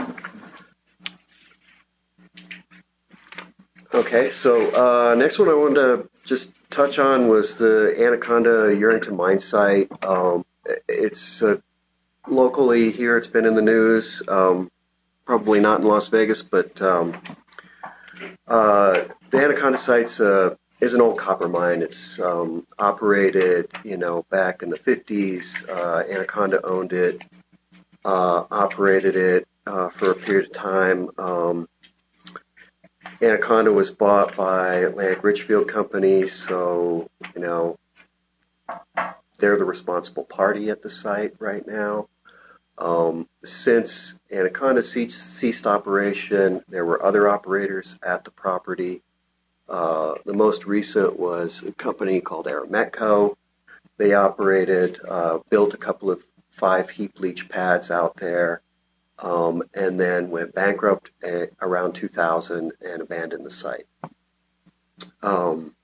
Speaker 18: Okay, so uh, next one I wanted to just touch on was the Anaconda Urington mine site. Um, it's uh, locally here, it's been in the news, um, probably not in Las Vegas, but um, uh, the Anaconda site's uh, is an old copper mine. It's um, operated, you know, back in the fifties. Uh, Anaconda owned it, uh, operated it uh, for a period of time. Um, Anaconda was bought by Atlantic Richfield Company, so, you know, they're the responsible party at the site right now. Um, since Anaconda ceased operation, there were other operators at the property. Uh, the most recent was a company called Arametco. They operated, uh, built a couple of five heap leach pads out there. Um, and then went bankrupt at around two thousand and abandoned the site. Um,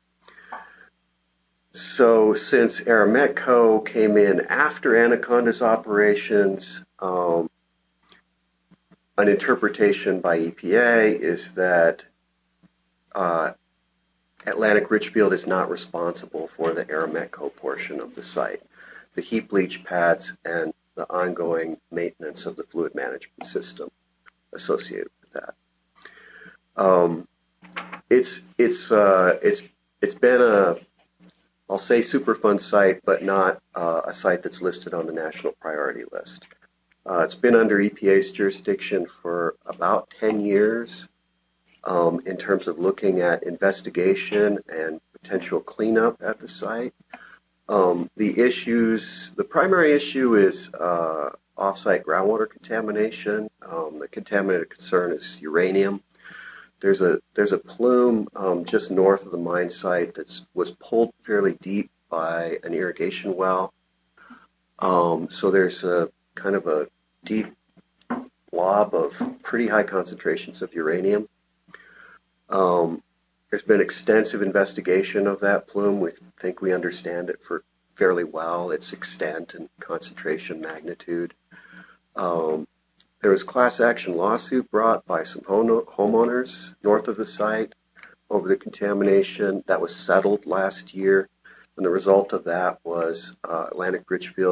Speaker 18: so since Arametco came in after Anaconda's operations, um, an interpretation by E P A is that uh, Atlantic Richfield is not responsible for the Arametco portion of the site. The heap leach pads and the ongoing maintenance of the fluid management system associated with that. Um, it's it's uh, it's it's been a, I'll say, Superfund site, but not uh, a site that's listed on the national priority list. Uh, it's been under E P A's jurisdiction for about ten years um, in terms of looking at investigation and potential cleanup at the site. Um, the issues, the primary issue is uh, off-site groundwater contamination. Um, the contaminated concern is uranium. There's a there's a plume um, just north of the mine site that was pulled fairly deep by an irrigation well. Um, so there's a kind of a deep blob of pretty high concentrations of uranium. Um, There's been extensive investigation of that plume. We think we understand it for fairly well, its extent and concentration magnitude. Um, there was a class action lawsuit brought by some home- homeowners north of the site over the contamination. That was settled last year, and the result of that was uh, Atlantic Richfield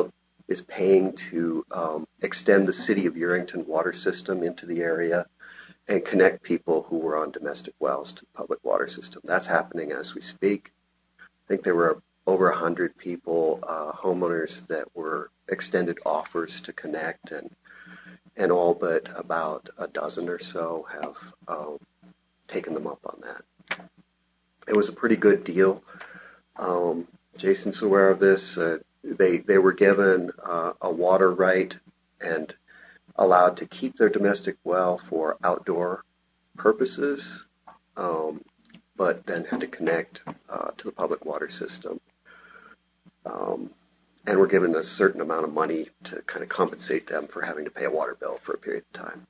Speaker 18: is paying to um, extend the city of Yerington water system into the area and connect people who were on domestic wells to the public water system. That's happening as we speak. I think there were over one hundred people, uh, homeowners that were extended offers to connect, and and all but about a dozen or so have um, taken them up on that. It was a pretty good deal. Um, Jason's aware of this. Uh, they they were given uh, a water right and allowed to keep their domestic well for outdoor purposes, um, but then had to connect uh, to the public water system. Um, and were given a certain amount of money to kind of compensate them for having to pay a water bill for a period of time.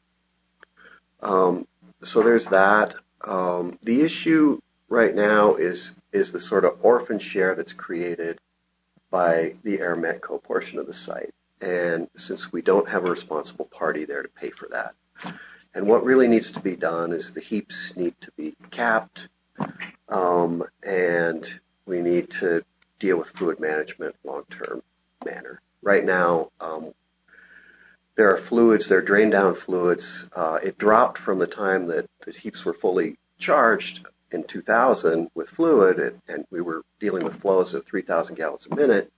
Speaker 18: Um, so there's that. Um, the issue right now is is the sort of orphan share that's created by the Aramco portion of the site. And since we don't have a responsible party there to pay for that. And what really needs to be done is the heaps need to be capped, um, and we need to deal with fluid management long-term manner. Right now, um, there are fluids, there are drain-down fluids. Uh, it dropped from the time that the heaps were fully charged in two thousand with fluid, and, and we were dealing with flows of three thousand gallons a minute,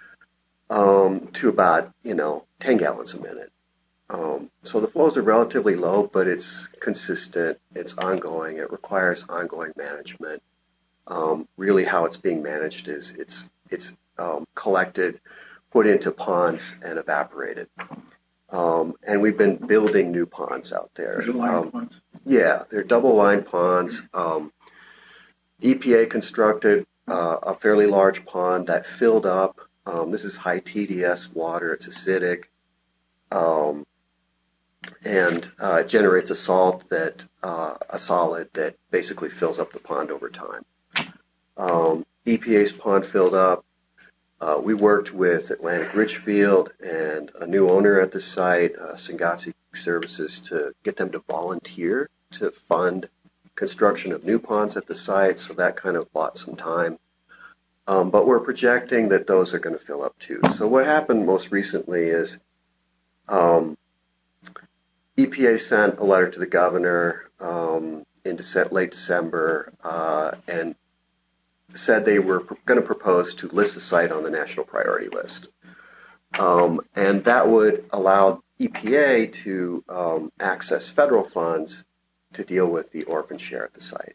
Speaker 18: um, to about, you know, ten gallons a minute. Um, so the flows are relatively low, but it's consistent, it's ongoing, it requires ongoing management. Um, really how it's being managed is it's it's um, collected, put into ponds, and evaporated. Um, and we've been building new ponds out there. Um, ponds? Yeah, they're double-line ponds. Um, E P A constructed uh, a fairly large pond that filled up. Um, this is high T D S water. It's acidic. Um, and uh, it generates a salt that, uh, a solid that basically fills up the pond over time. Um, E P A's pond filled up. Uh, we worked with Atlantic Richfield and a new owner at the site, uh, Singatsi Services, to get them to volunteer to fund construction of new ponds at the site, so that kind of bought some time. Um, but we're projecting that those are going to fill up too. So what happened most recently is um, E P A sent a letter to the governor um, in Dece- late December uh, and said they were pr- going to propose to list the site on the national priority list. Um, and that would allow E P A to um, access federal funds to deal with the orphan share at the site.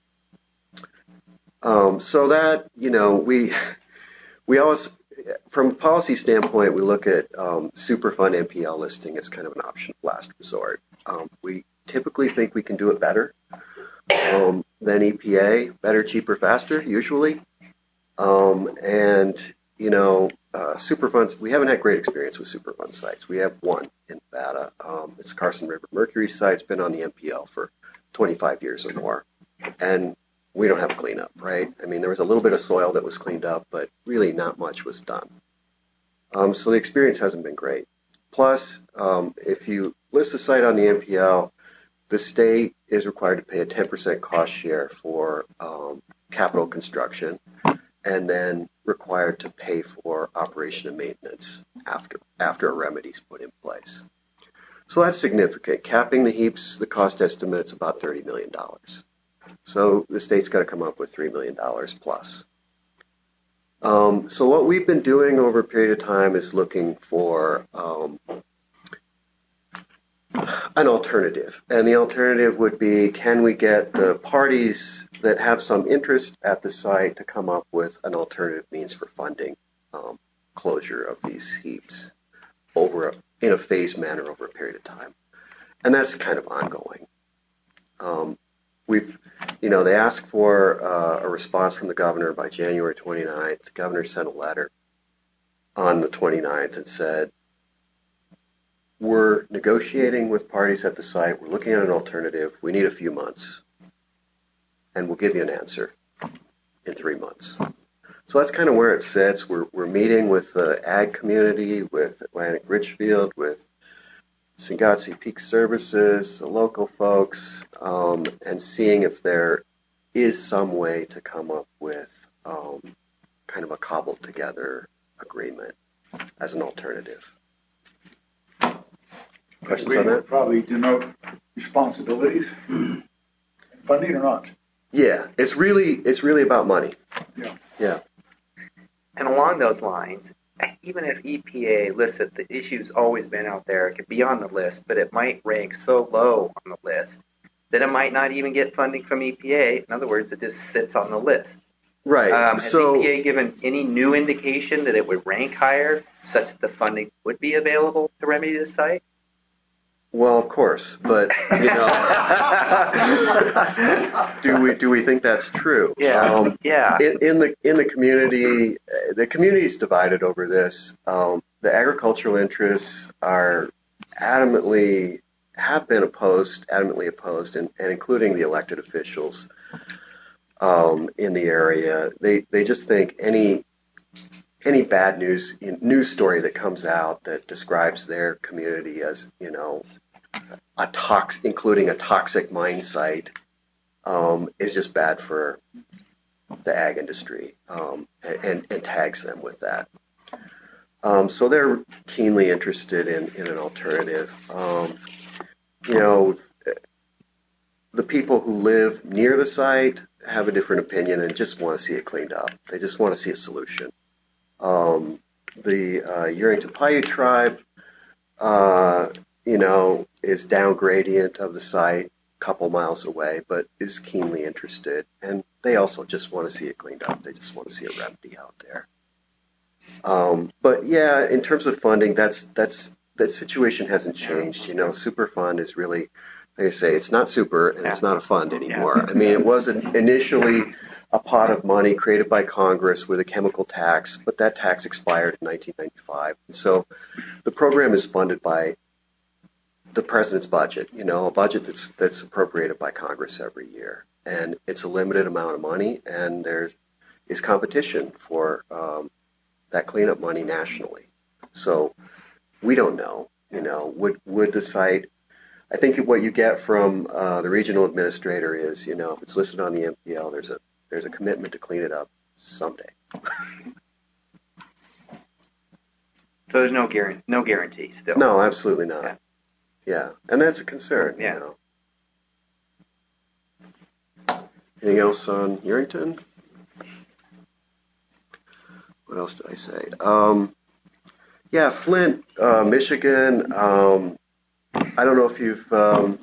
Speaker 18: Um, so that, you know, we we always, from a policy standpoint, we look at um, Superfund N P L listing as kind of an option of last resort. Um, we typically think we can do it better um, than E P A, better, cheaper, faster, usually. Um, and, you know, uh, Superfunds, we haven't had great experience with Superfund sites. We have one in Nevada. Um, it's Carson River Mercury site. It's been on the N P L for twenty-five years or more. And we don't have a cleanup, right? I mean, there was a little bit of soil that was cleaned up, but really not much was done. Um, so the experience hasn't been great. Plus, um, if you list the site on the N P L, the state is required to pay a ten percent cost share for um, capital construction, and then required to pay for operation and maintenance after after a remedy is put in place. So that's significant. Capping the heaps, the cost estimate is about thirty million dollars. So the state's got to come up with three million dollars plus. Um, so what we've been doing over a period of time is looking for um, an alternative. And the alternative would be, can we get the parties that have some interest at the site to come up with an alternative means for funding um, closure of these heaps over a, in a phased manner over a period of time. And that's kind of ongoing. Um, we've, you know, they asked for uh, a response from the governor by January twenty-ninth. The governor sent a letter on the twenty-ninth and said, we're negotiating with parties at the site. We're looking at an alternative. We need a few months. And we'll give you an answer in three months. So that's kind of where it sits. We're, we're meeting with the ag community, with Atlantic Richfield, with Singatsi Peak Services, the local folks, um, and seeing if there is some way to come up with um, kind of a cobbled together agreement. as an alternative.
Speaker 1: We
Speaker 18: Questions on
Speaker 1: would
Speaker 18: that?
Speaker 1: probably denote responsibilities, funding or not.
Speaker 18: Yeah, it's really it's really about money.
Speaker 1: Yeah.
Speaker 18: Yeah.
Speaker 10: And along those lines, even if E P A listed the issue's always been out there, it could be on the list, but it might rank so low on the list that it might not even get funding from E P A. In other words, it just sits on the list.
Speaker 18: Right.
Speaker 10: Um, has
Speaker 18: so
Speaker 10: E P A given any new indication that it would rank higher such that the funding would be available to remedy the site?
Speaker 18: Well, of course, but you know, do we do we think that's true?
Speaker 10: Yeah,
Speaker 18: um,
Speaker 10: yeah.
Speaker 18: In, in the in the community, uh, the community is divided over this. Um, the agricultural interests are adamantly have been opposed, adamantly opposed, and, and including the elected officials um, in the area. They they just think any any bad news news story that comes out that describes their community as, you know, a tox, including a toxic mine site, um, is just bad for the ag industry, um, and, and tags them with that. Um, so they're keenly interested in, in an alternative. Um, you know, the people who live near the site have a different opinion and just want to see it cleaned up. They just want to see a solution. Um, the uh, Urington Paiute tribe, uh, you know, is down gradient of the site, a couple miles away, but is keenly interested. And they also just want to see it cleaned up. They just want to see a remedy out there. Um, but yeah, in terms of funding, that's that's that situation hasn't changed. You know, Superfund is really, like I say, it's not super and it's not a fund anymore. I mean, it was an, initially a pot of money created by Congress with a chemical tax, but that tax expired in nineteen ninety-five. And so the program is funded by the president's budget, you know, a budget that's that's appropriated by Congress every year. And it's a limited amount of money, and there is competition for um, that cleanup money nationally. So we don't know, you know, would would the site, I think what you get from uh, the regional administrator is, you know, if it's listed on the M P L, there's a there's a commitment to clean it up someday.
Speaker 10: So there's no guarantee, no guarantee still.
Speaker 18: No, absolutely not.
Speaker 10: Yeah,
Speaker 18: yeah. And that's a concern.
Speaker 10: Yeah.
Speaker 18: You know. Anything else on Urington? What else did I say? Um, yeah, Flint, uh, Michigan. Um, I don't know if you've um,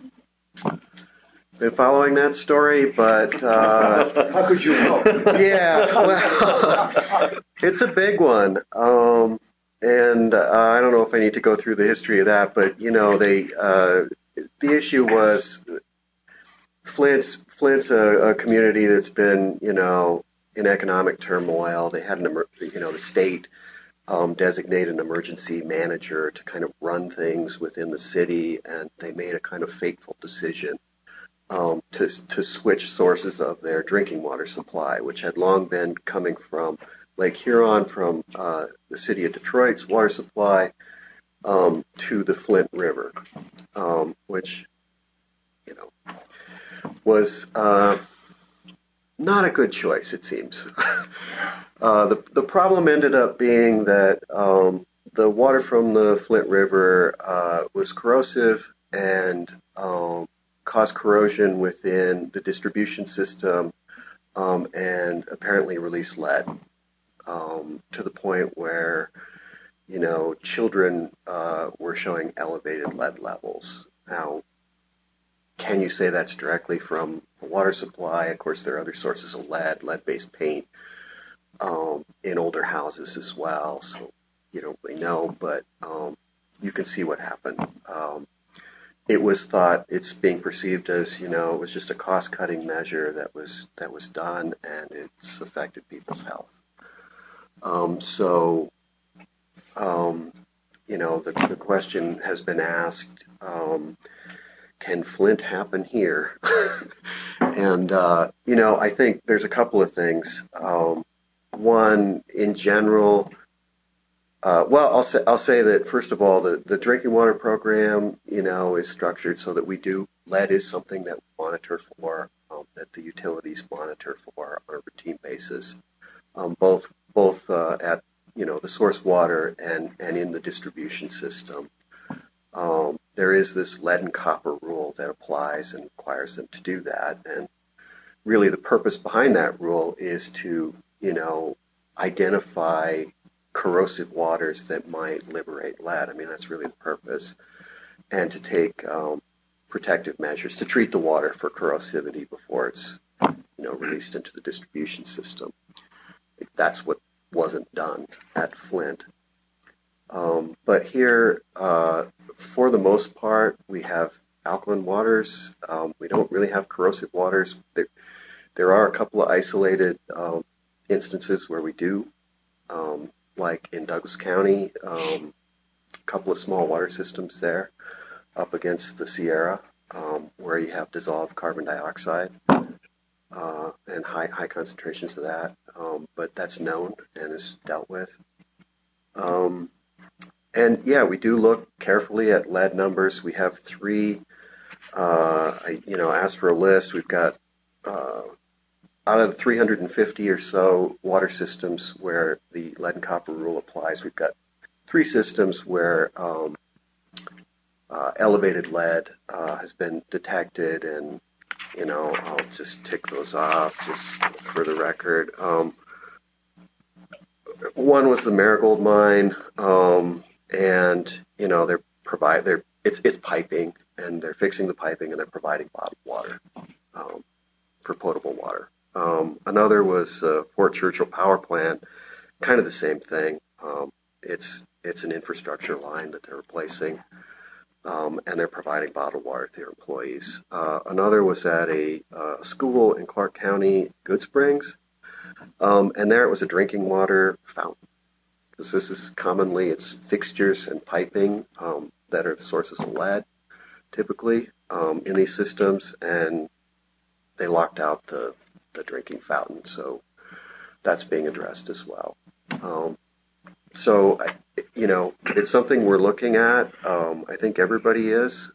Speaker 18: been following that story, but uh,
Speaker 1: how could you know?
Speaker 18: Yeah, well, it's a big one, um, and uh, I don't know if I need to go through the history of that, but you know, they uh, the issue was Flint's Flint's a, a community that's been, you know, in economic turmoil. They had an emer- you know the state um, designate an emergency manager to kind of run things within the city, and they made a kind of fateful decision um, to to switch sources of their drinking water supply, which had long been coming from Lake Huron, from uh, the city of Detroit's water supply, um, to the Flint River, um, which, you know, was uh, not a good choice, it seems. uh, the the problem ended up being that um, the water from the Flint River uh, was corrosive and um, caused corrosion within the distribution system, um, and apparently released lead, um, to the point where, you know, children uh, were showing elevated lead levels. Now, can you say that's directly from a water supply? Of course, there are other sources of lead, lead-based paint um, in older houses as well. So you don't really know, but um, you can see what happened. Um, it was thought, it's being perceived as, you know, it was just a cost-cutting measure that was that was done, and it's affected people's health. Um, so, um, you know, the, the question has been asked. Um, Can Flint happen here? and, uh, you know, I think there's a couple of things. Um, one, in general, uh, well, I'll say, I'll say that, first of all, the, the drinking water program, you know, is structured so that we do, lead is something that we monitor for, um, that the utilities monitor for on a routine basis, um, both both uh, at, you know, the source water and, and in the distribution system. Um, there is this lead and copper rule that applies and requires them to do that. And really the purpose behind that rule is to, you know, identify corrosive waters that might liberate lead. I mean, that's really the purpose. And to take um, protective measures to treat the water for corrosivity before it's, you know, released into the distribution system. That's what wasn't done at Flint. Um, but here, uh, for the most part, we have alkaline waters. Um, we don't really have corrosive waters. There, there are a couple of isolated um, instances where we do, um, like in Douglas County, um, a couple of small water systems there up against the Sierra, um, where you have dissolved carbon dioxide uh, and high high concentrations of that. Um, but that's known and is dealt with. Um, and yeah, we do look carefully at lead numbers. We have three. Uh, I, you know, asked for a list. We've got uh, out of the three hundred fifty or so water systems where the lead and copper rule applies, we've got three systems where um, uh, elevated lead uh, has been detected, and you know, I'll just tick those off just for the record. Um, one was the Marigold mine, um, and you know, they're provide they're it's it's piping, and they're fixing the piping, and they're providing bottled water um, for potable water. Um, another was uh, Fort Churchill Power Plant, kind of the same thing. Um, it's it's an infrastructure line that they're replacing, um, and they're providing bottled water to their employees. Uh, another was at a uh, school in Clark County, Good Springs, um, and there it was a drinking water fountain, because this is commonly it's fixtures and piping um, that are the sources of lead, typically um, in these systems, and they locked out the the drinking fountain, so that's being addressed as well. Um, so, you know, it's something we're looking at. Um, I think everybody is.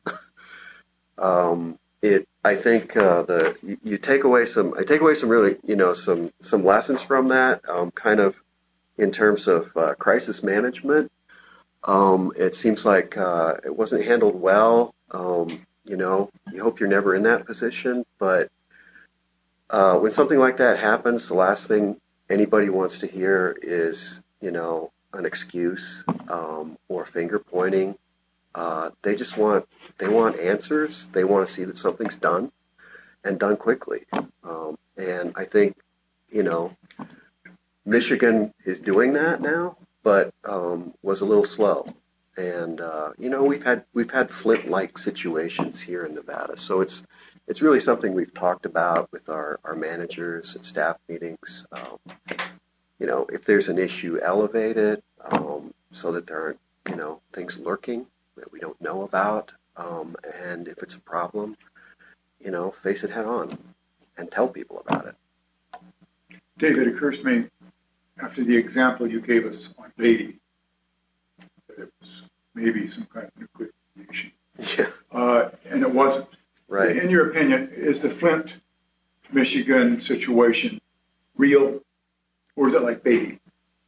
Speaker 18: um, it. I think uh, the you, you take away some. I take away some really, you know, some some lessons from that. Um, kind of in terms of uh, crisis management. Um, it seems like uh, it wasn't handled well. Um, you know, you hope you're never in that position, but Uh, when something like that happens, the last thing anybody wants to hear is, you know, an excuse um, or finger pointing. Uh, they just want they want answers. They want to see that something's done and done quickly. Um, and I think, you know, Michigan is doing that now, but um, was a little slow. And uh, you know, we've had we've had Flint-like situations here in Nevada, so it's. It's really something we've talked about with our, our managers and staff meetings. Um, you know, if there's an issue, elevate it um, so that there aren't, you know, things lurking that we don't know about. Um, and if it's a problem, you know, face it head on and tell people about it.
Speaker 1: David, it occurs to me, after the example you gave us on Beatty, that it was maybe some kind of nuclear issue.
Speaker 18: Yeah.
Speaker 1: Uh, and it wasn't.
Speaker 18: Right.
Speaker 1: In your opinion, is the Flint, Michigan situation real, or is it like Beatty?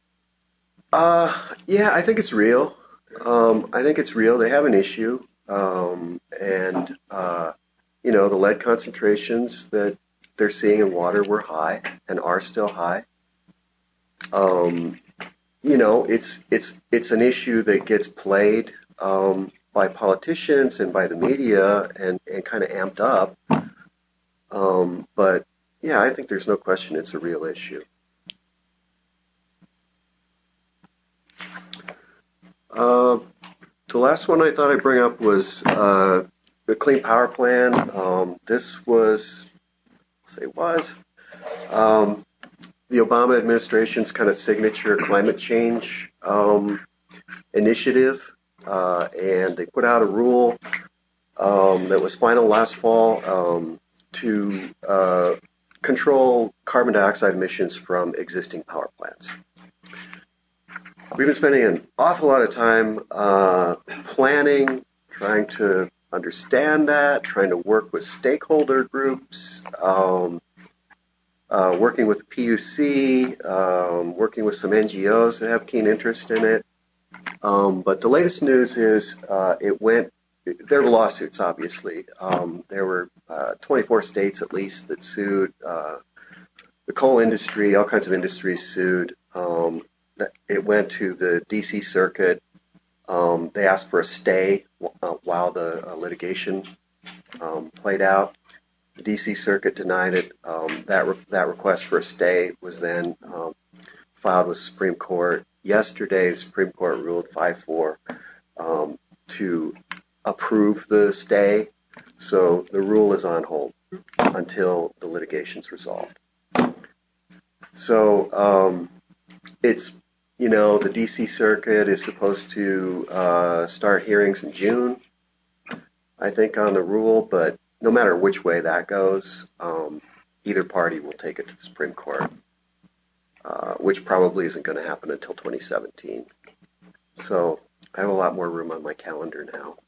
Speaker 18: Uh, yeah, I think it's real. Um, I think it's real. They have an issue, um, and uh, you know, the lead concentrations that they're seeing in water were high and are still high. Um, you know, it's it's it's an issue that gets played. Um, by politicians and by the media and, and kind of amped up. Um, but, yeah, I think there's no question it's a real issue. Uh, the last one I thought I'd bring up was uh, the Clean Power Plan. Um, this was, I'll say was, um, the Obama administration's kind of signature climate change um, initiative. Uh, and they put out a rule um, that was final last fall um, to uh, control carbon dioxide emissions from existing power plants. We've been spending an awful lot of time uh, planning, trying to understand that, trying to work with stakeholder groups. Um, uh, working with the P U C, um, working with some N G Os that have keen interest in it. Um, but the latest news is uh, it went, there were lawsuits, obviously. Um, there were uh, twenty-four states at least that sued. Uh, the coal industry, all kinds of industries sued. Um, it went to the D C Circuit. Um, they asked for a stay uh, while the uh, litigation um, played out. The D C Circuit denied it. Um, that re- that request for a stay was then um, filed with Supreme Court. Yesterday, the Supreme Court ruled five four um, to approve the stay. So the rule is on hold until the litigation's resolved. So um, it's, you know, the D C Circuit is supposed to uh, start hearings in June, I think, on the rule, but no matter which way that goes, um, either party will take it to the Supreme Court, uh, which probably isn't going to happen until twenty seventeen. So I have a lot more room on my calendar now.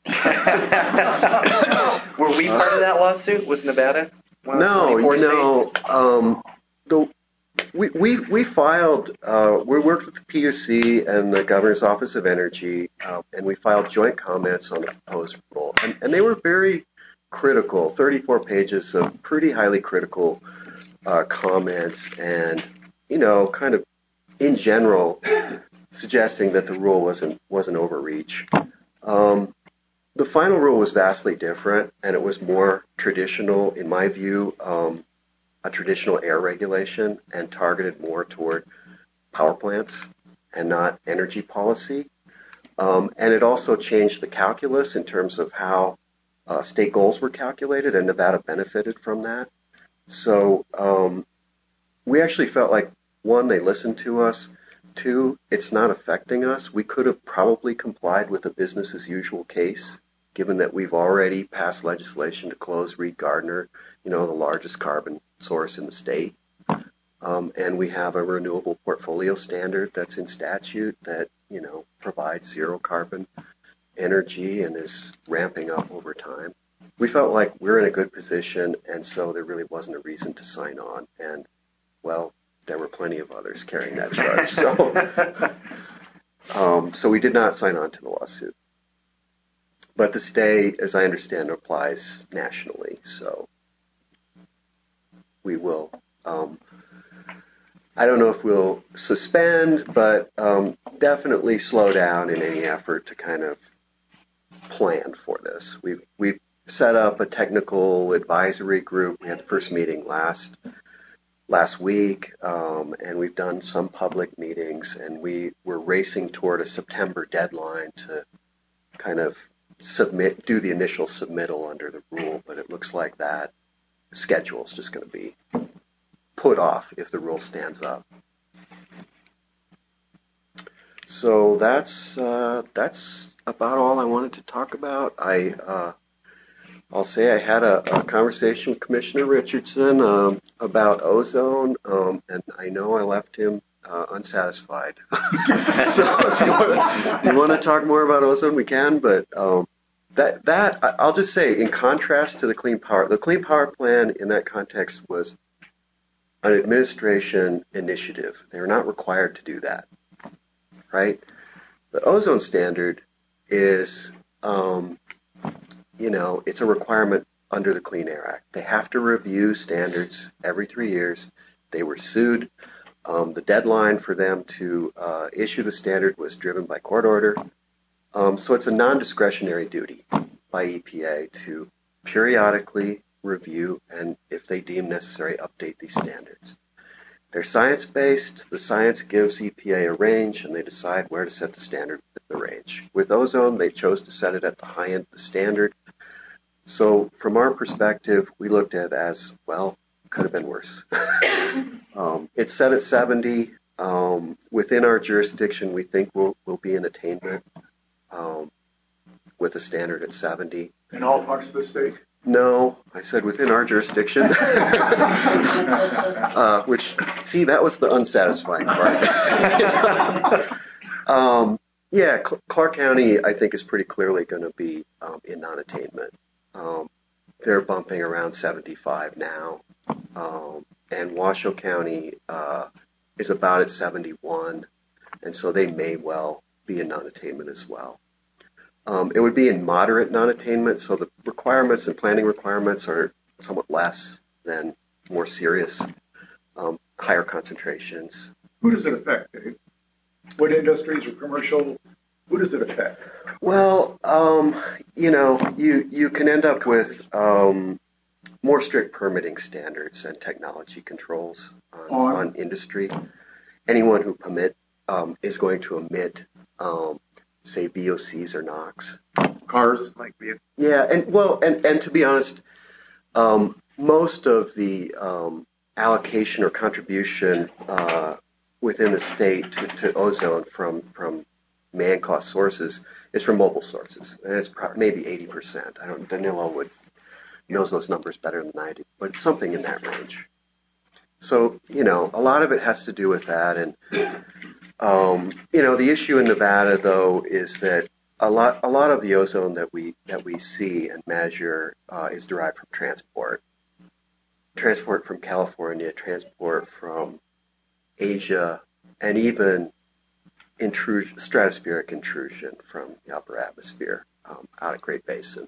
Speaker 10: Were we part of that lawsuit? Was Nevada? one of the
Speaker 18: No, you
Speaker 10: twenty-four
Speaker 18: know, um, the We, we, we filed, uh, we worked with the P U C and the Governor's Office of Energy, uh, and we filed joint comments on the proposed rule. And, and they were very critical, thirty-four pages of pretty highly critical uh, comments and, you know, kind of in general suggesting that the rule wasn't, wasn't overreach. Um, the final rule was vastly different, and it was more traditional, in my view, um, a traditional air regulation and targeted more toward power plants and not energy policy. Um, and it also changed the calculus in terms of how uh, state goals were calculated, and Nevada benefited from that. So um, we actually felt like, one, they listened to us. Two, it's not affecting us. We could have probably complied with a business as usual case, given that we've already passed legislation to close Reed Gardner, you know, the largest carbon source in the state. Um, and we have a renewable portfolio standard that's in statute that, you know, provides zero carbon energy and is ramping up over time. We felt like we're in a good position, and so there really wasn't a reason to sign on. And, well, there were plenty of others carrying that charge. So, um, so we did not sign on to the lawsuit. But the stay, as I understand, applies nationally, so we will. Um, I don't know if we'll suspend, but um, definitely slow down in any effort to kind of plan for this. We've we've set up a technical advisory group. We had the first meeting last last week, um, and we've done some public meetings, and we we're racing toward a September deadline to kind of submit, do the initial submittal under the rule, but it looks like that schedule is just going to be put off if the rule stands up. So that's uh, that's about all I wanted to talk about. I uh, I'll say I had a, a conversation with Commissioner Richardson um, about ozone, um, and I know I left him uh, unsatisfied. So if you want, you want to talk more about ozone, we can. But um, that that I'll just say, in contrast to the Clean Power, the Clean Power Plan in that context was an administration initiative. They were not required to do that, right? The ozone standard is, um, you know, it's a requirement under the Clean Air Act. They have to review standards every three years. They were sued. Um, the deadline for them to uh, issue the standard was driven by court order. Um, so it's a non-discretionary duty by E P A to periodically review and, if they deem necessary, update these standards. They're science-based. The science gives E P A a range, and they decide where to set the standard within the range. With ozone, they chose to set it at the high end of the standard. So from our perspective, we looked at it as, well, could have been worse. um, it's set at seventy. Um, within our jurisdiction, we think we'll, we'll be in attainment um, with a standard at seventy.
Speaker 1: In all parts of the state?
Speaker 18: No, I said within our jurisdiction. uh, which, see, that was the unsatisfying part. um, yeah, Cl- Clark County, I think, is pretty clearly going to be um, in non-attainment. Um, they're bumping around seventy-five now. Um, and Washoe County uh, is about at seventy-one, and so they may well be in non-attainment as well. Um, it would be in moderate non-attainment, so the requirements and planning requirements are somewhat less than more serious, um, higher concentrations.
Speaker 1: Who does it affect, Dave? What industries or commercial? Who does it affect?
Speaker 18: Well, um, you know, you you can end up with um, more strict permitting standards and technology controls on,
Speaker 1: On?
Speaker 18: on industry. Anyone who permit um, is going to emit, um, say, V O Cs or NOx.
Speaker 1: Cars,
Speaker 10: like vehicles.
Speaker 18: Yeah, and well, and, and to be honest, um, most of the um, allocation or contribution uh, within the state to, to ozone from from man-caused sources is from mobile sources, and it's pro- maybe eighty percent. I don't. Danilo would knows those numbers better than I do, but it's something in that range. So you know, a lot of it has to do with that, and um, you know, the issue in Nevada though is that a lot a lot of the ozone that we that we see and measure uh, is derived from transport, transport from California, transport from Asia, and even intrusion, stratospheric intrusion from the upper atmosphere um, out of Great Basin.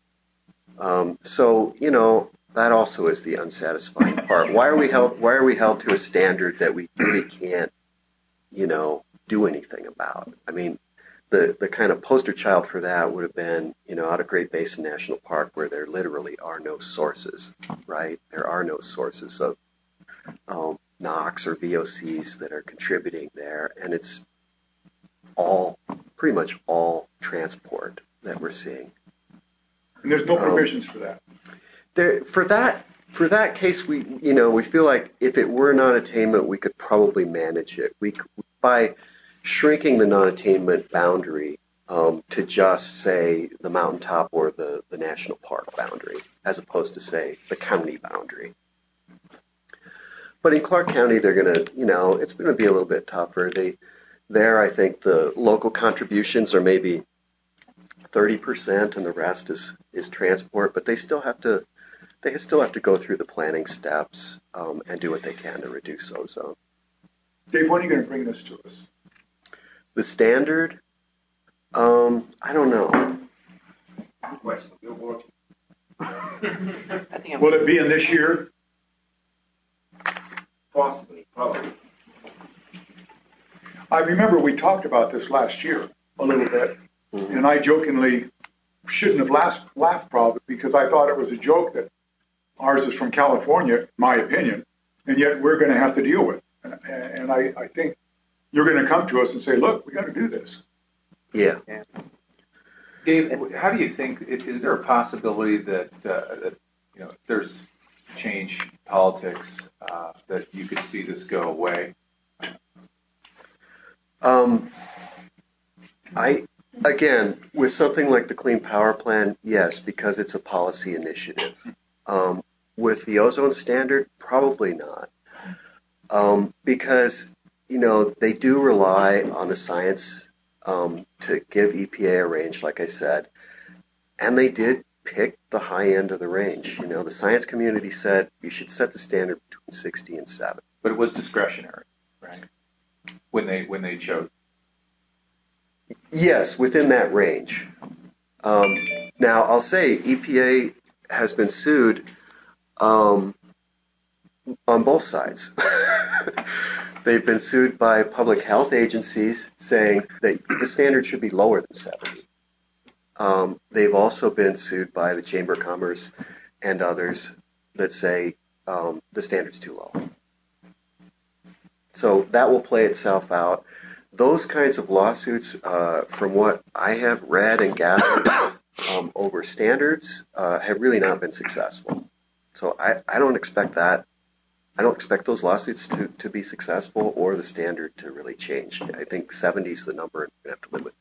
Speaker 18: Um, so you know that also is the unsatisfying part. Why are we held? Why are we held to a standard that we really can't, you know, do anything about? I mean, the the kind of poster child for that would have been, you know, out of Great Basin National Park, where there literally are no sources. Right? There are no sources of um, NOx or V O Cs that are contributing there, and it's all, pretty much all transport that we're seeing.
Speaker 1: And there's no
Speaker 18: Um,
Speaker 1: provisions for that.
Speaker 18: There, for that, for that case, we, you know, we feel like if it were non-attainment, we could probably manage it. We, by shrinking the non-attainment boundary um, to just say the mountaintop or the, the national park boundary, as opposed to say the county boundary. But in Clark County, they're going to, you know, it's going to be a little bit tougher. They, there, I think the local contributions are maybe thirty percent, and the rest is is transport. But they still have to, they still have to go through the planning steps um, and do what they can to reduce ozone.
Speaker 1: Dave, when are you going to bring this to us?
Speaker 18: The standard, um, I don't know.
Speaker 1: Question.
Speaker 10: I think I'm
Speaker 1: Will it be in this year?
Speaker 9: Possibly, probably.
Speaker 1: I remember we talked about this last year a little bit, and I jokingly shouldn't have laughed, laughed probably because I thought it was a joke that ours is from California, in my opinion, and yet we're going to have to deal with it. And, and I, I think you're going to come to us and say, look, we got to do this.
Speaker 18: Yeah.
Speaker 10: yeah.
Speaker 9: Dave, how do you think, is there a possibility that, uh, that you know, if there's change in politics, uh, that you could see this go away?
Speaker 18: Um, I, again, with something like the Clean Power Plan, yes, because it's a policy initiative. Um, with the ozone standard, probably not. Um, because, you know, they do rely on the science um, to give E P A a range, like I said, and they did pick the high end of the range. You know, the science community said you should set the standard between sixty and seven.
Speaker 9: But it was discretionary, right? When they when they chose.
Speaker 18: Yes, within that range. Um, now, I'll say E P A has been sued um, on both sides. They've been sued by public health agencies saying that the standard should be lower than seventy. Um, they've also been sued by the Chamber of Commerce and others that say um, the standard's too low. So that will play itself out. Those kinds of lawsuits, uh, from what I have read and gathered um, over standards, uh, have really not been successful. So I, I don't expect that. I don't expect those lawsuits to, to be successful or the standard to really change. I think seventy is the number and we have to live with.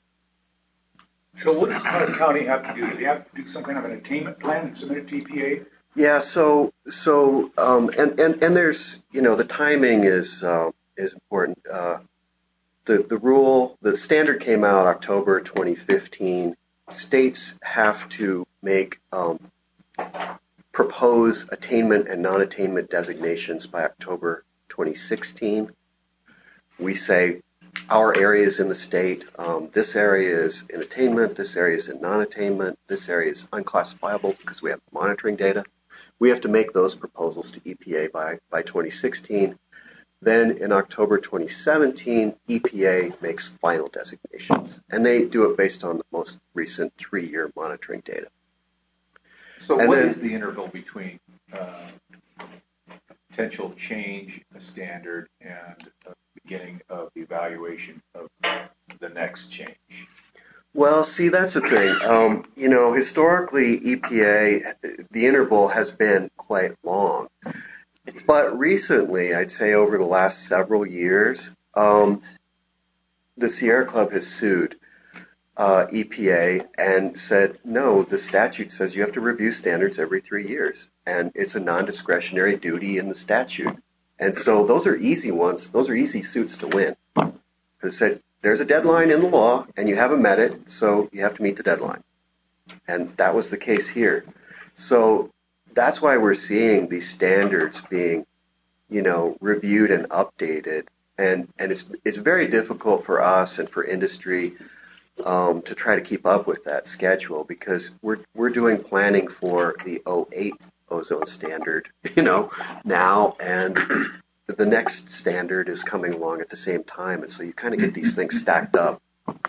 Speaker 1: So what does Clark County have to do? Do they have to do some kind of an attainment plan and submit it to E P A?
Speaker 18: Yeah, so so um, and, and, and there's, you know, the timing is uh, is important. Uh, the the rule, the standard came out October twenty fifteen. States have to make um, propose attainment and non-attainment designations by October twenty sixteen. We say our areas in the state, um, this area is in attainment, this area is in non-attainment, this area is unclassifiable because we have monitoring data. We have to make those proposals to E P A by, by twenty sixteen. Then in October twenty seventeen, E P A makes final designations, and they do it based on the most recent three-year monitoring data.
Speaker 9: So
Speaker 18: And
Speaker 9: what
Speaker 18: then-
Speaker 9: is the interval between uh, potential change in a standard and uh, beginning of the evaluation of the next change?
Speaker 18: Well, see, that's the thing. Um, you know, historically, E P A, the interval has been quite long. But recently, I'd say over the last several years, um, the Sierra Club has sued uh, E P A and said, no, the statute says you have to review standards every three years. And it's a non-discretionary duty in the statute. And so those are easy ones. Those are easy suits to win. It said, there's a deadline in the law, and you haven't met it, so you have to meet the deadline. And that was the case here. So that's why we're seeing these standards being, you know, reviewed and updated. And, and it's, it's very difficult for us and for industry um, to try to keep up with that schedule because we're, we're doing planning for the oh eight ozone standard, you know, now, and the next standard is coming along at the same time. And so you kind of get these things stacked up.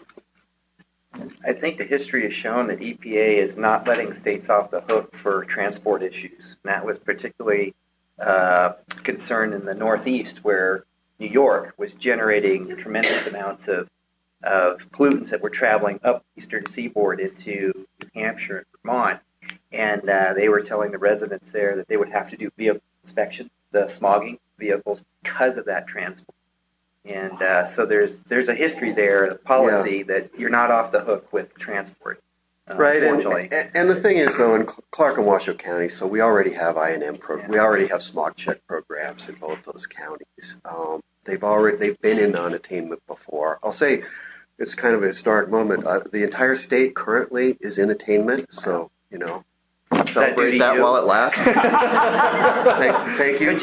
Speaker 10: I think the history has shown that E P A is not letting states off the hook for transport issues. And that was particularly uh, concerned in the Northeast, where New York was generating tremendous amounts of, of pollutants that were traveling up the eastern seaboard into New Hampshire and Vermont. And uh, they were telling the residents there that they would have to do vehicle inspections, the smogging vehicles, because of that transport. And uh, so there's there's a history there, a policy
Speaker 18: Yeah.
Speaker 10: that you're not off the hook with transport. Uh,
Speaker 18: Right, and,
Speaker 10: unfortunately.
Speaker 18: and, and the thing is, though, in Clark and Washoe County, so we already have I and M pro- we already have smog check programs in both those counties. Um, they've already they've been in non-attainment before. I'll say it's kind of a historic moment. Uh, the entire state currently is in attainment, so you know, celebrate that, while it lasts. thank, thank you.
Speaker 10: Good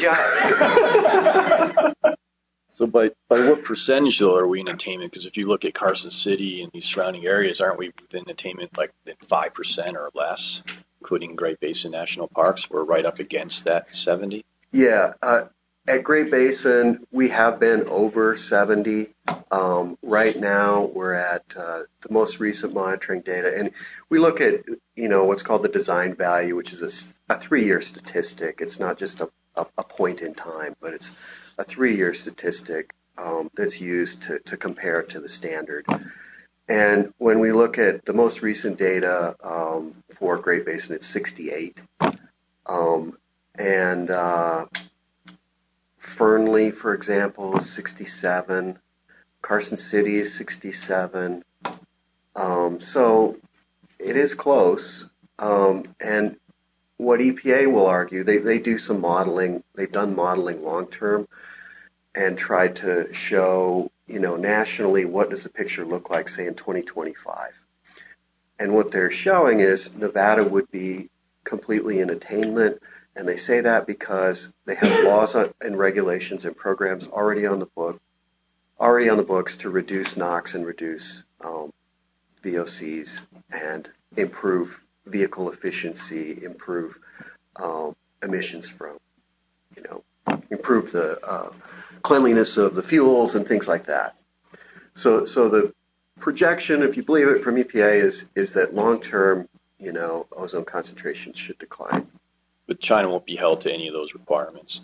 Speaker 10: job.
Speaker 4: So by, by what percentage, though, are we in attainment? Because if you look at Carson City and these surrounding areas, aren't we within attainment like five percent or less, including Great Basin National Parks? We're right up against that seventy?
Speaker 18: Yeah, uh, at Great Basin, we have been over seventy. Um, right now, we're at uh, the most recent monitoring data. And we look at, you know, what's called the design value, which is a, s- a three-year statistic. It's not just a, a, a point in time, but it's a three-year statistic um, that's used to, to compare to the standard. And when we look at the most recent data um, for Great Basin, it's sixty-eight. Um, and uh, Fernley, for example, is sixty-seven. Carson City is sixty-seven. Um, so it is close. Um, and what E P A will argue, they, they do some modeling. They've done modeling long-term and tried to show, you know, nationally, what does the picture look like, say, in twenty twenty-five. And what they're showing is Nevada would be completely in attainment. And they say that because they have laws and regulations and programs already on the book, already on the books to reduce NOx and reduce um, V O Cs and improve vehicle efficiency, improve um, emissions from, you know, improve the uh, cleanliness of the fuels and things like that. So, so the projection, if you believe it, from E P A is is that long term, you know, ozone concentrations should decline.
Speaker 4: But China won't be held to any of those requirements.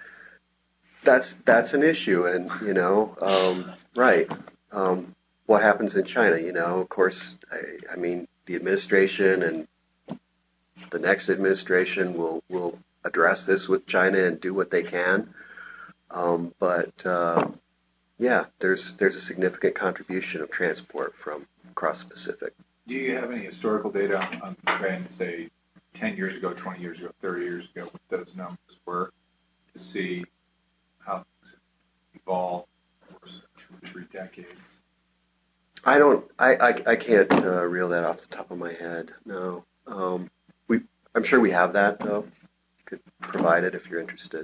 Speaker 18: That's that's an issue, and you know, um, right. Um, what happens in China? You know, of course, I, I mean, the administration and the next administration will will address this with China and do what they can. Um, but uh, yeah, there's there's a significant contribution of transport from across the Pacific.
Speaker 9: Do you have any historical data on, on the trend, say, ten years ago, twenty years ago, thirty years ago, what those numbers were, to see how things have evolved over two or three decades?
Speaker 18: I don't. I I, I can't uh, reel that off the top of my head. No. Um, we I'm sure we have that though. Could provide it if you're interested.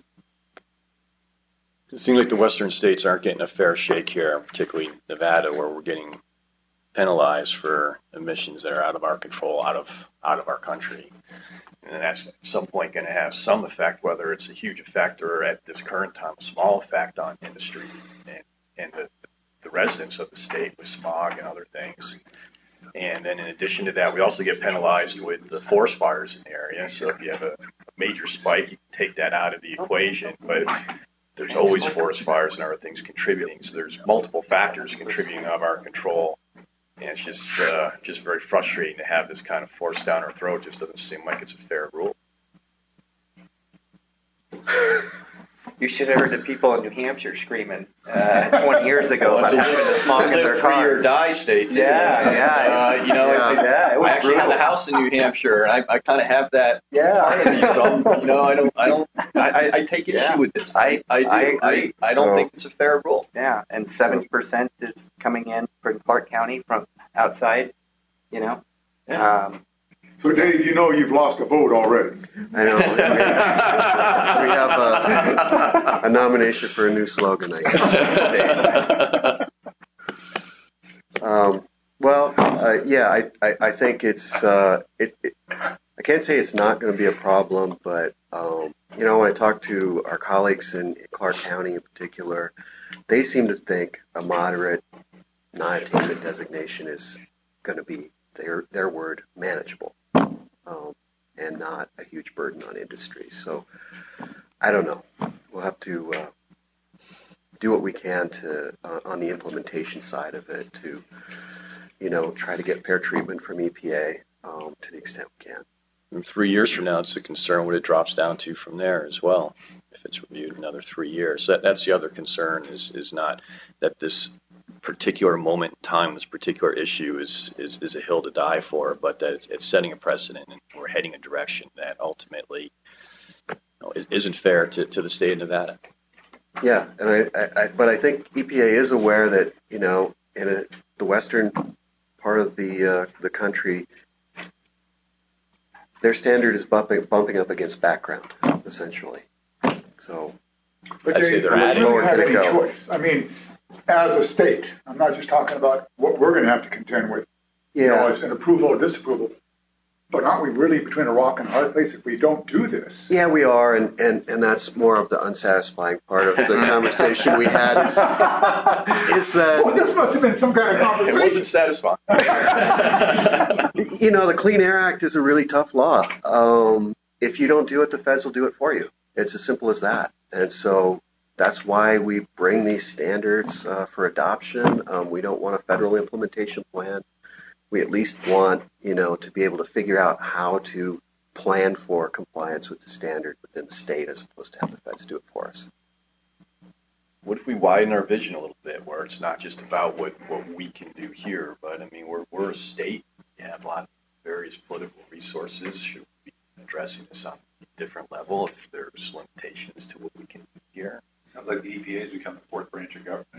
Speaker 4: It seems like the western states aren't getting a fair shake here, particularly Nevada, where we're getting penalized for emissions that are out of our control, out of out of our country. And that's at some point going to have some effect, whether it's a huge effect or at this current time, a small effect on industry and, and the, the residents of the state with smog and other things. And then in addition to that, we also get penalized with the forest fires in the area. So if you have a, a major spike, you can take that out of the equation. But there's always forest fires and other things contributing. So there's multiple factors contributing out of our control. And it's just uh, just very frustrating to have this kind of forced down our throat. It just doesn't seem like it's a fair rule.
Speaker 10: You should have heard the people in New Hampshire screaming uh, twenty years ago about having the smog in their
Speaker 4: free or
Speaker 10: cars.
Speaker 4: die state, too.
Speaker 10: Yeah, yeah.
Speaker 4: Uh, you know,
Speaker 10: yeah,
Speaker 4: I,
Speaker 10: yeah, it was
Speaker 4: I actually
Speaker 10: brutal.
Speaker 4: have a house in New Hampshire, and I, I kind of have that
Speaker 10: Yeah.
Speaker 4: part of me. So, I'm, you know, I don't, I don't, I, I, I take issue
Speaker 10: Yeah.
Speaker 4: with this.
Speaker 10: I,
Speaker 4: I do.
Speaker 10: I agree.
Speaker 4: I, I don't
Speaker 10: So-
Speaker 4: think it's a fair rule.
Speaker 10: Yeah, and seventy percent is coming in from Clark County from outside, you know? Um,
Speaker 1: So Dave, you know you've lost a vote already.
Speaker 18: I know. We have a, a nomination for a new slogan, I guess. um, well, uh, yeah, I, I, I think it's, uh, it, it, I can't say it's not going to be a problem, but, um, you know, when I talk to our colleagues in Clark County in particular, they seem to think a moderate non-attainment designation is going to be their, their word manageable. Um, and not a huge burden on industry. So I don't know. We'll have to uh, do what we can to uh, on the implementation side of it to, you know, try to get fair treatment from E P A um, to the extent we can.
Speaker 4: And three years from now, it's a concern what it drops down to from there as well, if it's reviewed another three years. That, that's the other concern is is not that this particular moment in time, this particular issue is, is, is a hill to die for, but that it's, it's setting a precedent and we're heading a direction that ultimately you know, isn't fair to, to the state of Nevada.
Speaker 18: Yeah, and I, I, I but I think E P A is aware that, you know, in a, the western part of the uh, the country, their standard is bumping bumping up against background, essentially. So
Speaker 1: But
Speaker 4: I'd say
Speaker 1: Dave,
Speaker 4: they're
Speaker 1: you
Speaker 4: adding.
Speaker 1: don't
Speaker 18: Lower
Speaker 1: have
Speaker 18: can it
Speaker 1: any
Speaker 18: go?
Speaker 1: choice. I mean, as a state, I'm not just talking about what we're going to have to contend with, you know,
Speaker 18: yeah,
Speaker 1: as an approval or disapproval. But aren't we really between a rock and a hard place if we don't do this?
Speaker 18: yeah, we are, and, and, and that's more of the unsatisfying part of the conversation we had. Is, is that
Speaker 1: Well, this must have been some kind of
Speaker 4: It
Speaker 1: conversation.
Speaker 4: wasn't satisfying.
Speaker 18: you know, the Clean Air Act is a really tough law. Um, if you don't do it, the feds will do it for you. It's as simple as that. And so that's why we bring these standards uh, for adoption. Um, we don't want a federal implementation plan. We at least want, you know, to be able to figure out how to plan for compliance with the standard within the state as opposed to have the feds do it for us.
Speaker 4: What if we widen our vision a little bit, where it's not just about what, what we can do here, but I mean, we're, we're a state. We have a lot of various political resources. Should we be addressing this on a different level if there's limitations to what we can do here?
Speaker 9: Sounds like the E P A has become the fourth branch of government.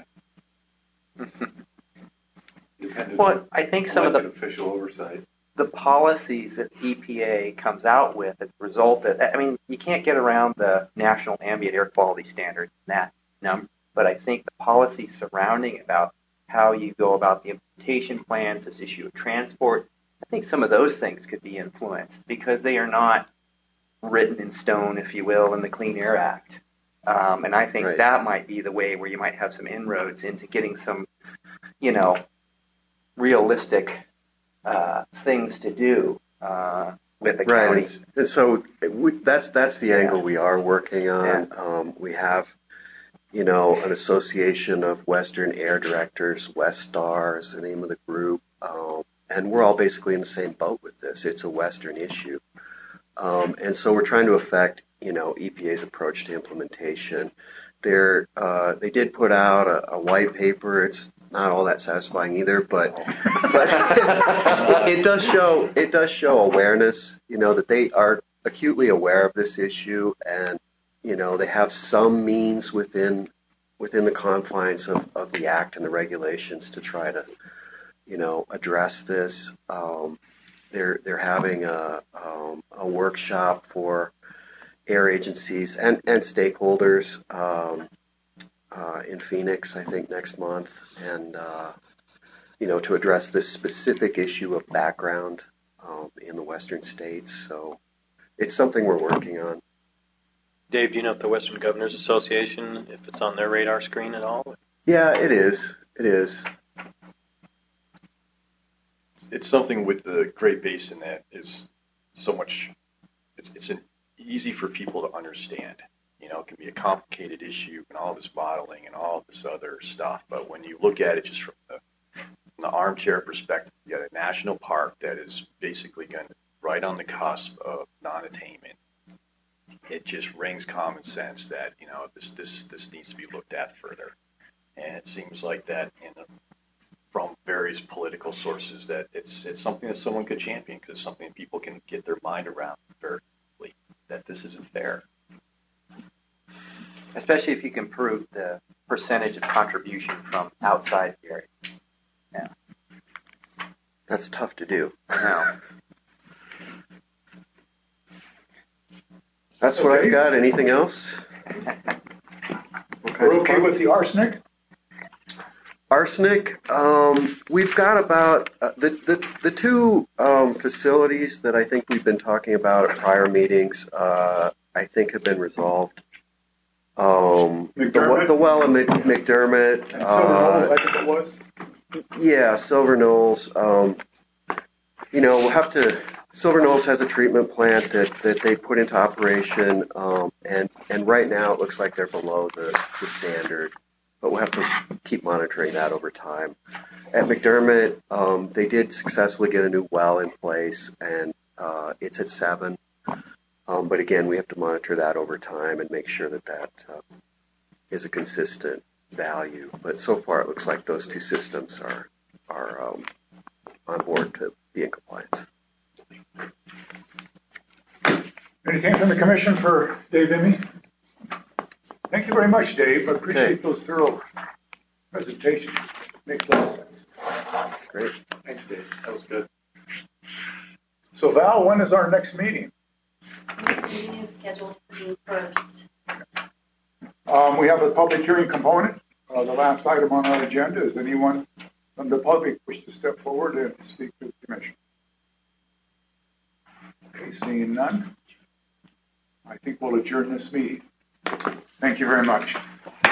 Speaker 9: Independent
Speaker 10: well, I think some of the
Speaker 9: elected official oversight.
Speaker 10: the policies that E P A comes out with as a result of, I mean, you can't get around the National Ambient Air Quality Standard, that number, but I think the policies surrounding about how you go about the implementation plans, this issue of transport, I think some of those things could be influenced because they are not written in stone, if you will, in the Clean Air Act. Um, and I think
Speaker 18: Right.
Speaker 10: that might be the way where you might have some inroads into getting some, you know, realistic uh, things to do uh, with the
Speaker 18: Right,
Speaker 10: county.
Speaker 18: and, and so we, that's that's the angle we are working on.
Speaker 10: Yeah.
Speaker 18: Um, we have, you know, an association of Western Air Directors, Westar is the name of the group, um, and we're all basically in the same boat with this. It's a Western issue, um, and so we're trying to affect, you know, E P A's approach to implementation. They're uh, they did put out a, a white paper. It's not all that satisfying either, but but it, it does show it does show awareness. You know that they are acutely aware of this issue, and you know they have some means within within the confines of, of the act and the regulations to try to you know address this. Um, they're they're having a um, a workshop for air agencies and and stakeholders um, uh, in Phoenix, I think next month, and uh, you know, to address this specific issue of background um, in the western states. So it's something we're working on.
Speaker 13: Dave, do you know if the Western Governors Association, if it's on their radar screen at all?
Speaker 18: Yeah, it is. It is.
Speaker 4: It's something with the Great Basin that is so much, it's, it's an easy for people to understand. You know, it can be a complicated issue and all this modeling and all this other stuff, but when you look at it just from the, from the armchair perspective, you got a national park that is basically going to right on the cusp of non-attainment. It just rings common sense that, you know, this this this needs to be looked at further. And it seems like that in the, from various political sources that it's it's something that someone could champion because it's something that people can get their mind around very quickly, that this isn't fair.
Speaker 10: Especially if you can prove the percentage of contribution from outside the area. Yeah.
Speaker 18: That's tough to do.
Speaker 10: No.
Speaker 18: That's what
Speaker 1: Okay.
Speaker 18: I've got. Anything else?
Speaker 1: We're okay with the arsenic?
Speaker 18: Arsenic, um, we've got about uh, the, the the two um, facilities that I think we've been talking about at prior meetings. Uh, I think have been resolved. Um, the,
Speaker 1: McDermott?
Speaker 18: the well in Mc, McDermott.
Speaker 1: And Silver
Speaker 18: uh,
Speaker 1: Knolls, I think it was.
Speaker 18: Yeah, Silver Knolls. Um, you know, we'll have to. Silver Knolls has a treatment plant that, that they put into operation, um, and and right now it looks like they're below the, the standard, but we'll have to keep monitoring that over time. At McDermott, um, they did successfully get a new well in place, and uh, it's at seven. Um, but again, we have to monitor that over time and make sure that that uh, is a consistent value. But so far, it looks like those two systems are are um, on board to be in compliance.
Speaker 1: Anything from the commission for Dave Emmy? Thank you very much, Dave. I appreciate those thorough presentations. Makes a lot of sense.
Speaker 18: Great.
Speaker 1: Thanks, Dave. That was good. So Val, when is our next meeting?
Speaker 2: Next meeting is scheduled for June first.
Speaker 1: Um, we have a public hearing component. Uh, the last item on our agenda is anyone from the public wish to step forward and speak to the commission. Okay, seeing none, I think we'll adjourn this meeting. Thank you very much.